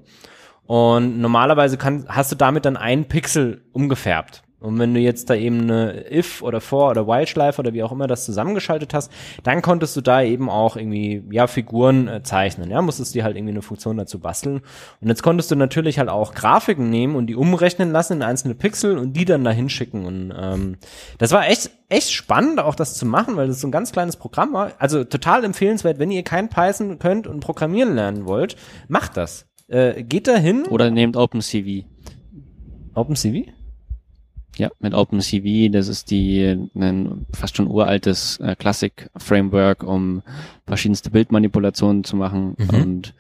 und normalerweise hast du damit dann einen Pixel umgefärbt. Und wenn du jetzt da eben eine if oder for oder while Schleife oder wie auch immer das zusammengeschaltet hast, dann konntest du da eben auch irgendwie, ja, Figuren zeichnen, ja, musstest dir halt irgendwie eine Funktion dazu basteln. Und jetzt konntest du natürlich halt auch Grafiken nehmen und die umrechnen lassen in einzelne Pixel und die dann da hinschicken. Und das war echt spannend, auch das zu machen, weil das so ein ganz kleines Programm war. Also total empfehlenswert, wenn ihr kein Python könnt und programmieren lernen wollt, macht das. Geht da hin. Oder nehmt OpenCV. OpenCV? Ja, mit OpenCV, das ist ein fast schon uraltes Classic-Framework, um verschiedenste Bildmanipulationen zu machen und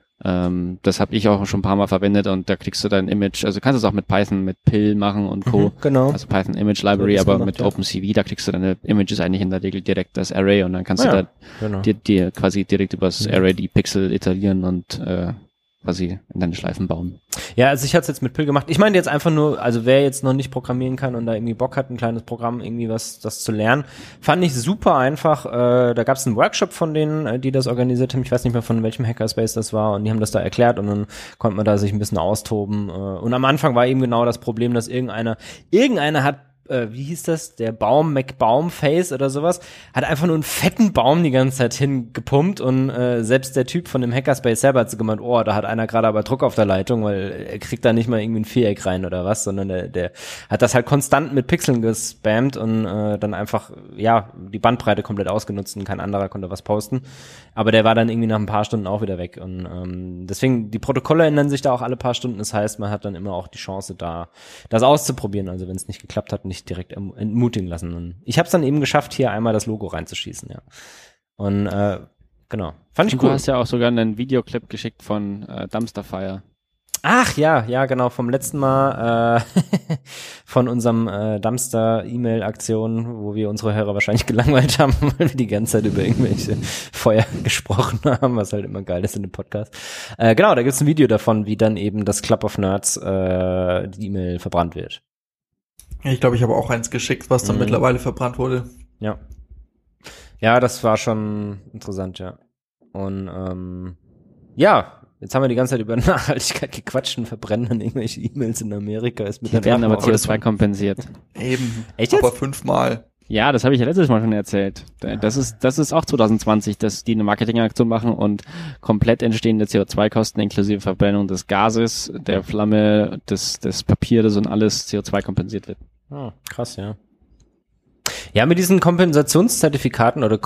das habe ich auch schon ein paar Mal verwendet und da kriegst du dein Image, also du kannst es auch mit Python, mit PIL machen und Co. Genau. Also Python Image Library, aber mit OpenCV, da kriegst du deine Images eigentlich in der Regel direkt als Array und dann kannst du dir quasi direkt übers Array die Pixel iterieren und quasi in deine Schleifen bauen. Ja, also ich hatte es jetzt mit PIL gemacht. Ich meine jetzt einfach nur, also wer jetzt noch nicht programmieren kann und da irgendwie Bock hat, ein kleines Programm irgendwie das zu lernen, fand ich super einfach. Da gab es einen Workshop von denen, die das organisiert haben. Ich weiß nicht mehr, von welchem Hackerspace das war und die haben das da erklärt und dann konnte man da sich ein bisschen austoben. Und am Anfang war eben genau das Problem, dass irgendeiner hat wie hieß das, der McBaum-Face oder sowas, hat einfach nur einen fetten Baum die ganze Zeit hingepumpt und selbst der Typ von dem Hackerspace selber hat so gemeint, oh, da hat einer gerade aber Druck auf der Leitung, weil er kriegt da nicht mal irgendwie ein Viereck rein oder was, sondern der hat das halt konstant mit Pixeln gespammt und dann einfach, ja, die Bandbreite komplett ausgenutzt und kein anderer konnte was posten. Aber der war dann irgendwie nach ein paar Stunden auch wieder weg und deswegen, die Protokolle ändern sich da auch alle paar Stunden, das heißt, man hat dann immer auch die Chance da, das auszuprobieren, also wenn es nicht geklappt hat, nicht direkt entmutigen lassen. Und ich habe es dann eben geschafft, hier einmal das Logo reinzuschießen, ja. Und genau, fand ich cool. Du hast ja auch sogar einen Videoclip geschickt von Dumpster Fire. Ach ja, genau, vom letzten Mal von unserem Dumpster-E-Mail-Aktion, wo wir unsere Hörer wahrscheinlich gelangweilt haben, weil wir die ganze Zeit über irgendwelche Feuer gesprochen haben, was halt immer geil ist in dem Podcast. Genau, da gibt's ein Video davon, wie dann eben das Club of Nerds die E-Mail verbrannt wird. Ich glaube, ich habe auch eins geschickt, was dann mittlerweile verbrannt wurde. Ja. Ja, das war schon interessant, ja. Und ja, Jetzt haben wir die ganze Zeit über Nachhaltigkeit gequatscht und verbrennen dann irgendwelche E-Mails in Amerika. Ist mit Die werden aber CO2 kompensiert. Eben. Echt jetzt? Aber 5-mal. Ja, das habe ich ja letztes Mal schon erzählt. Das ist auch 2020, dass die eine Marketingaktion machen und komplett entstehende CO2-Kosten inklusive Verbrennung des Gases, der Flamme, des Papiers und alles CO2 kompensiert wird. Oh, krass, ja. Ja, mit diesen Kompensationszertifikaten oder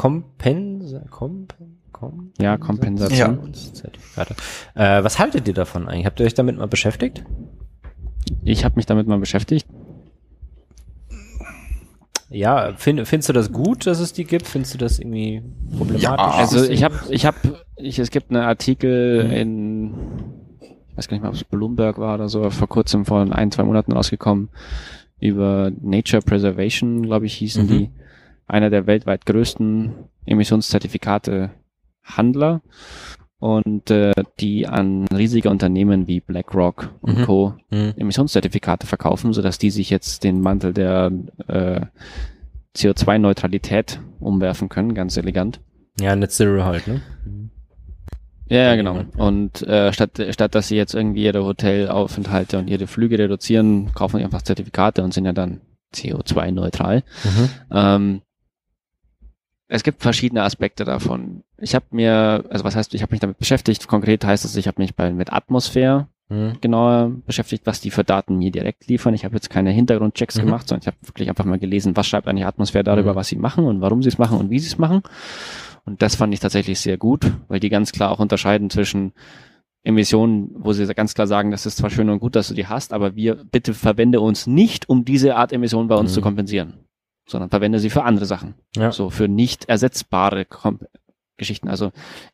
Kompensationszertifikate. Was haltet ihr davon eigentlich? Habt ihr euch damit mal beschäftigt? Ich habe mich damit mal beschäftigt. Ja, findest du das gut, dass es die gibt? Findest du das irgendwie problematisch? Ja, Also es gibt einen Artikel in, ich weiß gar nicht mal, ob es Bloomberg war oder so, vor kurzem, vor 1-2 Monaten rausgekommen, über Nature Preservation, glaube ich, hießen die, einer der weltweit größten Emissionszertifikate-Handler und die an riesige Unternehmen wie BlackRock und Co. Emissionszertifikate verkaufen, sodass die sich jetzt den Mantel der CO2-Neutralität umwerfen können, ganz elegant. Ja, Net Zero halt, ne? Ja, genau. Und statt dass sie jetzt irgendwie ihre Hotelaufenthalte und ihre Flüge reduzieren, kaufen sie einfach Zertifikate und sind ja dann CO2-neutral. Es gibt verschiedene Aspekte davon. Ich habe mich damit beschäftigt. Konkret heißt es, ich habe mich mit Atmosphäre genauer beschäftigt, was die für Daten mir direkt liefern. Ich habe jetzt keine Hintergrundchecks gemacht, sondern ich habe wirklich einfach mal gelesen, was schreibt eigentlich Atmosphäre darüber, was sie machen und warum sie es machen und wie sie es machen. Und das fand ich tatsächlich sehr gut, weil die ganz klar auch unterscheiden zwischen Emissionen, wo sie ganz klar sagen, das ist zwar schön und gut, dass du die hast, aber bitte verwende uns nicht, um diese Art Emissionen bei uns zu kompensieren, sondern verwende sie für andere Sachen. Ja. So für nicht ersetzbare Geschichten. Also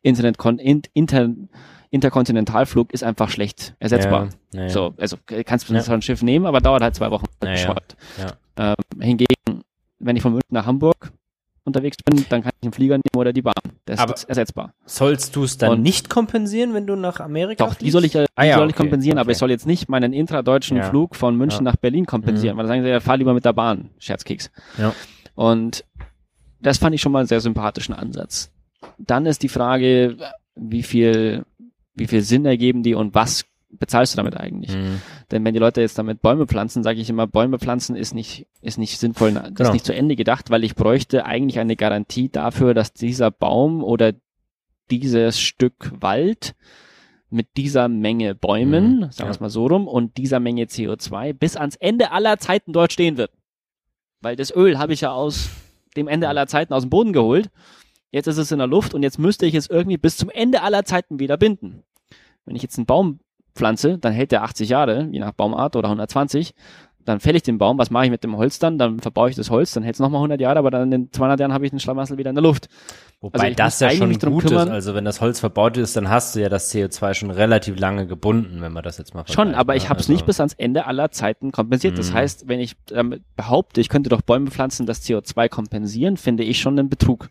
Interkontinentalflug ist einfach schlecht ersetzbar. Ja. So, also kannst du ein Schiff nehmen, aber dauert halt 2 Wochen. Hingegen, wenn ich von München nach Hamburg unterwegs bin, dann kann ich einen Flieger nehmen oder die Bahn. Das ist ersetzbar. Sollst du es dann nicht kompensieren, wenn du nach Amerika fliegst? Doch, die soll ich kompensieren, aber ich soll jetzt nicht meinen intradeutschen Flug von München nach Berlin kompensieren, weil dann sagen sie, ja, fahr lieber mit der Bahn. Scherzkeks. Ja. Und das fand ich schon mal einen sehr sympathischen Ansatz. Dann ist die Frage, wie viel Sinn ergeben die und was bezahlst du damit eigentlich? Denn wenn die Leute jetzt damit Bäume pflanzen, sage ich immer, Bäume pflanzen ist nicht sinnvoll, ist nicht zu Ende gedacht, weil ich bräuchte eigentlich eine Garantie dafür, dass dieser Baum oder dieses Stück Wald mit dieser Menge Bäumen, sagen wir es mal so rum, und dieser Menge CO2 bis ans Ende aller Zeiten dort stehen wird. Weil das Öl habe ich ja aus dem Ende aller Zeiten aus dem Boden geholt. Jetzt ist es in der Luft und jetzt müsste ich es irgendwie bis zum Ende aller Zeiten wieder binden. Wenn ich jetzt einen Baum pflanze, dann hält der 80 Jahre, je nach Baumart, oder 120. Dann fälle ich den Baum, was mache ich mit dem Holz dann? Dann verbaue ich das Holz, dann hält es nochmal 100 Jahre, aber dann in 200 Jahren habe ich den Schlamassel wieder in der Luft. Wobei das ja schon gut ist, also wenn das Holz verbaut ist, dann hast du ja das CO2 schon relativ lange gebunden, wenn man das jetzt mal vergleicht. Schon, aber ich habe es nicht bis ans Ende aller Zeiten kompensiert. Das heißt, wenn ich behaupte, ich könnte doch Bäume pflanzen, das CO2 kompensieren, finde ich schon einen Betrug.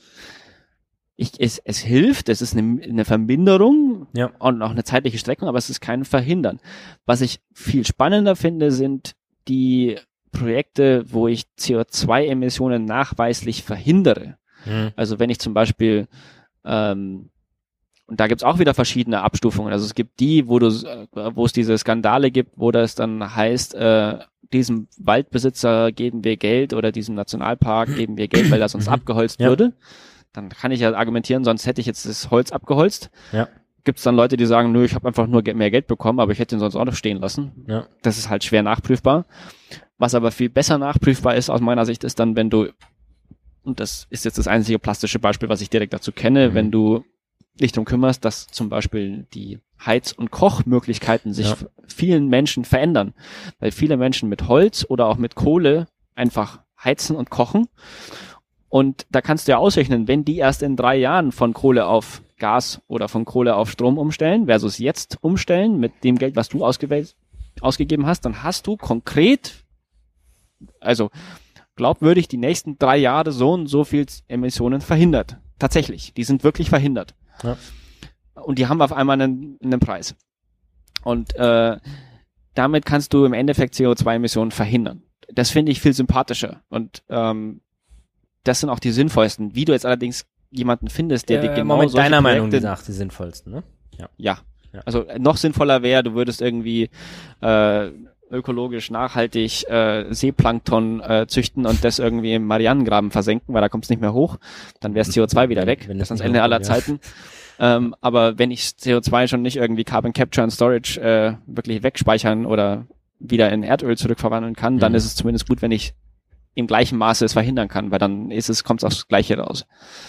Es hilft, es ist eine Verminderung und auch eine zeitliche Streckung, aber es ist kein Verhindern. Was ich viel spannender finde, sind die Projekte, wo ich CO2-Emissionen nachweislich verhindere. Also wenn ich zum Beispiel, und da gibt's auch wieder verschiedene Abstufungen. Also es gibt die, wo es diese Skandale gibt, wo das dann heißt, diesem Waldbesitzer geben wir Geld oder diesem Nationalpark geben wir Geld, weil das sonst abgeholzt würde. Dann kann ich ja argumentieren, sonst hätte ich jetzt das Holz abgeholzt. Ja. Gibt es dann Leute, die sagen, nö, ich habe einfach nur mehr Geld bekommen, aber ich hätte ihn sonst auch noch stehen lassen. Ja. Das ist halt schwer nachprüfbar. Was aber viel besser nachprüfbar ist aus meiner Sicht, ist dann, wenn du, und das ist jetzt das einzige plastische Beispiel, was ich direkt dazu kenne, wenn du dich darum kümmerst, dass zum Beispiel die Heiz- und Kochmöglichkeiten sich vielen Menschen verändern. Weil viele Menschen mit Holz oder auch mit Kohle einfach heizen und kochen. Und da kannst du ja ausrechnen, wenn die erst in 3 Jahren von Kohle auf Gas oder von Kohle auf Strom umstellen, versus jetzt umstellen mit dem Geld, was du ausgegeben hast, dann hast du konkret, also glaubwürdig, die nächsten 3 Jahre so und so viel Emissionen verhindert. Tatsächlich, die sind wirklich verhindert. Ja. Und die haben auf einmal einen Preis. Und damit kannst du im Endeffekt CO2-Emissionen verhindern. Das finde ich viel sympathischer. Und das sind auch die sinnvollsten. Wie du jetzt allerdings jemanden findest, der dir genau Moment, deiner Meinung nach die sinnvollsten, ne? Ja. Ja. Also noch sinnvoller wäre, du würdest irgendwie ökologisch nachhaltig Seeplankton züchten und das irgendwie im Marianengraben versenken, weil da kommt es nicht mehr hoch, dann wäre das CO2 wieder weg, Wenn das das ist ans nicht Ende aller hochkommt, ja. Zeiten. Aber wenn ich CO2 schon nicht irgendwie Carbon Capture and Storage wirklich wegspeichern oder wieder in Erdöl zurückverwandeln kann, dann ist es zumindest gut, wenn ich im gleichen Maße es verhindern kann, weil dann kommt es aufs Gleiche raus.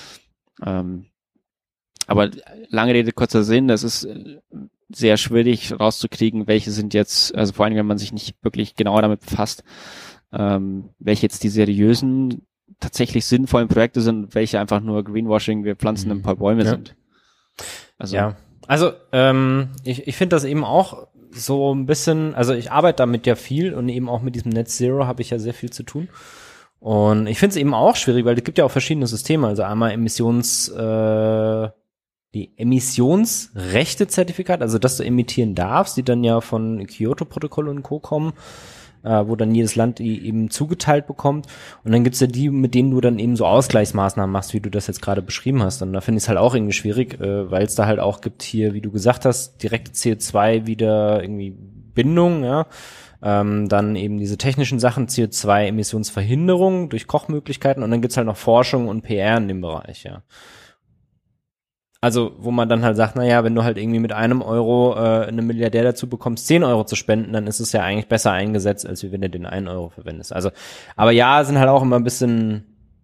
Aber lange Rede, kurzer Sinn, das ist sehr schwierig rauszukriegen, welche sind jetzt, also vor allem, wenn man sich nicht wirklich genauer damit befasst, welche jetzt die seriösen, tatsächlich sinnvollen Projekte sind und welche einfach nur Greenwashing, wir pflanzen ein paar Bäume sind. Also ich finde das eben auch so ein bisschen, also ich arbeite damit ja viel und eben auch mit diesem Net Zero habe ich ja sehr viel zu tun. Und ich finde es eben auch schwierig, weil es gibt ja auch verschiedene Systeme, also einmal die Emissionsrechte-Zertifikat, also dass du emittieren darfst, die dann ja von Kyoto-Protokoll und Co. kommen, wo dann jedes Land die eben zugeteilt bekommt. Und dann gibt's ja die, mit denen du dann eben so Ausgleichsmaßnahmen machst, wie du das jetzt gerade beschrieben hast. Und da finde ich es halt auch irgendwie schwierig, weil es da halt auch gibt hier, wie du gesagt hast, direkte CO2 wieder irgendwie Bindung, ja. Dann eben diese technischen Sachen, CO2-Emissionsverhinderung durch Kochmöglichkeiten und dann gibt's halt noch Forschung und PR in dem Bereich, ja. Also, wo man dann halt sagt, naja, wenn du halt irgendwie mit einem Euro einen Milliardär dazu bekommst, 10 Euro zu spenden, dann ist es ja eigentlich besser eingesetzt, als wenn du den 1 Euro verwendest. Also, aber ja, sind halt auch immer ein bisschen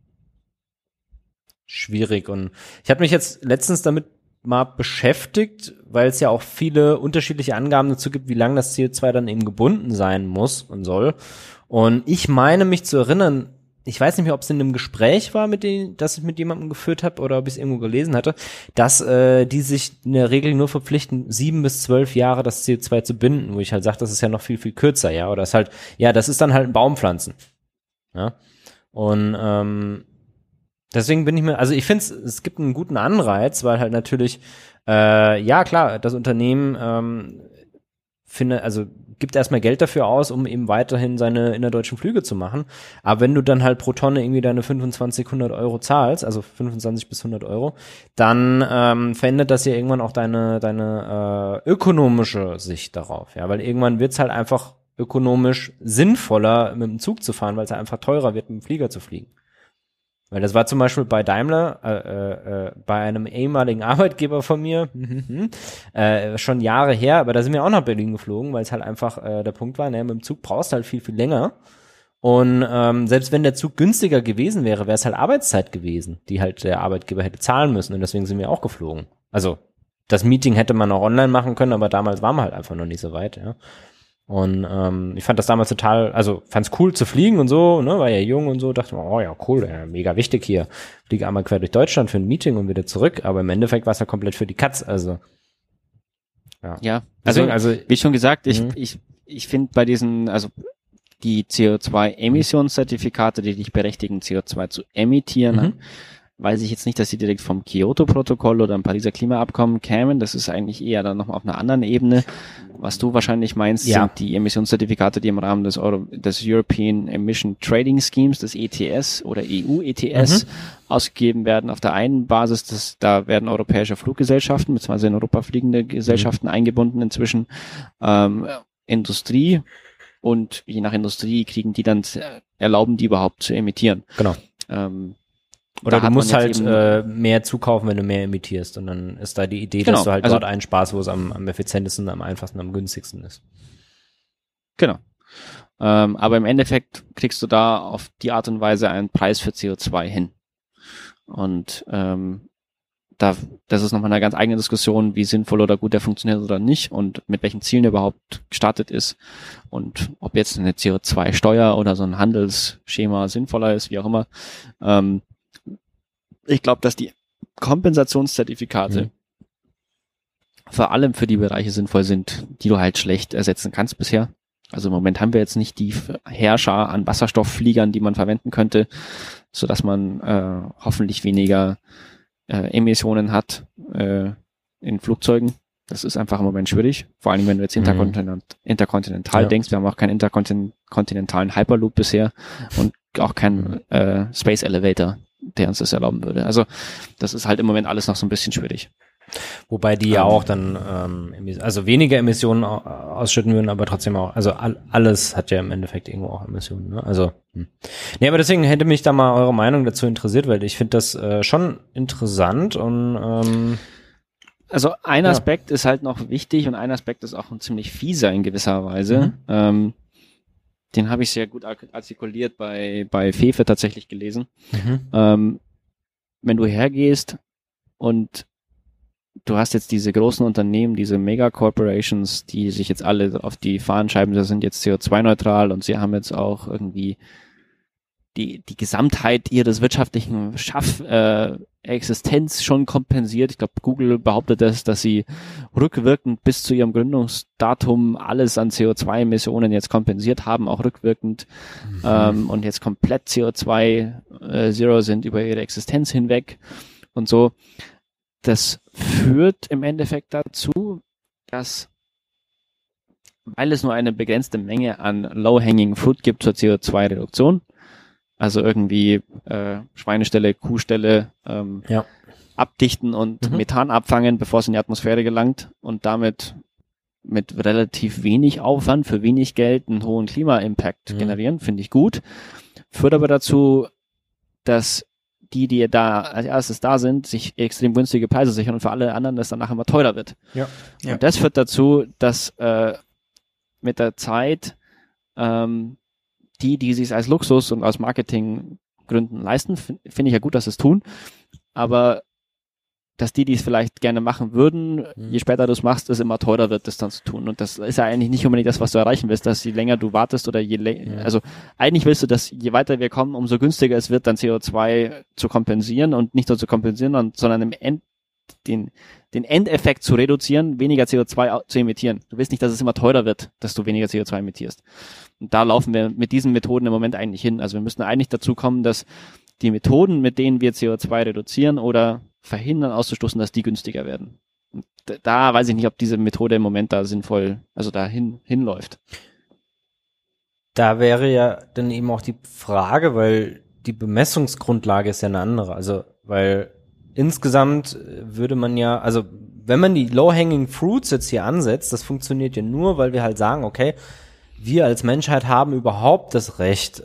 schwierig und ich habe mich jetzt letztens damit mal beschäftigt, weil es ja auch viele unterschiedliche Angaben dazu gibt, wie lange das CO2 dann eben gebunden sein muss und soll. Und ich meine mich zu erinnern, ich weiß nicht mehr, ob es in einem Gespräch war, das ich mit jemandem geführt habe oder ob ich es irgendwo gelesen hatte, dass die sich in der Regel nur verpflichten, 7 bis 12 Jahre das CO2 zu binden, wo ich halt sage, das ist ja noch viel, viel kürzer, ja, oder ist halt, ja, das ist dann halt ein Baumpflanzen, ja, und deswegen bin ich mir, also ich finde es gibt einen guten Anreiz, weil halt natürlich, ja klar, das Unternehmen gibt erstmal Geld dafür aus, um eben weiterhin seine innerdeutschen Flüge zu machen. Aber wenn du dann halt pro Tonne irgendwie deine 100 Euro zahlst, also 25 bis 100 Euro, dann verändert das ja irgendwann auch deine ökonomische Sicht darauf. Ja, weil irgendwann wird's halt einfach ökonomisch sinnvoller, mit dem Zug zu fahren, weil es einfach teurer wird, mit dem Flieger zu fliegen. Weil das war zum Beispiel bei Daimler, bei einem ehemaligen Arbeitgeber von mir, schon Jahre her, aber da sind wir auch nach Berlin geflogen, weil es halt einfach der Punkt war, mit dem Zug brauchst du halt viel, viel länger. Und selbst wenn der Zug günstiger gewesen wäre, wäre es halt Arbeitszeit gewesen, die halt der Arbeitgeber hätte zahlen müssen und deswegen sind wir auch geflogen. Also das Meeting hätte man auch online machen können, aber damals waren wir halt einfach noch nicht so weit, ja. Und ich fand das damals fand's cool zu fliegen und so, ne, war ja jung und so, dachte mir, oh ja, cool, ja, mega wichtig hier. Fliege einmal quer durch Deutschland für ein Meeting und wieder zurück, aber im Endeffekt war es ja komplett für die Katz, also. Ja, also wie schon gesagt, ich finde bei diesen, also die CO2-Emissionszertifikate, die dich berechtigen, CO2 zu emittieren, weiß ich jetzt nicht, dass sie direkt vom Kyoto-Protokoll oder dem Pariser Klimaabkommen kämen. Das ist eigentlich eher dann noch auf einer anderen Ebene. Was du wahrscheinlich meinst, sind die Emissionszertifikate, die im Rahmen des European Emission Trading Schemes, des ETS oder EU-ETS ausgegeben werden. Auf der einen Basis, da werden europäische Fluggesellschaften, beziehungsweise in Europa fliegende Gesellschaften eingebunden inzwischen, Industrie, und je nach Industrie erlauben die überhaupt zu emittieren. Genau. Oder du musst halt mehr zukaufen, wenn du mehr emittierst. Und dann ist da die Idee, dass du halt dort einsparst, wo es am effizientesten, am einfachsten, am günstigsten ist. Genau. Aber im Endeffekt kriegst du da auf die Art und Weise einen Preis für CO2 hin. Und das ist nochmal eine ganz eigene Diskussion, wie sinnvoll oder gut der funktioniert oder nicht und mit welchen Zielen er überhaupt gestartet ist und ob jetzt eine CO2-Steuer oder so ein Handelsschema sinnvoller ist, wie auch immer. Ich glaube, dass die Kompensationszertifikate vor allem für die Bereiche sinnvoll sind, die du halt schlecht ersetzen kannst bisher. Also im Moment haben wir jetzt nicht die Herrscher an Wasserstofffliegern, die man verwenden könnte, so dass man hoffentlich weniger Emissionen hat in Flugzeugen. Das ist einfach im Moment schwierig. Vor allem, wenn du jetzt interkontinental denkst. Wir haben auch keinen interkontinentalen Hyperloop bisher und auch keinen Space Elevator, der uns das erlauben würde. Also das ist halt im Moment alles noch so ein bisschen schwierig. Wobei die ja auch dann also weniger Emissionen ausschütten würden, aber trotzdem auch, also alles hat ja im Endeffekt irgendwo auch Emissionen, ne? Also nee, aber deswegen hätte mich da mal eure Meinung dazu interessiert, weil ich finde das schon interessant und also ein Aspekt ist halt noch wichtig und ein Aspekt ist auch ein ziemlich fieser in gewisser Weise. Den habe ich sehr gut artikuliert bei Fefe tatsächlich gelesen. Wenn du hergehst und du hast jetzt diese großen Unternehmen, diese Mega-Corporations, die sich jetzt alle auf die Fahnen schreiben, sie sind jetzt CO2-neutral und sie haben jetzt auch irgendwie die Gesamtheit ihres wirtschaftlichen Existenz schon kompensiert. Ich glaube, Google behauptet dass sie rückwirkend bis zu ihrem Gründungsdatum alles an CO2-Emissionen jetzt kompensiert haben, auch rückwirkend und jetzt komplett CO2 Zero sind über ihre Existenz hinweg und so. Das führt im Endeffekt dazu, dass, weil es nur eine begrenzte Menge an Low-Hanging Fruit gibt zur CO2-Reduktion, also irgendwie Schweineställe, Kuhställe abdichten und Methan abfangen, bevor es in die Atmosphäre gelangt und damit mit relativ wenig Aufwand für wenig Geld einen hohen Klima-Impact generieren, finde ich gut. Führt aber dazu, dass die da als erstes da sind, sich extrem günstige Preise sichern und für alle anderen das danach immer teurer wird. Ja. Und das führt dazu, dass mit der Zeit die sich als Luxus und aus Marketinggründen leisten, finde ich ja gut, dass sie es tun, aber dass die es vielleicht gerne machen würden, je später du es machst, es immer teurer wird, das dann zu tun. Und das ist ja eigentlich nicht unbedingt das, was du erreichen willst, dass je länger du wartest oder also eigentlich willst du, dass je weiter wir kommen, umso günstiger es wird, dann CO2 zu kompensieren und nicht nur zu kompensieren, sondern im den Endeffekt zu reduzieren, weniger CO2 zu emittieren. Du willst nicht, dass es immer teurer wird, dass du weniger CO2 emittierst. Und da laufen wir mit diesen Methoden im Moment eigentlich hin. Also wir müssen eigentlich dazu kommen, dass die Methoden, mit denen wir CO2 reduzieren oder verhindern auszustoßen, dass die günstiger werden. Und da weiß ich nicht, ob diese Methode im Moment da sinnvoll, also da hinläuft. Da wäre ja dann eben auch die Frage, weil die Bemessungsgrundlage ist ja eine andere. Also, weil insgesamt würde man ja, also wenn man die Low-Hanging Fruits jetzt hier ansetzt, das funktioniert ja nur, weil wir halt sagen, okay, wir als Menschheit haben überhaupt das Recht,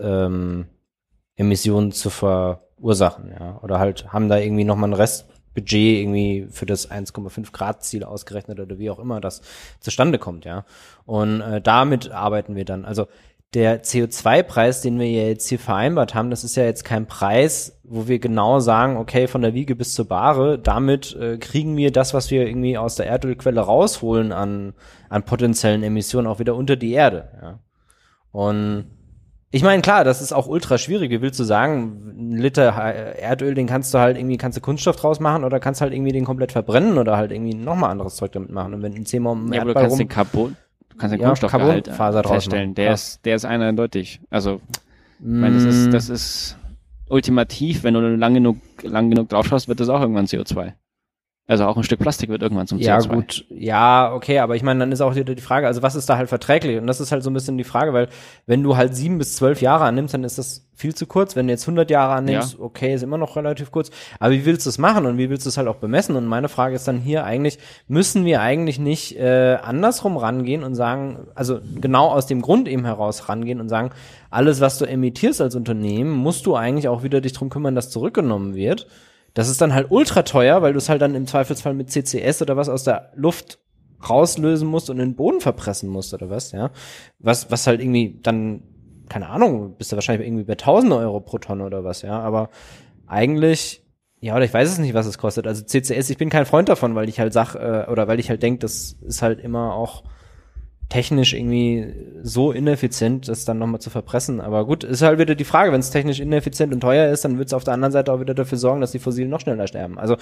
Emissionen zu verursachen, ja, oder halt haben da irgendwie nochmal ein Restbudget irgendwie für das 1,5 Grad Ziel ausgerechnet oder wie auch immer das zustande kommt, ja. Und damit arbeiten wir dann. Also der CO2-Preis, den wir ja jetzt hier vereinbart haben, das ist ja jetzt kein Preis, wo wir genau sagen, okay, von der Wiege bis zur Bahre, damit kriegen wir das, was wir irgendwie aus der Erdölquelle rausholen an potenziellen Emissionen auch wieder unter die Erde, ja. Und ich meine, klar, das ist auch ultra schwierig. Wie willst du sagen, ein Liter Erdöl, den kannst du Kunststoff draus machen oder kannst halt irgendwie den komplett verbrennen oder halt irgendwie nochmal anderes Zeug damit machen. Und wenn ein 10 Mal um Erdball aber du kannst den Kunststoffgehalt feststellen. Der ist eindeutig. Also, ich meine, das ist ultimativ. Wenn du lang genug drauf schaust, wird das auch irgendwann CO2. Also auch ein Stück Plastik wird irgendwann zum CO2. Ja, gut. Ja, okay, aber ich meine, dann ist auch wieder die Frage, also was ist da halt verträglich? Und das ist halt so ein bisschen die Frage, weil wenn du halt 7 bis 12 Jahre annimmst, dann ist das viel zu kurz. Wenn du jetzt 100 Jahre annimmst, okay, ist immer noch relativ kurz. Aber wie willst du es machen und wie willst du es halt auch bemessen? Und meine Frage ist dann hier eigentlich, müssen wir eigentlich nicht andersrum rangehen und sagen, also genau aus dem Grund eben heraus rangehen und sagen, alles, was du emittierst als Unternehmen, musst du eigentlich auch wieder dich drum kümmern, dass zurückgenommen wird. Das ist dann halt ultra teuer, weil du es halt dann im Zweifelsfall mit CCS oder was aus der Luft rauslösen musst und in den Boden verpressen musst oder was, ja. Was halt irgendwie dann, keine Ahnung, bist du wahrscheinlich irgendwie bei 1.000 Euro pro Tonne oder was, ja. Aber eigentlich, ja, oder ich weiß es nicht, was es kostet. Also CCS, ich bin kein Freund davon, weil ich halt oder weil ich halt denke, das ist halt immer auch technisch irgendwie so ineffizient, das dann nochmal zu verpressen. Aber gut, ist halt wieder die Frage, wenn es technisch ineffizient und teuer ist, dann wird es auf der anderen Seite auch wieder dafür sorgen, dass die Fossilen noch schneller sterben. Also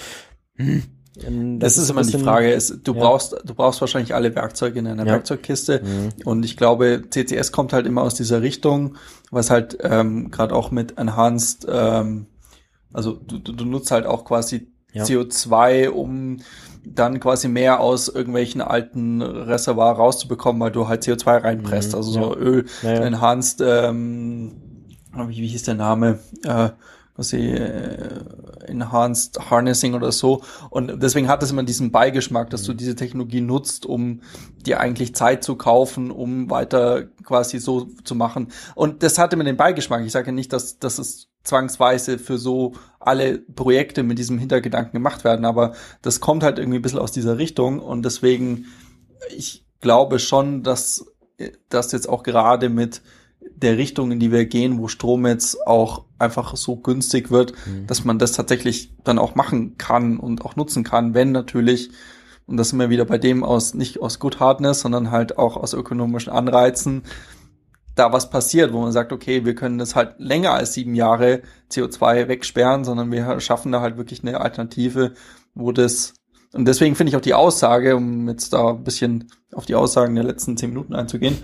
das ist immer die Frage, du brauchst wahrscheinlich alle Werkzeuge in einer Werkzeugkiste und ich glaube, CCS kommt halt immer aus dieser Richtung, was halt gerade auch mit Enhanced, also du nutzt halt auch quasi CO2, um dann quasi mehr aus irgendwelchen alten Reservoir rauszubekommen, weil du halt CO2 reinpresst, also so Öl, Enhanced, wie hieß der Name, Enhanced Harnessing oder so. Und deswegen hat es immer diesen Beigeschmack, dass du diese Technologie nutzt, um dir eigentlich Zeit zu kaufen, um weiter quasi so zu machen. Und das hatte immer den Beigeschmack. Ich sage ja nicht, dass es zwangsweise für so alle Projekte mit diesem Hintergedanken gemacht werden, aber das kommt halt irgendwie ein bisschen aus dieser Richtung. Und deswegen, ich glaube schon, dass das jetzt auch gerade mit der Richtung, in die wir gehen, wo Strom jetzt auch einfach so günstig wird, dass man das tatsächlich dann auch machen kann und auch nutzen kann, wenn natürlich, und das sind wir wieder bei dem nicht aus Good Hardness, sondern halt auch aus ökonomischen Anreizen, da was passiert, wo man sagt, okay, wir können das halt länger als 7 Jahre CO2 wegsperren, sondern wir schaffen da halt wirklich eine Alternative, wo das, und deswegen finde ich auch die Aussage, um jetzt da ein bisschen auf die Aussagen der letzten 10 Minuten einzugehen,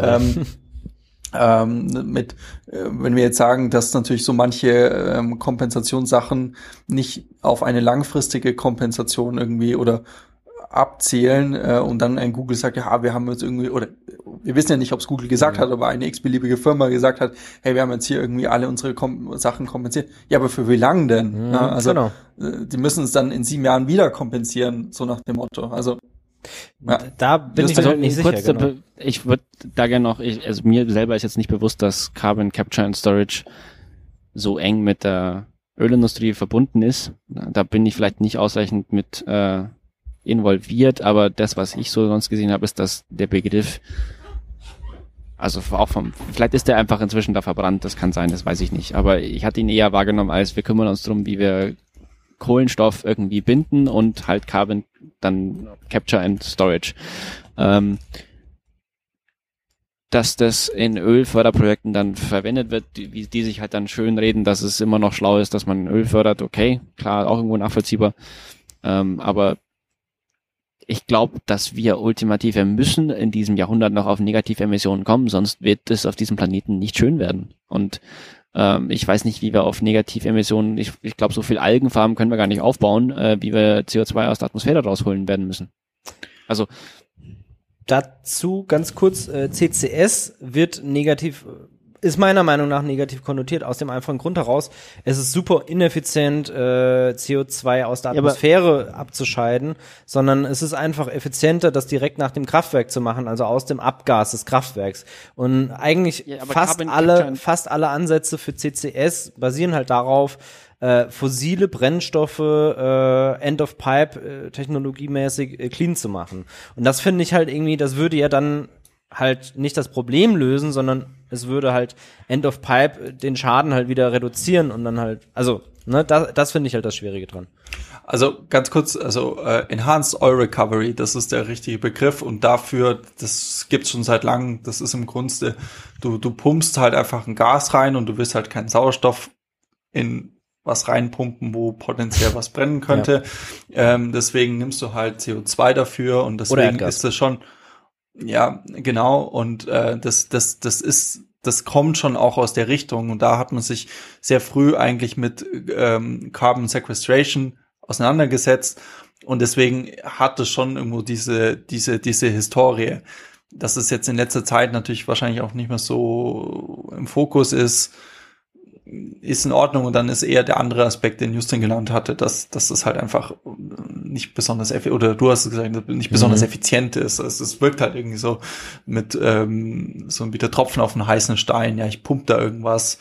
wenn wir jetzt sagen, dass natürlich so manche Kompensationssachen nicht auf eine langfristige Kompensation irgendwie oder abzählen und dann ein Google sagt, ja, wir haben jetzt irgendwie, oder wir wissen ja nicht, ob es Google gesagt hat, aber eine x-beliebige Firma gesagt hat, hey, wir haben jetzt hier irgendwie alle unsere Sachen kompensiert. Ja, aber für wie lang denn? Ja, also genau. Die müssen es dann in 7 Jahren wieder kompensieren, so nach dem Motto. Also ja. Da bin ich mir halt nicht sicher. Genau. Ich würde da gerne noch, also mir selber ist jetzt nicht bewusst, dass Carbon Capture and Storage so eng mit der Ölindustrie verbunden ist. Da bin ich vielleicht nicht ausreichend mit involviert, aber das, was ich so sonst gesehen habe, ist, dass der Begriff, also auch vielleicht ist der einfach inzwischen da verbrannt, das kann sein, das weiß ich nicht, aber ich hatte ihn eher wahrgenommen, als wir kümmern uns darum, wie wir Kohlenstoff irgendwie binden und halt Carbon, dann Capture and Storage. Dass das in Ölförderprojekten dann verwendet wird, wie die sich halt dann schön reden, dass es immer noch schlau ist, dass man Öl fördert, okay, klar, auch irgendwo nachvollziehbar. Aber ich glaube, dass wir müssen in diesem Jahrhundert noch auf Negativemissionen kommen, sonst wird es auf diesem Planeten nicht schön werden. Und ich weiß nicht, wie wir auf Negativemissionen, ich glaube, so viel Algenfarmen können wir gar nicht aufbauen, wie wir CO2 aus der Atmosphäre rausholen werden müssen. Also dazu ganz kurz, CCS wird ist meiner Meinung nach negativ konnotiert, aus dem einfachen Grund heraus, es ist super ineffizient, CO2 aus der Atmosphäre abzuscheiden, sondern es ist einfach effizienter, das direkt nach dem Kraftwerk zu machen, also aus dem Abgas des Kraftwerks. Und eigentlich fast alle Ansätze für CCS basieren halt darauf, fossile Brennstoffe End-of-Pipe technologiemäßig clean zu machen. Und das finde ich halt irgendwie, das würde ja dann halt nicht das Problem lösen, sondern es würde halt End-of-Pipe den Schaden halt wieder reduzieren und dann halt, also, ne, das finde ich halt das Schwierige dran. Also ganz kurz, Enhanced Oil Recovery, das ist der richtige Begriff und dafür, das gibt's schon seit langem, das ist im Grunde, du pumpst halt einfach ein Gas rein und du willst halt keinen Sauerstoff in was reinpumpen, wo potenziell was brennen könnte. Ja. Deswegen nimmst du halt CO2 dafür und deswegen ist das schon, ja, genau, und das kommt schon auch aus der Richtung und da hat man sich sehr früh eigentlich mit Carbon Sequestration auseinandergesetzt und deswegen hat es schon irgendwo diese Historie. Dass es jetzt in letzter Zeit natürlich wahrscheinlich auch nicht mehr so im Fokus ist in Ordnung und dann ist eher der andere Aspekt, den Justin genannt hatte, dass das halt einfach nicht besonders oder du hast gesagt, nicht besonders effizient ist. Also es wirkt halt irgendwie so mit so wie der Tropfen auf einen heißen Stein. Ja, ich pump da irgendwas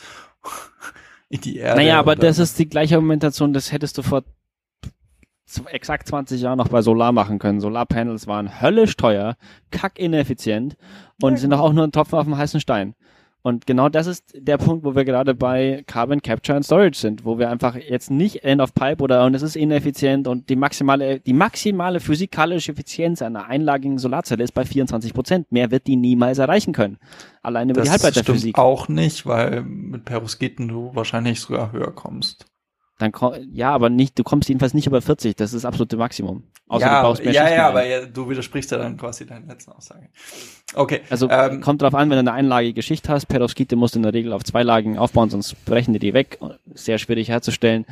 in die Erde. Naja, aber das ist die gleiche Argumentation, das hättest du vor exakt 20 Jahren noch bei Solar machen können. Solarpanels waren höllisch teuer, kackineffizient und sind doch auch nur ein Tropfen auf dem heißen Stein. Und genau das ist der Punkt, wo wir gerade bei Carbon Capture and Storage sind, wo wir einfach jetzt nicht End of Pipe und es ist ineffizient und die maximale physikalische Effizienz einer einlagigen Solarzelle ist bei 24%. Mehr wird die niemals erreichen können. Allein über die Halbleiterphysik. Das stimmt auch nicht, weil mit Perovskiten du wahrscheinlich sogar höher kommst. Ja, aber nicht, du kommst jedenfalls nicht über 40, das ist das absolute Maximum. Außer du baust mehr Schichten aber du widersprichst ja dann quasi deiner letzten Aussage. Okay. Also kommt drauf an, wenn du eine einlagige Schicht hast, Perovskite musst du in der Regel auf 2 Lagen aufbauen, sonst brechen die weg, sehr schwierig herzustellen.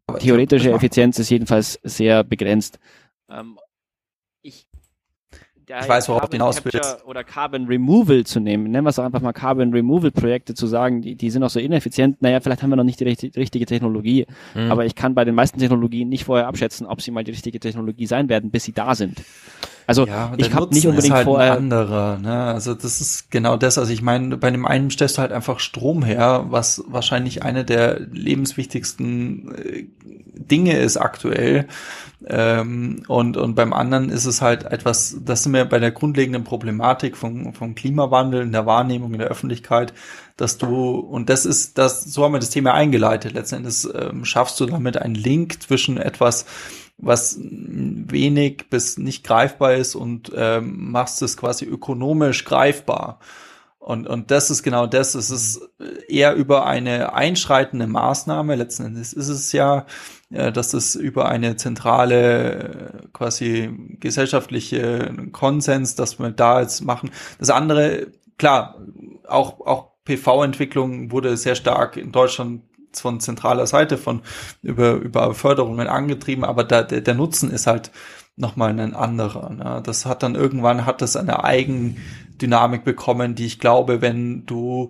Theoretische Effizienz ist jedenfalls sehr begrenzt. Ich weiß, worauf du hinaus willst. Oder Carbon Removal zu nehmen. Nennen wir es doch einfach mal Carbon Removal Projekte zu sagen, die sind auch so ineffizient. Naja, vielleicht haben wir noch nicht die richtige Technologie. Aber ich kann bei den meisten Technologien nicht vorher abschätzen, ob sie mal die richtige Technologie sein werden, bis sie da sind. Also ja, ich habe nicht unbedingt ist halt vorher... ein anderer, ne? Also das ist genau das. Also ich meine, bei dem einen stellst du halt einfach Strom her, was wahrscheinlich eine der lebenswichtigsten Dinge ist aktuell. Und beim anderen ist es halt etwas, das sind wir bei der grundlegenden Problematik vom Klimawandel in der Wahrnehmung in der Öffentlichkeit, dass du, und so haben wir das Thema eingeleitet, letzten Endes schaffst du damit einen Link zwischen etwas, was wenig bis nicht greifbar ist und machst es quasi ökonomisch greifbar. Und das ist genau das. Es ist eher über eine einschreitende Maßnahme. Letzten Endes ist es ja, dass es über eine zentrale quasi gesellschaftliche Konsens, dass wir da jetzt machen. Das andere, klar, auch PV-Entwicklung wurde sehr stark in Deutschland von zentraler Seite über Förderungen angetrieben, aber der Nutzen ist halt nochmal ein anderer. Ne? Das hat dann irgendwann eine Eigendynamik bekommen, die ich glaube, wenn du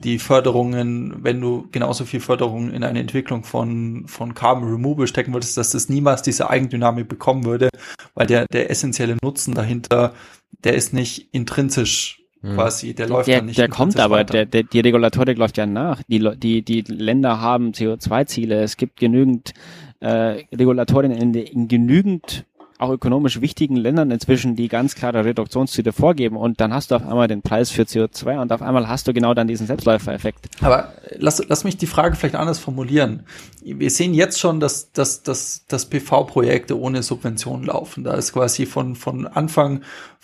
genauso viel Förderung in eine Entwicklung von Carbon Removal stecken würdest, dass das niemals diese Eigendynamik bekommen würde, weil der essentielle Nutzen dahinter, der ist nicht intrinsisch quasi, der läuft dann nicht. Der kommt aber, die Regulatorik läuft ja nach. Die Länder haben CO2-Ziele. Es gibt genügend Regulatorien in genügend auch ökonomisch wichtigen Ländern inzwischen, die ganz klare Reduktionsziele vorgeben, und dann hast du auf einmal den Preis für CO2 und auf einmal hast du genau dann diesen Selbstläufereffekt. Aber lass mich die Frage vielleicht anders formulieren. Wir sehen jetzt schon, dass PV-Projekte ohne Subvention laufen. Da ist quasi von Anfang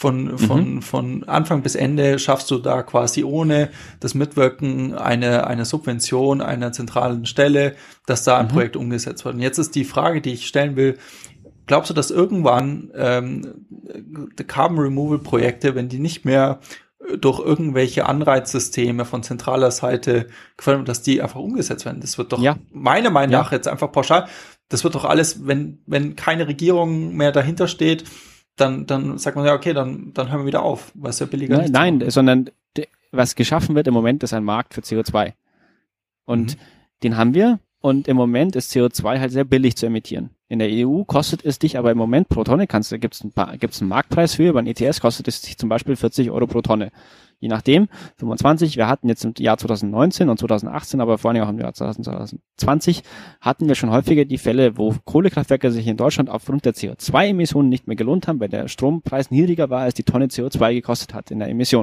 bis Ende schaffst du da quasi ohne das Mitwirken einer Subvention einer zentralen Stelle, dass da ein Projekt umgesetzt wird. Und jetzt ist die Frage, die ich stellen will: Glaubst du, dass irgendwann Carbon Removal Projekte, wenn die nicht mehr durch irgendwelche Anreizsysteme von zentraler Seite gefördert, dass die einfach umgesetzt werden? Das wird doch meiner Meinung nach jetzt einfach pauschal, das wird doch alles, wenn keine Regierung mehr dahinter steht, dann sagt man ja, okay, dann hören wir wieder auf, weil es ja billiger ist. Nein, sondern was geschaffen wird im Moment ist ein Markt für CO2. Und den haben wir. Und im Moment ist CO2 halt sehr billig zu emittieren. In der EU kostet es dich aber im Moment pro Tonne, gibt's einen Marktpreis für, über ein ETS kostet es dich zum Beispiel 40 Euro pro Tonne. Je nachdem, 25, wir hatten jetzt im Jahr 2019 und 2018, aber vor allem auch im Jahr 2020, hatten wir schon häufiger die Fälle, wo Kohlekraftwerke sich in Deutschland aufgrund der CO2-Emissionen nicht mehr gelohnt haben, weil der Strompreis niedriger war, als die Tonne CO2 gekostet hat in der Emission.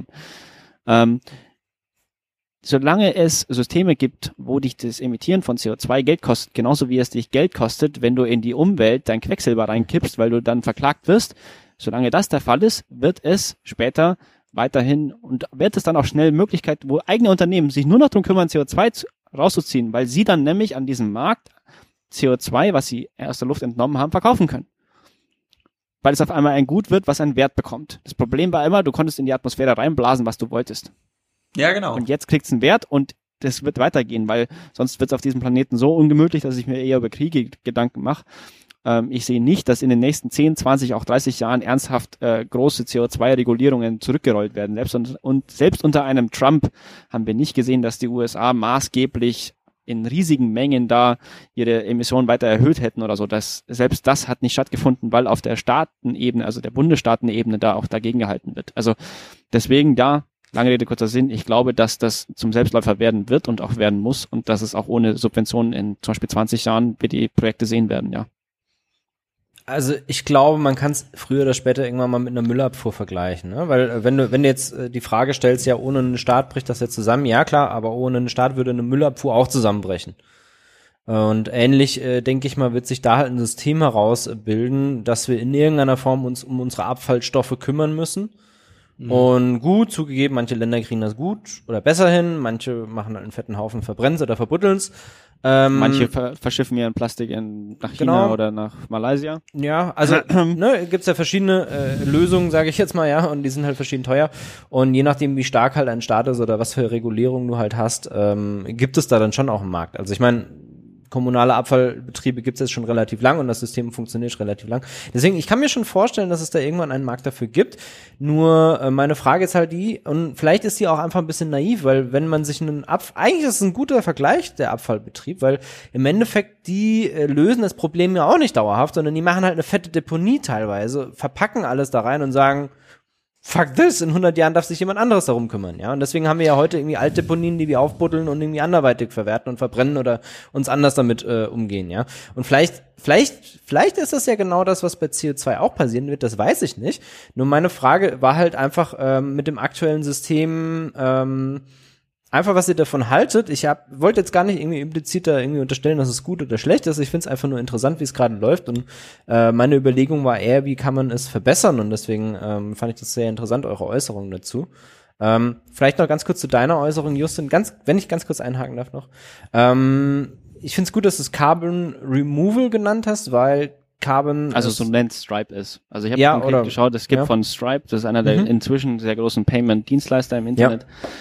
Solange es Systeme gibt, wo dich das Emittieren von CO2 Geld kostet, genauso wie es dich Geld kostet, wenn du in die Umwelt dein Quecksilber reinkippst, weil du dann verklagt wirst, solange das der Fall ist, wird es später weiterhin und wird es dann auch schnell Möglichkeit, wo eigene Unternehmen sich nur noch darum kümmern, CO2 rauszuziehen, weil sie dann nämlich an diesem Markt CO2, was sie aus der Luft entnommen haben, verkaufen können. Weil es auf einmal ein Gut wird, was einen Wert bekommt. Das Problem war immer, du konntest in die Atmosphäre reinblasen, was du wolltest. Ja, genau. Und jetzt kriegt's einen Wert und das wird weitergehen, weil sonst wird's auf diesem Planeten so ungemütlich, dass ich mir eher über Kriege Gedanken mache. Ich sehe nicht, dass in den nächsten 10, 20, auch 30 Jahren ernsthaft große CO2-Regulierungen zurückgerollt werden. Selbst unter einem Trump haben wir nicht gesehen, dass die USA maßgeblich in riesigen Mengen da ihre Emissionen weiter erhöht hätten oder so. Selbst das hat nicht stattgefunden, weil auf der Staatenebene, also der Bundesstaatenebene, da auch dagegen gehalten wird. Also deswegen lange Rede, kurzer Sinn, ich glaube, dass das zum Selbstläufer werden wird und auch werden muss und dass es auch ohne Subventionen in zum Beispiel 20 Jahren wir die Projekte sehen werden, ja. Also ich glaube, man kann es früher oder später irgendwann mal mit einer Müllabfuhr vergleichen, ne? Weil wenn du jetzt die Frage stellst, ja, ohne einen Staat bricht das ja zusammen, ja klar, aber ohne einen Staat würde eine Müllabfuhr auch zusammenbrechen. Und ähnlich, denke ich mal, wird sich da halt ein System herausbilden, dass wir in irgendeiner Form uns um unsere Abfallstoffe kümmern müssen. Und gut, zugegeben, manche Länder kriegen das gut oder besser hin, manche machen halt einen fetten Haufen, verbrennen oder verbuddeln's. Manche verschiffen ihren Plastik nach China oder nach Malaysia. Ja, also gibt's ja verschiedene Lösungen, sage ich jetzt mal, ja, und die sind halt verschieden teuer. Und je nachdem, wie stark halt ein Staat ist oder was für Regulierungen du halt hast, gibt es da dann schon auch einen Markt. Also ich meine, kommunale Abfallbetriebe gibt es jetzt schon relativ lang und das System funktioniert relativ lang. Deswegen, ich kann mir schon vorstellen, dass es da irgendwann einen Markt dafür gibt. Nur meine Frage ist halt die, und vielleicht ist die auch einfach ein bisschen naiv, weil wenn man sich eigentlich ist es ein guter Vergleich, der Abfallbetrieb, weil im Endeffekt die lösen das Problem ja auch nicht dauerhaft, sondern die machen halt eine fette Deponie teilweise, verpacken alles da rein und sagen, fuck this, in 100 Jahren darf sich jemand anderes darum kümmern, ja. Und deswegen haben wir ja heute irgendwie Altdeponien, die wir aufbuddeln und irgendwie anderweitig verwerten und verbrennen oder uns anders damit umgehen, ja. Und vielleicht ist das ja genau das, was bei CO2 auch passieren wird, das weiß ich nicht. Nur meine Frage war halt einfach mit dem aktuellen System einfach, was ihr davon haltet. Ich wollte jetzt gar nicht irgendwie implizit da irgendwie unterstellen, dass es gut oder schlecht ist. Ich finde es einfach nur interessant, wie es gerade läuft. Und meine Überlegung war eher, wie kann man es verbessern? Und deswegen fand ich das sehr interessant, eure Äußerungen dazu. Vielleicht noch ganz kurz zu deiner Äußerung, Justin, wenn ich ganz kurz einhaken darf noch. Ich finde es gut, dass du es Carbon Removal genannt hast, weil Carbon... Also so nennt Stripe ist. Also ich habe konkret geschaut, es gibt von Stripe, das ist einer der inzwischen sehr großen Payment-Dienstleister im Internet,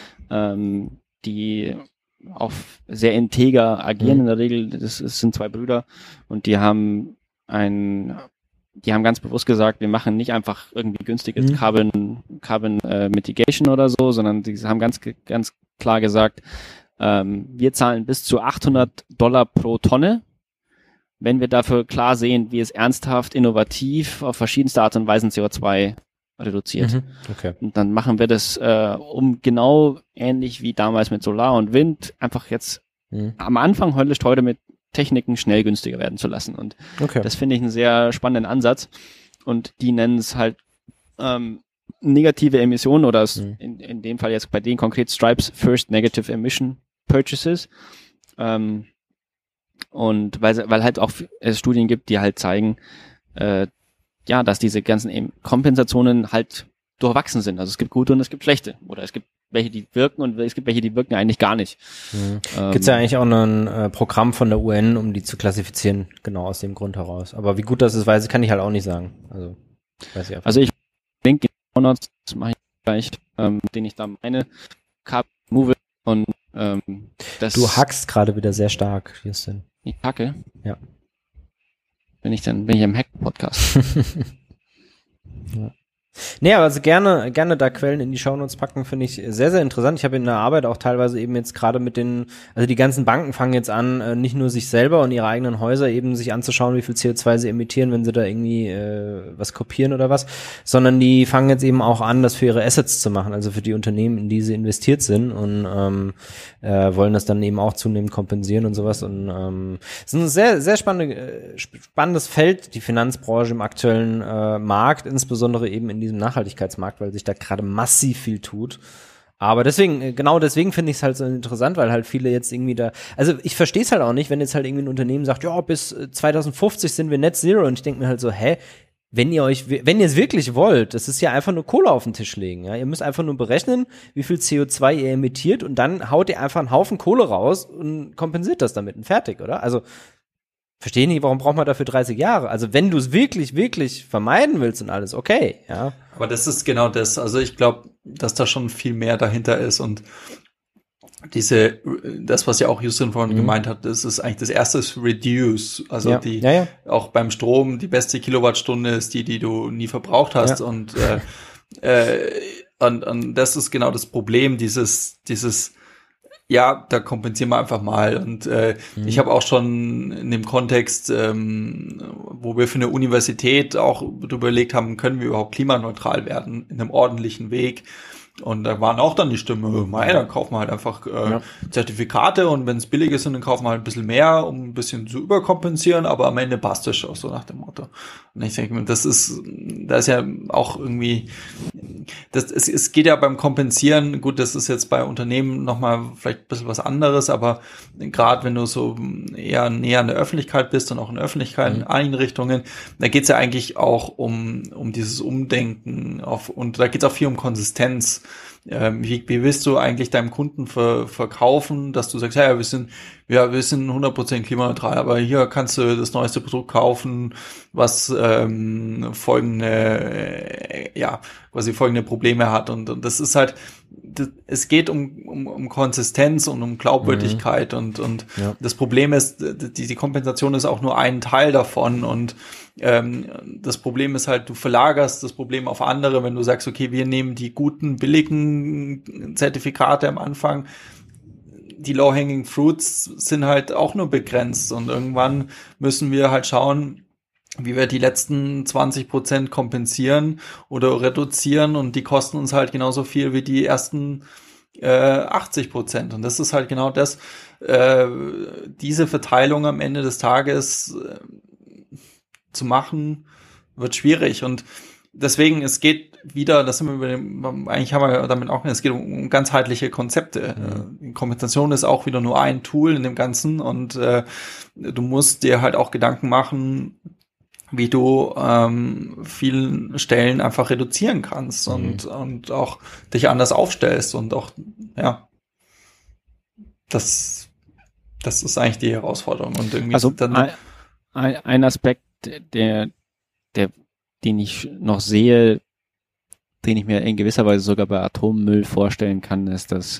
die auch sehr integer agieren in der Regel. Das sind zwei Brüder und die haben ganz bewusst gesagt, wir machen nicht einfach irgendwie günstiges Carbon Mitigation oder so, sondern die haben ganz klar gesagt, wir zahlen bis zu $800 pro Tonne, wenn wir dafür klar sehen, wie es ernsthaft, innovativ, auf verschiedenste Art und Weisen CO2 reduziert. Okay. Und dann machen wir das um genau ähnlich wie damals mit Solar und Wind, einfach jetzt am Anfang höllisch teuer mit Techniken schnell günstiger werden zu lassen. Und das finde ich einen sehr spannenden Ansatz. Und die nennen es halt negative Emissionen oder in dem Fall jetzt bei denen konkret Stripes First Negative Emission Purchases. Und weil halt auch es Studien gibt, die halt zeigen, dass diese ganzen Kompensationen halt durchwachsen sind. Also es gibt gute und es gibt schlechte. Oder es gibt welche, die wirken und es gibt welche, die wirken eigentlich gar nicht. Gibt's ja eigentlich auch noch ein Programm von der UN, um die zu klassifizieren, genau aus dem Grund heraus. Aber wie gut das ist, kann ich halt auch nicht sagen. Also, weiß ich einfach. Also ich denke, das mache ich gleich, den ich da meine, Carbon Removal und das... Du hackst gerade wieder sehr stark, Justin. Ich hacke? Ja. Bin ich im Hack-Podcast? Ja. Nee, aber also gerne da Quellen in die Shownotes packen, finde ich sehr, sehr interessant. Ich habe in der Arbeit auch teilweise eben jetzt gerade also die ganzen Banken fangen jetzt an, nicht nur sich selber und ihre eigenen Häuser eben sich anzuschauen, wie viel CO2 sie emittieren, wenn sie da irgendwie was kopieren oder was, sondern die fangen jetzt eben auch an, das für ihre Assets zu machen, also für die Unternehmen, in die sie investiert sind und wollen das dann eben auch zunehmend kompensieren und sowas. Und es ist ein sehr, sehr spannendes Feld, die Finanzbranche im aktuellen Markt, insbesondere eben in diesem Nachhaltigkeitsmarkt, weil sich da gerade massiv viel tut. Aber deswegen finde ich es halt so interessant, weil halt viele jetzt irgendwie also ich verstehe es halt auch nicht, wenn jetzt halt irgendwie ein Unternehmen sagt, ja, bis 2050 sind wir Net Zero, und ich denke mir halt so, wenn ihr es wirklich wollt, das ist ja einfach nur Kohle auf den Tisch legen, ja, ihr müsst einfach nur berechnen, wie viel CO2 ihr emittiert und dann haut ihr einfach einen Haufen Kohle raus und kompensiert das damit und fertig, oder? Also verstehe nicht, warum braucht man dafür 30 Jahre? Also wenn du es wirklich, wirklich vermeiden willst und alles, okay, ja. Aber das ist genau das. Also ich glaube, dass da schon viel mehr dahinter ist und das, was ja auch Justin vorhin gemeint hat, das ist eigentlich das erste ist Reduce. Also auch beim Strom die beste Kilowattstunde ist die du nie verbraucht hast und das ist genau das Problem, dieses da kompensieren wir einfach mal. Und ich habe auch schon in dem Kontext, wo wir für eine Universität auch überlegt haben, können wir überhaupt klimaneutral werden in einem ordentlichen Weg. Und da waren auch dann die Stimmen, dann kaufen wir halt einfach Zertifikate und wenn es billig ist, dann kaufen wir halt ein bisschen mehr, um ein bisschen zu überkompensieren, aber am Ende passt das schon, so nach dem Motto. Und ich denke mir, da ist ja auch irgendwie, es geht ja beim Kompensieren, gut, das ist jetzt bei Unternehmen nochmal vielleicht ein bisschen was anderes, aber gerade wenn du so eher näher an der Öffentlichkeit bist und auch in öffentlichen Einrichtungen, da geht's ja eigentlich auch um dieses Umdenken und da geht's auch viel um Konsistenz. Wie willst du eigentlich deinem Kunden verkaufen, dass du sagst, wir sind 100% klimaneutral, aber hier kannst du das neueste Produkt kaufen, was folgende Probleme hat und das ist halt, es geht um Konsistenz und um Glaubwürdigkeit und das Problem ist, die Kompensation ist auch nur ein Teil davon und das Problem ist halt, du verlagerst das Problem auf andere, wenn du sagst, okay, wir nehmen die guten, billigen Zertifikate am Anfang. Die low-hanging fruits sind halt auch nur begrenzt und irgendwann müssen wir halt schauen, wie wir die letzten 20% kompensieren oder reduzieren und die kosten uns halt genauso viel wie die ersten 80%. Und das ist halt genau das, diese Verteilung am Ende des Tages zu machen, wird schwierig. Und deswegen, es geht wieder, das sind wir eigentlich haben wir damit auch, es geht um ganzheitliche Konzepte. Kompensation ist auch wieder nur ein Tool in dem Ganzen und du musst dir halt auch Gedanken machen, wie du vielen Stellen einfach reduzieren kannst und auch dich anders aufstellst und auch, ja, das ist eigentlich die Herausforderung. Und irgendwie also dann ein Aspekt, den ich noch sehe, den ich mir in gewisser Weise sogar bei Atommüll vorstellen kann, ist, dass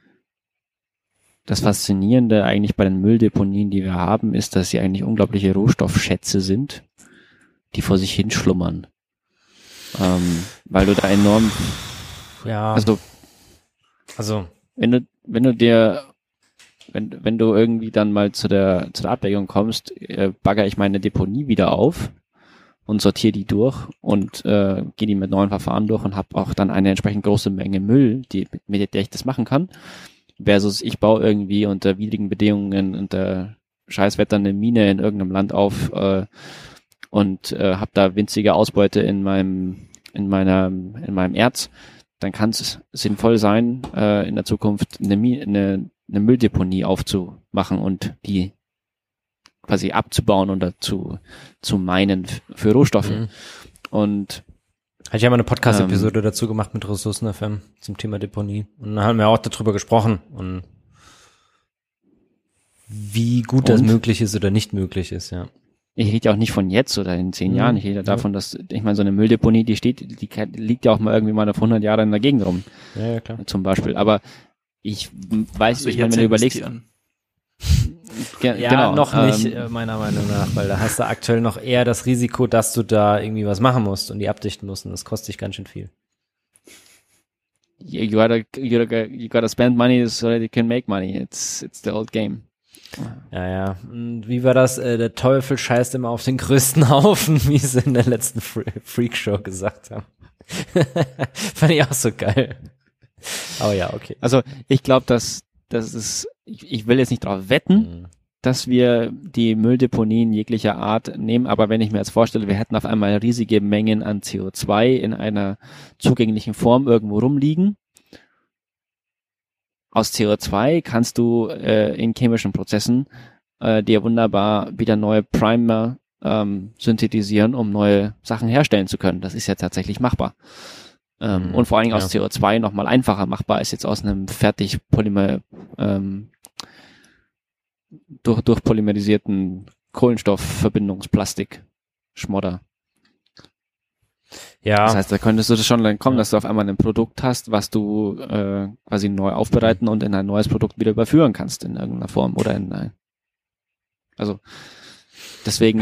das Faszinierende eigentlich bei den Mülldeponien, die wir haben, ist, dass sie eigentlich unglaubliche Rohstoffschätze sind, die vor sich hinschlummern. Weil du da enorm, also wenn du irgendwie dann mal zu der Abwägung kommst, bagger ich meine Deponie wieder auf und sortiere die durch und gehe die mit neuen Verfahren durch und habe auch dann eine entsprechend große Menge Müll, mit der ich das machen kann, versus ich baue irgendwie unter widrigen Bedingungen, unter Scheißwetter eine Mine in irgendeinem Land auf und habe da winzige Ausbeute in meinem Erz, dann kann es sinnvoll sein, in der Zukunft eine Mülldeponie aufzumachen und die quasi abzubauen und dazu zu meinen für Rohstoffe. Und hatte ich ja mal eine Podcast-Episode dazu gemacht mit Ressourcen FM zum Thema Deponie. Und dann haben wir auch darüber gesprochen und wie gut das möglich ist oder nicht möglich ist, ja. Ich rede ja auch nicht von jetzt oder in 10 Jahren. Ich rede davon, dass, ich meine, so eine Mülldeponie, die liegt ja auch mal irgendwie mal auf 100 Jahre in der Gegend rum. Ja, klar. Zum Beispiel. Aber ich weiß, ich meine, wenn du überlegst, genau, noch nicht, meiner Meinung nach, weil da hast du aktuell noch eher das Risiko, dass du da irgendwie was machen musst und die abdichten musst und das kostet dich ganz schön viel. You gotta spend money so that you can make money. It's the old game. Ja. Und wie war das? Der Teufel scheißt immer auf den größten Haufen, wie sie in der letzten Freakshow gesagt haben. Fand ich auch so geil. Aber ja, okay. Also ich glaube, dass ich will jetzt nicht darauf wetten, dass wir die Mülldeponien jeglicher Art nehmen, aber wenn ich mir jetzt vorstelle, wir hätten auf einmal riesige Mengen an CO2 in einer zugänglichen Form irgendwo rumliegen. Aus CO2 kannst du in chemischen Prozessen dir wunderbar wieder neue Primer synthetisieren, um neue Sachen herstellen zu können. Das ist ja tatsächlich machbar. Und vor allen Dingen aus CO2 nochmal einfacher machbar ist jetzt aus einem fertig durchpolymerisierten Kohlenstoffverbindungsplastik Schmodder. Ja. Das heißt, da könntest du das schon dann kommen, dass du auf einmal ein Produkt hast, was du quasi neu aufbereiten und in ein neues Produkt wieder überführen kannst in irgendeiner Form oder also deswegen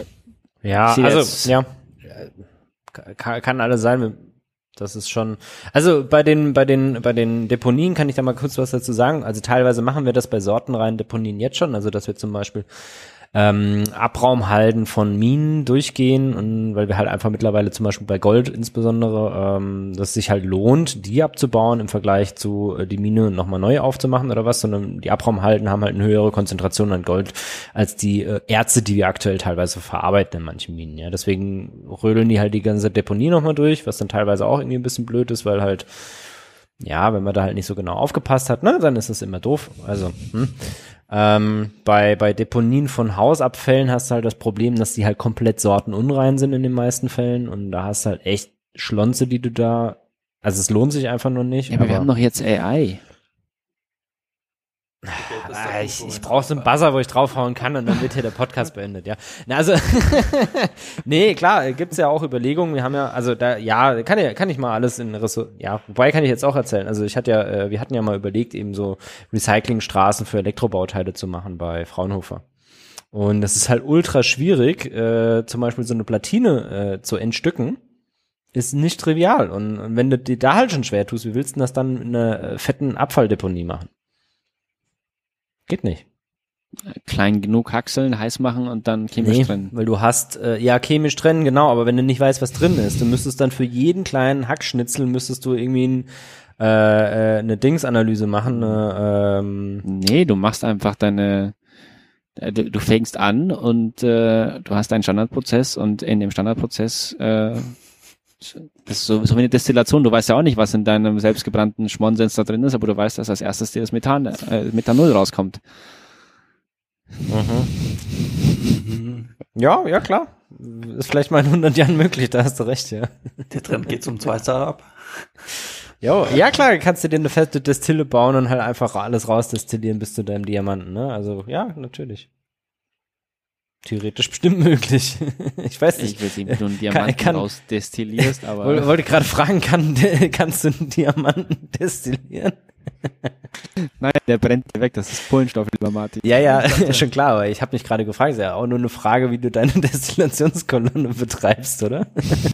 kann alles sein. Das ist schon, also bei den Deponien kann ich da mal kurz was dazu sagen. Also teilweise machen wir das bei sortenreinen Deponien jetzt schon, also dass wir zum Beispiel Abraumhalden von Minen durchgehen und weil wir halt einfach mittlerweile zum Beispiel bei Gold insbesondere, dass sich halt lohnt, die abzubauen im Vergleich zu die Mine nochmal neu aufzumachen oder was, sondern die Abraumhalden haben halt eine höhere Konzentration an Gold als die Erze, die wir aktuell teilweise verarbeiten in manchen Minen, ja. Deswegen rödeln die halt die ganze Deponie nochmal durch, was dann teilweise auch irgendwie ein bisschen blöd ist, weil halt, ja, wenn man da halt nicht so genau aufgepasst hat, ne, dann ist es immer doof. Also, bei Deponien von Hausabfällen hast du halt das Problem, dass die halt komplett sortenunrein sind in den meisten Fällen und da hast du halt echt Schlonze, die du da, also es lohnt sich einfach nur nicht. Ja, aber wir haben doch jetzt AI. Ich brauche so einen Buzzer, wo ich draufhauen kann und dann wird hier der Podcast beendet, ja. Na, also, nee, klar, gibt's ja auch Überlegungen. Wir haben ja, also da, ja, kann ich mal alles in ja, wobei kann ich jetzt auch erzählen. Also wir hatten ja mal überlegt, eben so Recyclingstraßen für Elektrobauteile zu machen bei Fraunhofer. Und das ist halt ultra schwierig, zum Beispiel so eine Platine zu entstücken. Ist nicht trivial. Und wenn du dir da halt schon schwer tust, wie willst du das dann in einer fetten Abfalldeponie machen? Geht nicht. Klein genug hackseln, heiß machen und dann chemisch trennen. Weil du hast, chemisch trennen, genau, aber wenn du nicht weißt, was drin ist, du müsstest dann für jeden kleinen Hackschnitzel müsstest du irgendwie eine Dingsanalyse machen. Nee, du machst einfach du fängst an und du hast einen Standardprozess und in dem Standardprozess das ist so wie eine Destillation. Du weißt ja auch nicht, was in deinem selbstgebrannten Schmonsens da drin ist, aber du weißt, dass als erstes dir das Methanol rauskommt. Ja, klar. Ist vielleicht mal in 100 Jahren möglich, da hast du recht, ja. Der Trend geht zum 2 Startup. Jo, ja klar, kannst du dir eine feste Destille bauen und halt einfach alles rausdestillieren bis zu deinem Diamanten, ne? Also, ja, natürlich. Theoretisch bestimmt möglich. Ich weiß nicht. Ich weiß nicht, wie du einen Diamanten rausdestillierst, aber... Wollte gerade fragen, kannst du einen Diamanten destillieren? Nein, der brennt dir weg, das ist Kohlenstoff, lieber Martin. Ja, schon klar, aber ich habe mich gerade gefragt, ist ja auch nur eine Frage, wie du deine Destillationskolonne betreibst, oder?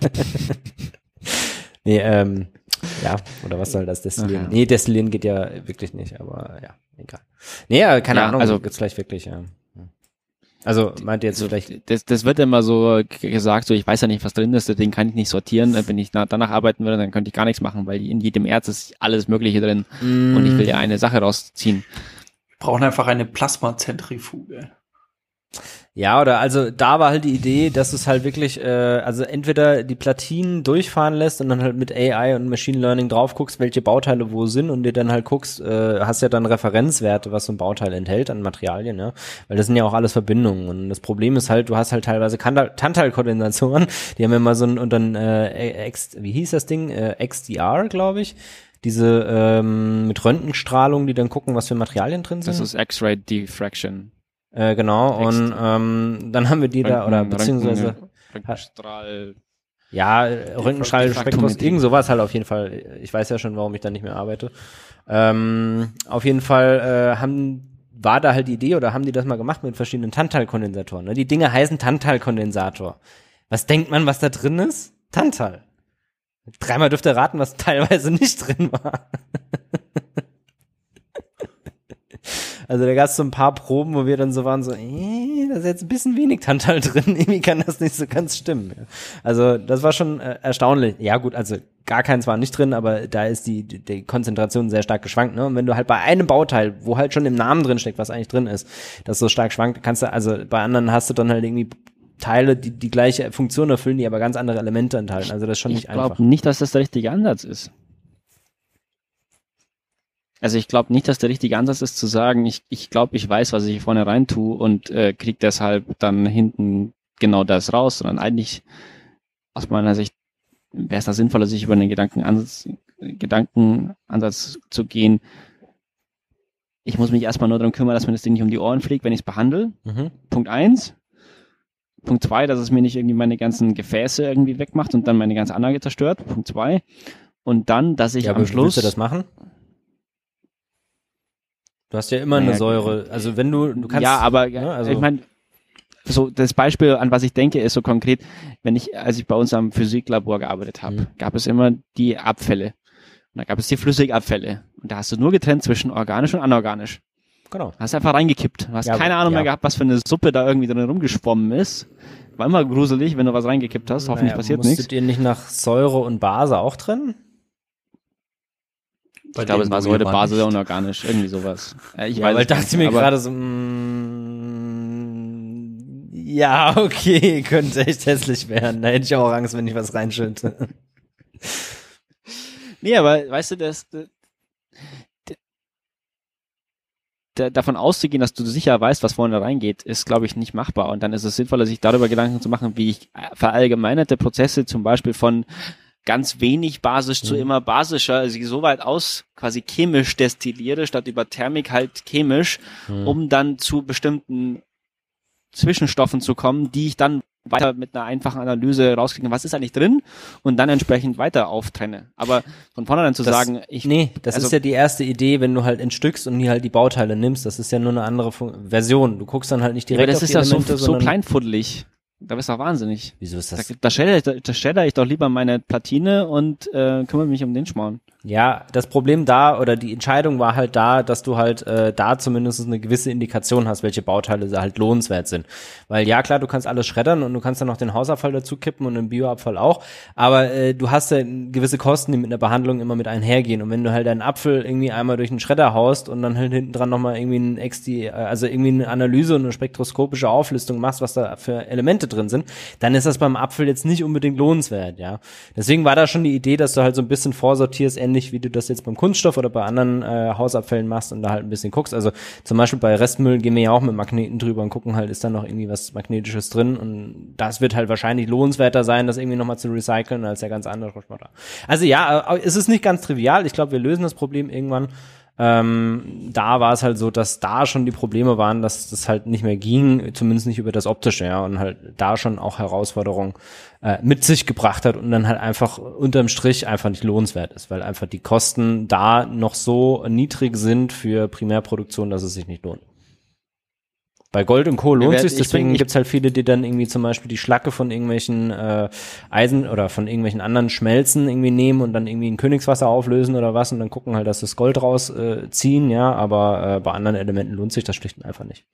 Nee, ja, oder was soll das destillieren? Okay. Nee, destillieren geht ja wirklich nicht, aber ja, egal. Nee, keine Ahnung, also geht's gleich wirklich, ja. Also meint ihr jetzt vielleicht? Das wird immer so gesagt, so ich weiß ja nicht, was drin ist, deswegen kann ich nicht sortieren. Wenn ich danach arbeiten würde, dann könnte ich gar nichts machen, weil in jedem Erz ist alles Mögliche drin und ich will ja eine Sache rausziehen. Wir brauchen einfach eine Plasmazentrifuge. Ja, oder also da war halt die Idee, dass es halt wirklich, also entweder die Platinen durchfahren lässt und dann halt mit AI und Machine Learning drauf guckst, welche Bauteile wo sind und dir dann halt guckst, hast ja dann Referenzwerte, was so ein Bauteil enthält an Materialien, ne? Weil das sind ja auch alles Verbindungen und das Problem ist halt, du hast halt teilweise Tantalkondensatoren, die haben immer so ein, und dann, wie hieß das Ding? XDR, glaube ich. Diese mit Röntgenstrahlung, die dann gucken, was für Materialien drin sind. Das ist X-Ray Diffraction. Genau, und dann haben wir die da, oder beziehungsweise Röntgenstrahl. Ja, Röntgenstrahl, Spektrum, irgend sowas halt auf jeden Fall. Ich weiß ja schon, warum ich da nicht mehr arbeite. Auf jeden Fall war da halt die Idee, oder haben die das mal gemacht mit verschiedenen Tantalkondensatoren. Ne? Die Dinge heißen Tantalkondensator. Was denkt man, was da drin ist? Tantal. Dreimal dürft ihr raten, was teilweise nicht drin war. Also da gab es so ein paar Proben, wo wir dann so waren, so, da ist jetzt ein bisschen wenig Tantal drin, irgendwie kann das nicht so ganz stimmen. Also das war schon erstaunlich. Ja gut, also gar keins war nicht drin, aber da ist die Konzentration sehr stark geschwankt. Ne? Und wenn du halt bei einem Bauteil, wo halt schon im Namen drin steckt, was eigentlich drin ist, das so stark schwankt, kannst du, also bei anderen hast du dann halt irgendwie Teile, die gleiche Funktion erfüllen, die aber ganz andere Elemente enthalten. Also das ist schon nicht einfach. Ich glaube nicht, dass das der richtige Ansatz ist. Also ich glaube nicht, dass der richtige Ansatz ist zu sagen, ich glaube, ich weiß, was ich hier vorne rein tue und kriege deshalb dann hinten genau das raus, sondern eigentlich aus meiner Sicht wäre es da sinnvoller, sich über einen Gedankenansatz zu gehen. Ich muss mich erstmal nur darum kümmern, dass mir das Ding nicht um die Ohren fliegt, wenn ich es behandle. Punkt 1. Punkt 2, dass es mir nicht irgendwie meine ganzen Gefäße irgendwie wegmacht und dann meine ganze Anlage zerstört. Punkt 2. Und dann, dass ich am Schluss... Willst du das machen? Du hast ja immer eine Säure, also wenn du kannst... Ja, aber ne, also ich meine, so das Beispiel, an was ich denke, ist so konkret, als ich bei uns am Physiklabor gearbeitet habe, gab es immer die Abfälle. Und da gab es die Flüssigabfälle. Und da hast du nur getrennt zwischen organisch und anorganisch. Genau. Hast einfach reingekippt. Du hast keine Ahnung mehr gehabt, was für eine Suppe da irgendwie drin rumgeschwommen ist. War immer gruselig, wenn du was reingekippt hast. Hoffentlich passiert nichts. Musstet ihr nicht nach Säure und Base auch trennen? Ich glaube, es war Säure, Base und organisch, irgendwie sowas. Ich weiß weil dachte mir gerade so, ja, okay, könnte echt hässlich werden. Da hätte ich auch Angst, wenn ich was reinschütte. Nee, aber weißt du, davon auszugehen, dass du sicher weißt, was vorne reingeht, ist, glaube ich, nicht machbar. Und dann ist es sinnvoller, sich darüber Gedanken zu machen, wie ich verallgemeinerte Prozesse zum Beispiel von ganz wenig basisch zu immer basischer, also ich so weit aus quasi chemisch destilliere, statt über Thermik halt chemisch, um dann zu bestimmten Zwischenstoffen zu kommen, die ich dann weiter mit einer einfachen Analyse rauskriege, was ist eigentlich drin und dann entsprechend weiter auftrenne. Aber von vornherein zu sagen, das ist ja die erste Idee, wenn du halt entstückst und hier halt die Bauteile nimmst, das ist ja nur eine andere Version. Du guckst dann halt nicht direkt auf die Elemente, das ist ja so kleinfuddelig. Da bist du auch wahnsinnig. Wieso ist das? Da schredder ich doch lieber meine Platine und kümmere mich um den Schmarrn. Ja, das Problem da oder die Entscheidung war halt da, dass du halt da zumindest eine gewisse Indikation hast, welche Bauteile halt lohnenswert sind. Weil ja klar, du kannst alles schreddern und du kannst dann noch den Hausabfall dazu kippen und den Bioabfall auch, aber du hast ja gewisse Kosten, die mit einer Behandlung immer mit einhergehen. Und wenn du halt einen Apfel irgendwie einmal durch einen Schredder haust und dann halt hinten dran nochmal irgendwie irgendwie eine Analyse und eine spektroskopische Auflistung machst, was da für Elemente drin sind, dann ist das beim Apfel jetzt nicht unbedingt lohnenswert, ja. Deswegen war da schon die Idee, dass du halt so ein bisschen vorsortierst, ähnlich wie du das jetzt beim Kunststoff oder bei anderen Hausabfällen machst und da halt ein bisschen guckst. Also zum Beispiel bei Restmüll gehen wir ja auch mit Magneten drüber und gucken halt, ist da noch irgendwie was Magnetisches drin, und das wird halt wahrscheinlich lohnenswerter sein, das irgendwie nochmal zu recyceln, als der ganz andere Schmotter. Also ja, es ist nicht ganz trivial. Ich glaube, wir lösen das Problem irgendwann. Da war es halt so, dass da schon die Probleme waren, dass das halt nicht mehr ging, zumindest nicht über das Optische, ja, und halt da schon auch Herausforderungen mit sich gebracht hat und dann halt einfach unterm Strich einfach nicht lohnenswert ist, weil einfach die Kosten da noch so niedrig sind für Primärproduktion, dass es sich nicht lohnt. Bei Gold und Co. lohnt sich, deswegen gibt's halt viele, die dann irgendwie zum Beispiel die Schlacke von irgendwelchen Eisen oder von irgendwelchen anderen Schmelzen irgendwie nehmen und dann irgendwie in Königswasser auflösen oder was und dann gucken halt, dass das Gold rausziehen, ja, aber bei anderen Elementen lohnt sich das schlicht und einfach nicht.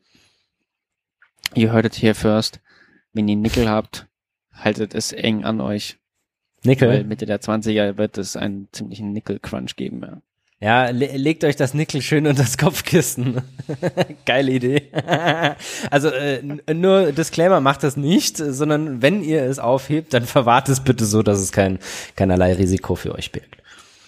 Ihr hörtet hier first, wenn ihr Nickel habt, haltet es eng an euch. Nickel? Weil Mitte der 20er wird es einen ziemlichen Nickel-Crunch geben, ja. Ja, legt euch das Nickel schön unter das Kopfkissen. Geile Idee. Also nur Disclaimer, macht das nicht, sondern wenn ihr es aufhebt, dann verwahrt es bitte so, dass es keinerlei Risiko für euch birgt.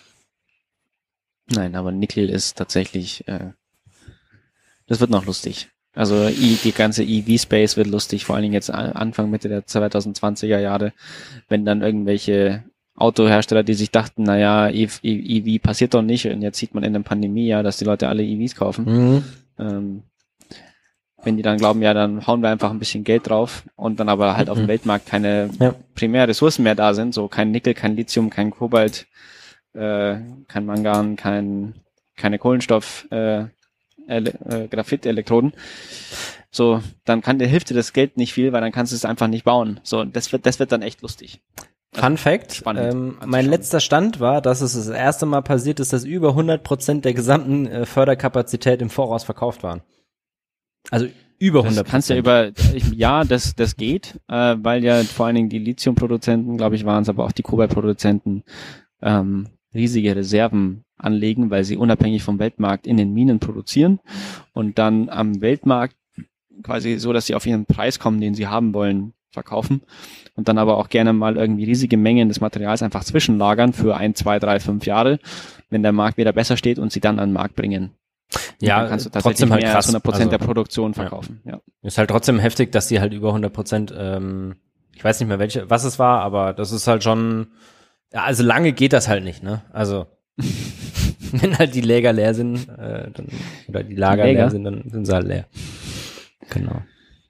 Nein, aber Nickel ist tatsächlich, das wird noch lustig. Also die ganze EV-Space wird lustig, vor allen Dingen jetzt Anfang, Mitte der 2020er Jahre, wenn dann irgendwelche Autohersteller, die sich dachten, naja, EV passiert doch nicht, und jetzt sieht man in der Pandemie ja, dass die Leute alle EVs kaufen. Wenn die dann glauben, ja, dann hauen wir einfach ein bisschen Geld drauf und dann aber halt auf dem Weltmarkt keine Primärressourcen mehr da sind, so kein Nickel, kein Lithium, kein Kobalt, kein Mangan, keine Kohlenstoff, Graphit-Elektroden. So, dann hilft dir das Geld nicht viel, weil dann kannst du es einfach nicht bauen. So, das wird dann echt lustig. Fun Fact, mein letzter Stand war, dass es das erste Mal passiert ist, dass über 100% der gesamten Förderkapazität im Voraus verkauft waren. Also über 100%. Das kannst ja das geht, weil ja vor allen Dingen die Lithiumproduzenten, glaube ich, waren es, aber auch die Kobaltproduzenten riesige Reserven anlegen, weil sie unabhängig vom Weltmarkt in den Minen produzieren und dann am Weltmarkt quasi so, dass sie auf ihren Preis kommen, den sie haben wollen, verkaufen und dann aber auch gerne mal irgendwie riesige Mengen des Materials einfach zwischenlagern für 1, 2, 3, 5 Jahre, wenn der Markt wieder besser steht, und sie dann an den Markt bringen. Ja, dann kannst du tatsächlich trotzdem halt mehr krass, als 100% also, der Produktion verkaufen. Ja. Ist halt trotzdem heftig, dass die halt über 100%, ich weiß nicht mehr was es war, aber das ist halt schon, ja, also lange geht das halt nicht, ne? Also wenn halt die Lager leer sind, oder die Lager leer sind, dann sind sie halt leer. Genau.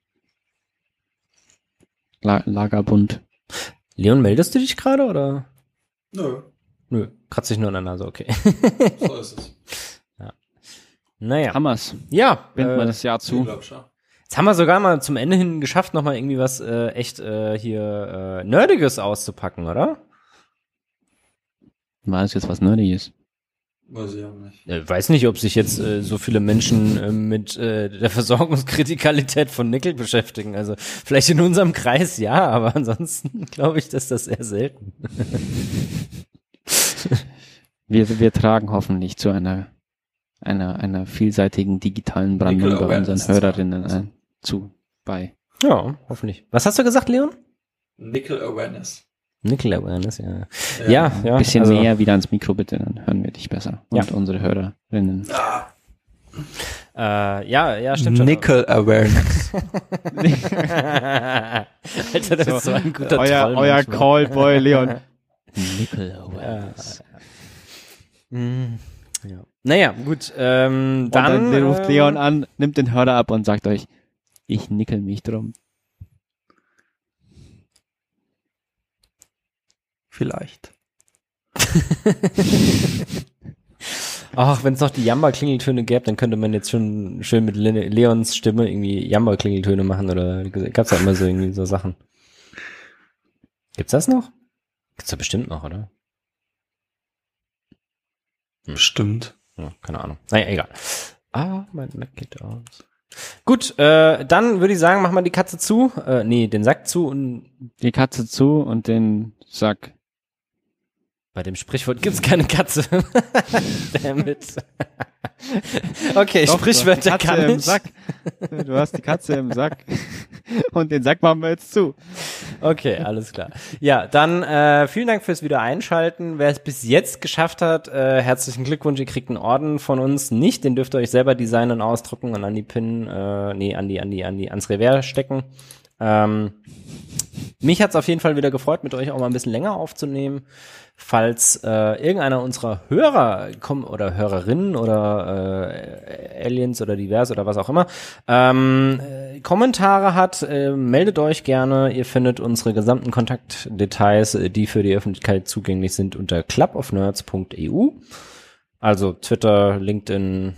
Lagerbund. Leon, meldest du dich gerade, oder? Nö. Kratzt dich nur an der Nase, okay. So ist es. Ja. Naja. Hammers. Ja. Binden wir das Jahr zu. Jetzt haben wir sogar mal zum Ende hin geschafft, nochmal irgendwie was echt hier Nerdiges auszupacken, oder? War das jetzt was Nerdiges? Weiß ich auch nicht. Weiß nicht, ob sich jetzt so viele Menschen mit der Versorgungskritikalität von Nickel beschäftigen. Also vielleicht in unserem Kreis ja, aber ansonsten glaube ich, dass das eher selten. Wir tragen hoffentlich zu einer vielseitigen digitalen Brandung bei unseren Hörerinnen bei. Ja, hoffentlich. Was hast du gesagt, Leon? Nickel Awareness. Nickel Awareness, ja. Ja. Ein bisschen näher wieder ans Mikro bitte, dann hören wir dich besser. Und unsere Hörerinnen. Ja, stimmt schon. Nickel Awareness. Alter, das ist so ein guter Troll. Euer Callboy, Leon. Nickel Wells. Ja. Naja, gut. Dann ruft Leon an, nimmt den Hörer ab und sagt euch, ich nickel mich drum. Vielleicht. Ach, wenn es noch die Jamba-Klingeltöne gäbe, dann könnte man jetzt schon schön mit Leons Stimme irgendwie Jamba-Klingeltöne machen oder gab's ja immer so irgendwie so Sachen. Gibt's das noch? Gibt's ja bestimmt noch, oder? Bestimmt. Ja, keine Ahnung. Naja, egal. Mein Mac geht aus. Gut, dann würde ich sagen, machen wir die Katze zu. Den Sack zu und die Katze zu und den Sack. Bei dem Sprichwort gibt's keine Katze. Damit. Okay, Doch, Sprichwörter kann ich. Sack. Du hast die Katze im Sack. Und den Sack machen wir jetzt zu. Okay, alles klar. Ja, dann vielen Dank fürs Wieder-Einschalten. Wer es bis jetzt geschafft hat, herzlichen Glückwunsch. Ihr kriegt einen Orden von uns nicht. Den dürft ihr euch selber designen und ausdrucken und an die Pin, ans Revers stecken. Mich hat's auf jeden Fall wieder gefreut, mit euch auch mal ein bisschen länger aufzunehmen. Falls irgendeiner unserer Hörer oder Hörerinnen oder Aliens oder divers oder was auch immer Kommentare hat, meldet euch gerne. Ihr findet unsere gesamten Kontaktdetails, die für die Öffentlichkeit zugänglich sind, unter clubofnerds.eu. Also Twitter, LinkedIn,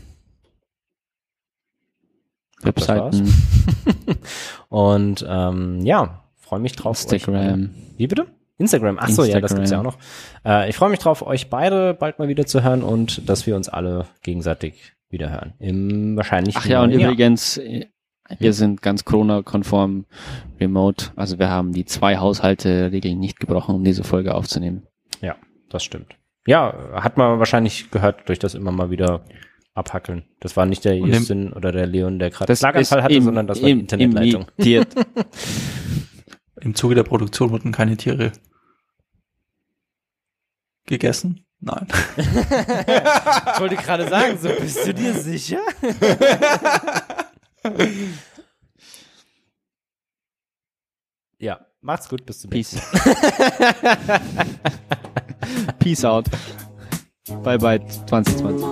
Webseiten. Und freue mich drauf. Instagram. Wie bitte? Instagram. Ach so, ja, das gibt's ja auch noch. Ich freue mich drauf, euch beide bald mal wieder zu hören und dass wir uns alle gegenseitig wieder hören. Im wahrscheinlich. Ach ja, und übrigens, wir sind ganz Corona-konform remote. Also wir haben die 2 Haushalte-Regeln nicht gebrochen, um diese Folge aufzunehmen. Ja, das stimmt. Ja, hat man wahrscheinlich gehört durch das immer mal wieder abhackeln. Das war nicht der Justin oder der Leon, der gerade Schlaganfall hatte, sondern das war die Internetleitung. Im Zuge der Produktion wurden keine Tiere gegessen? Nein. Ich wollte gerade sagen, so bist du dir sicher? Ja, macht's gut, bis zum nächsten Mal. Peace out. Bye bye 2020.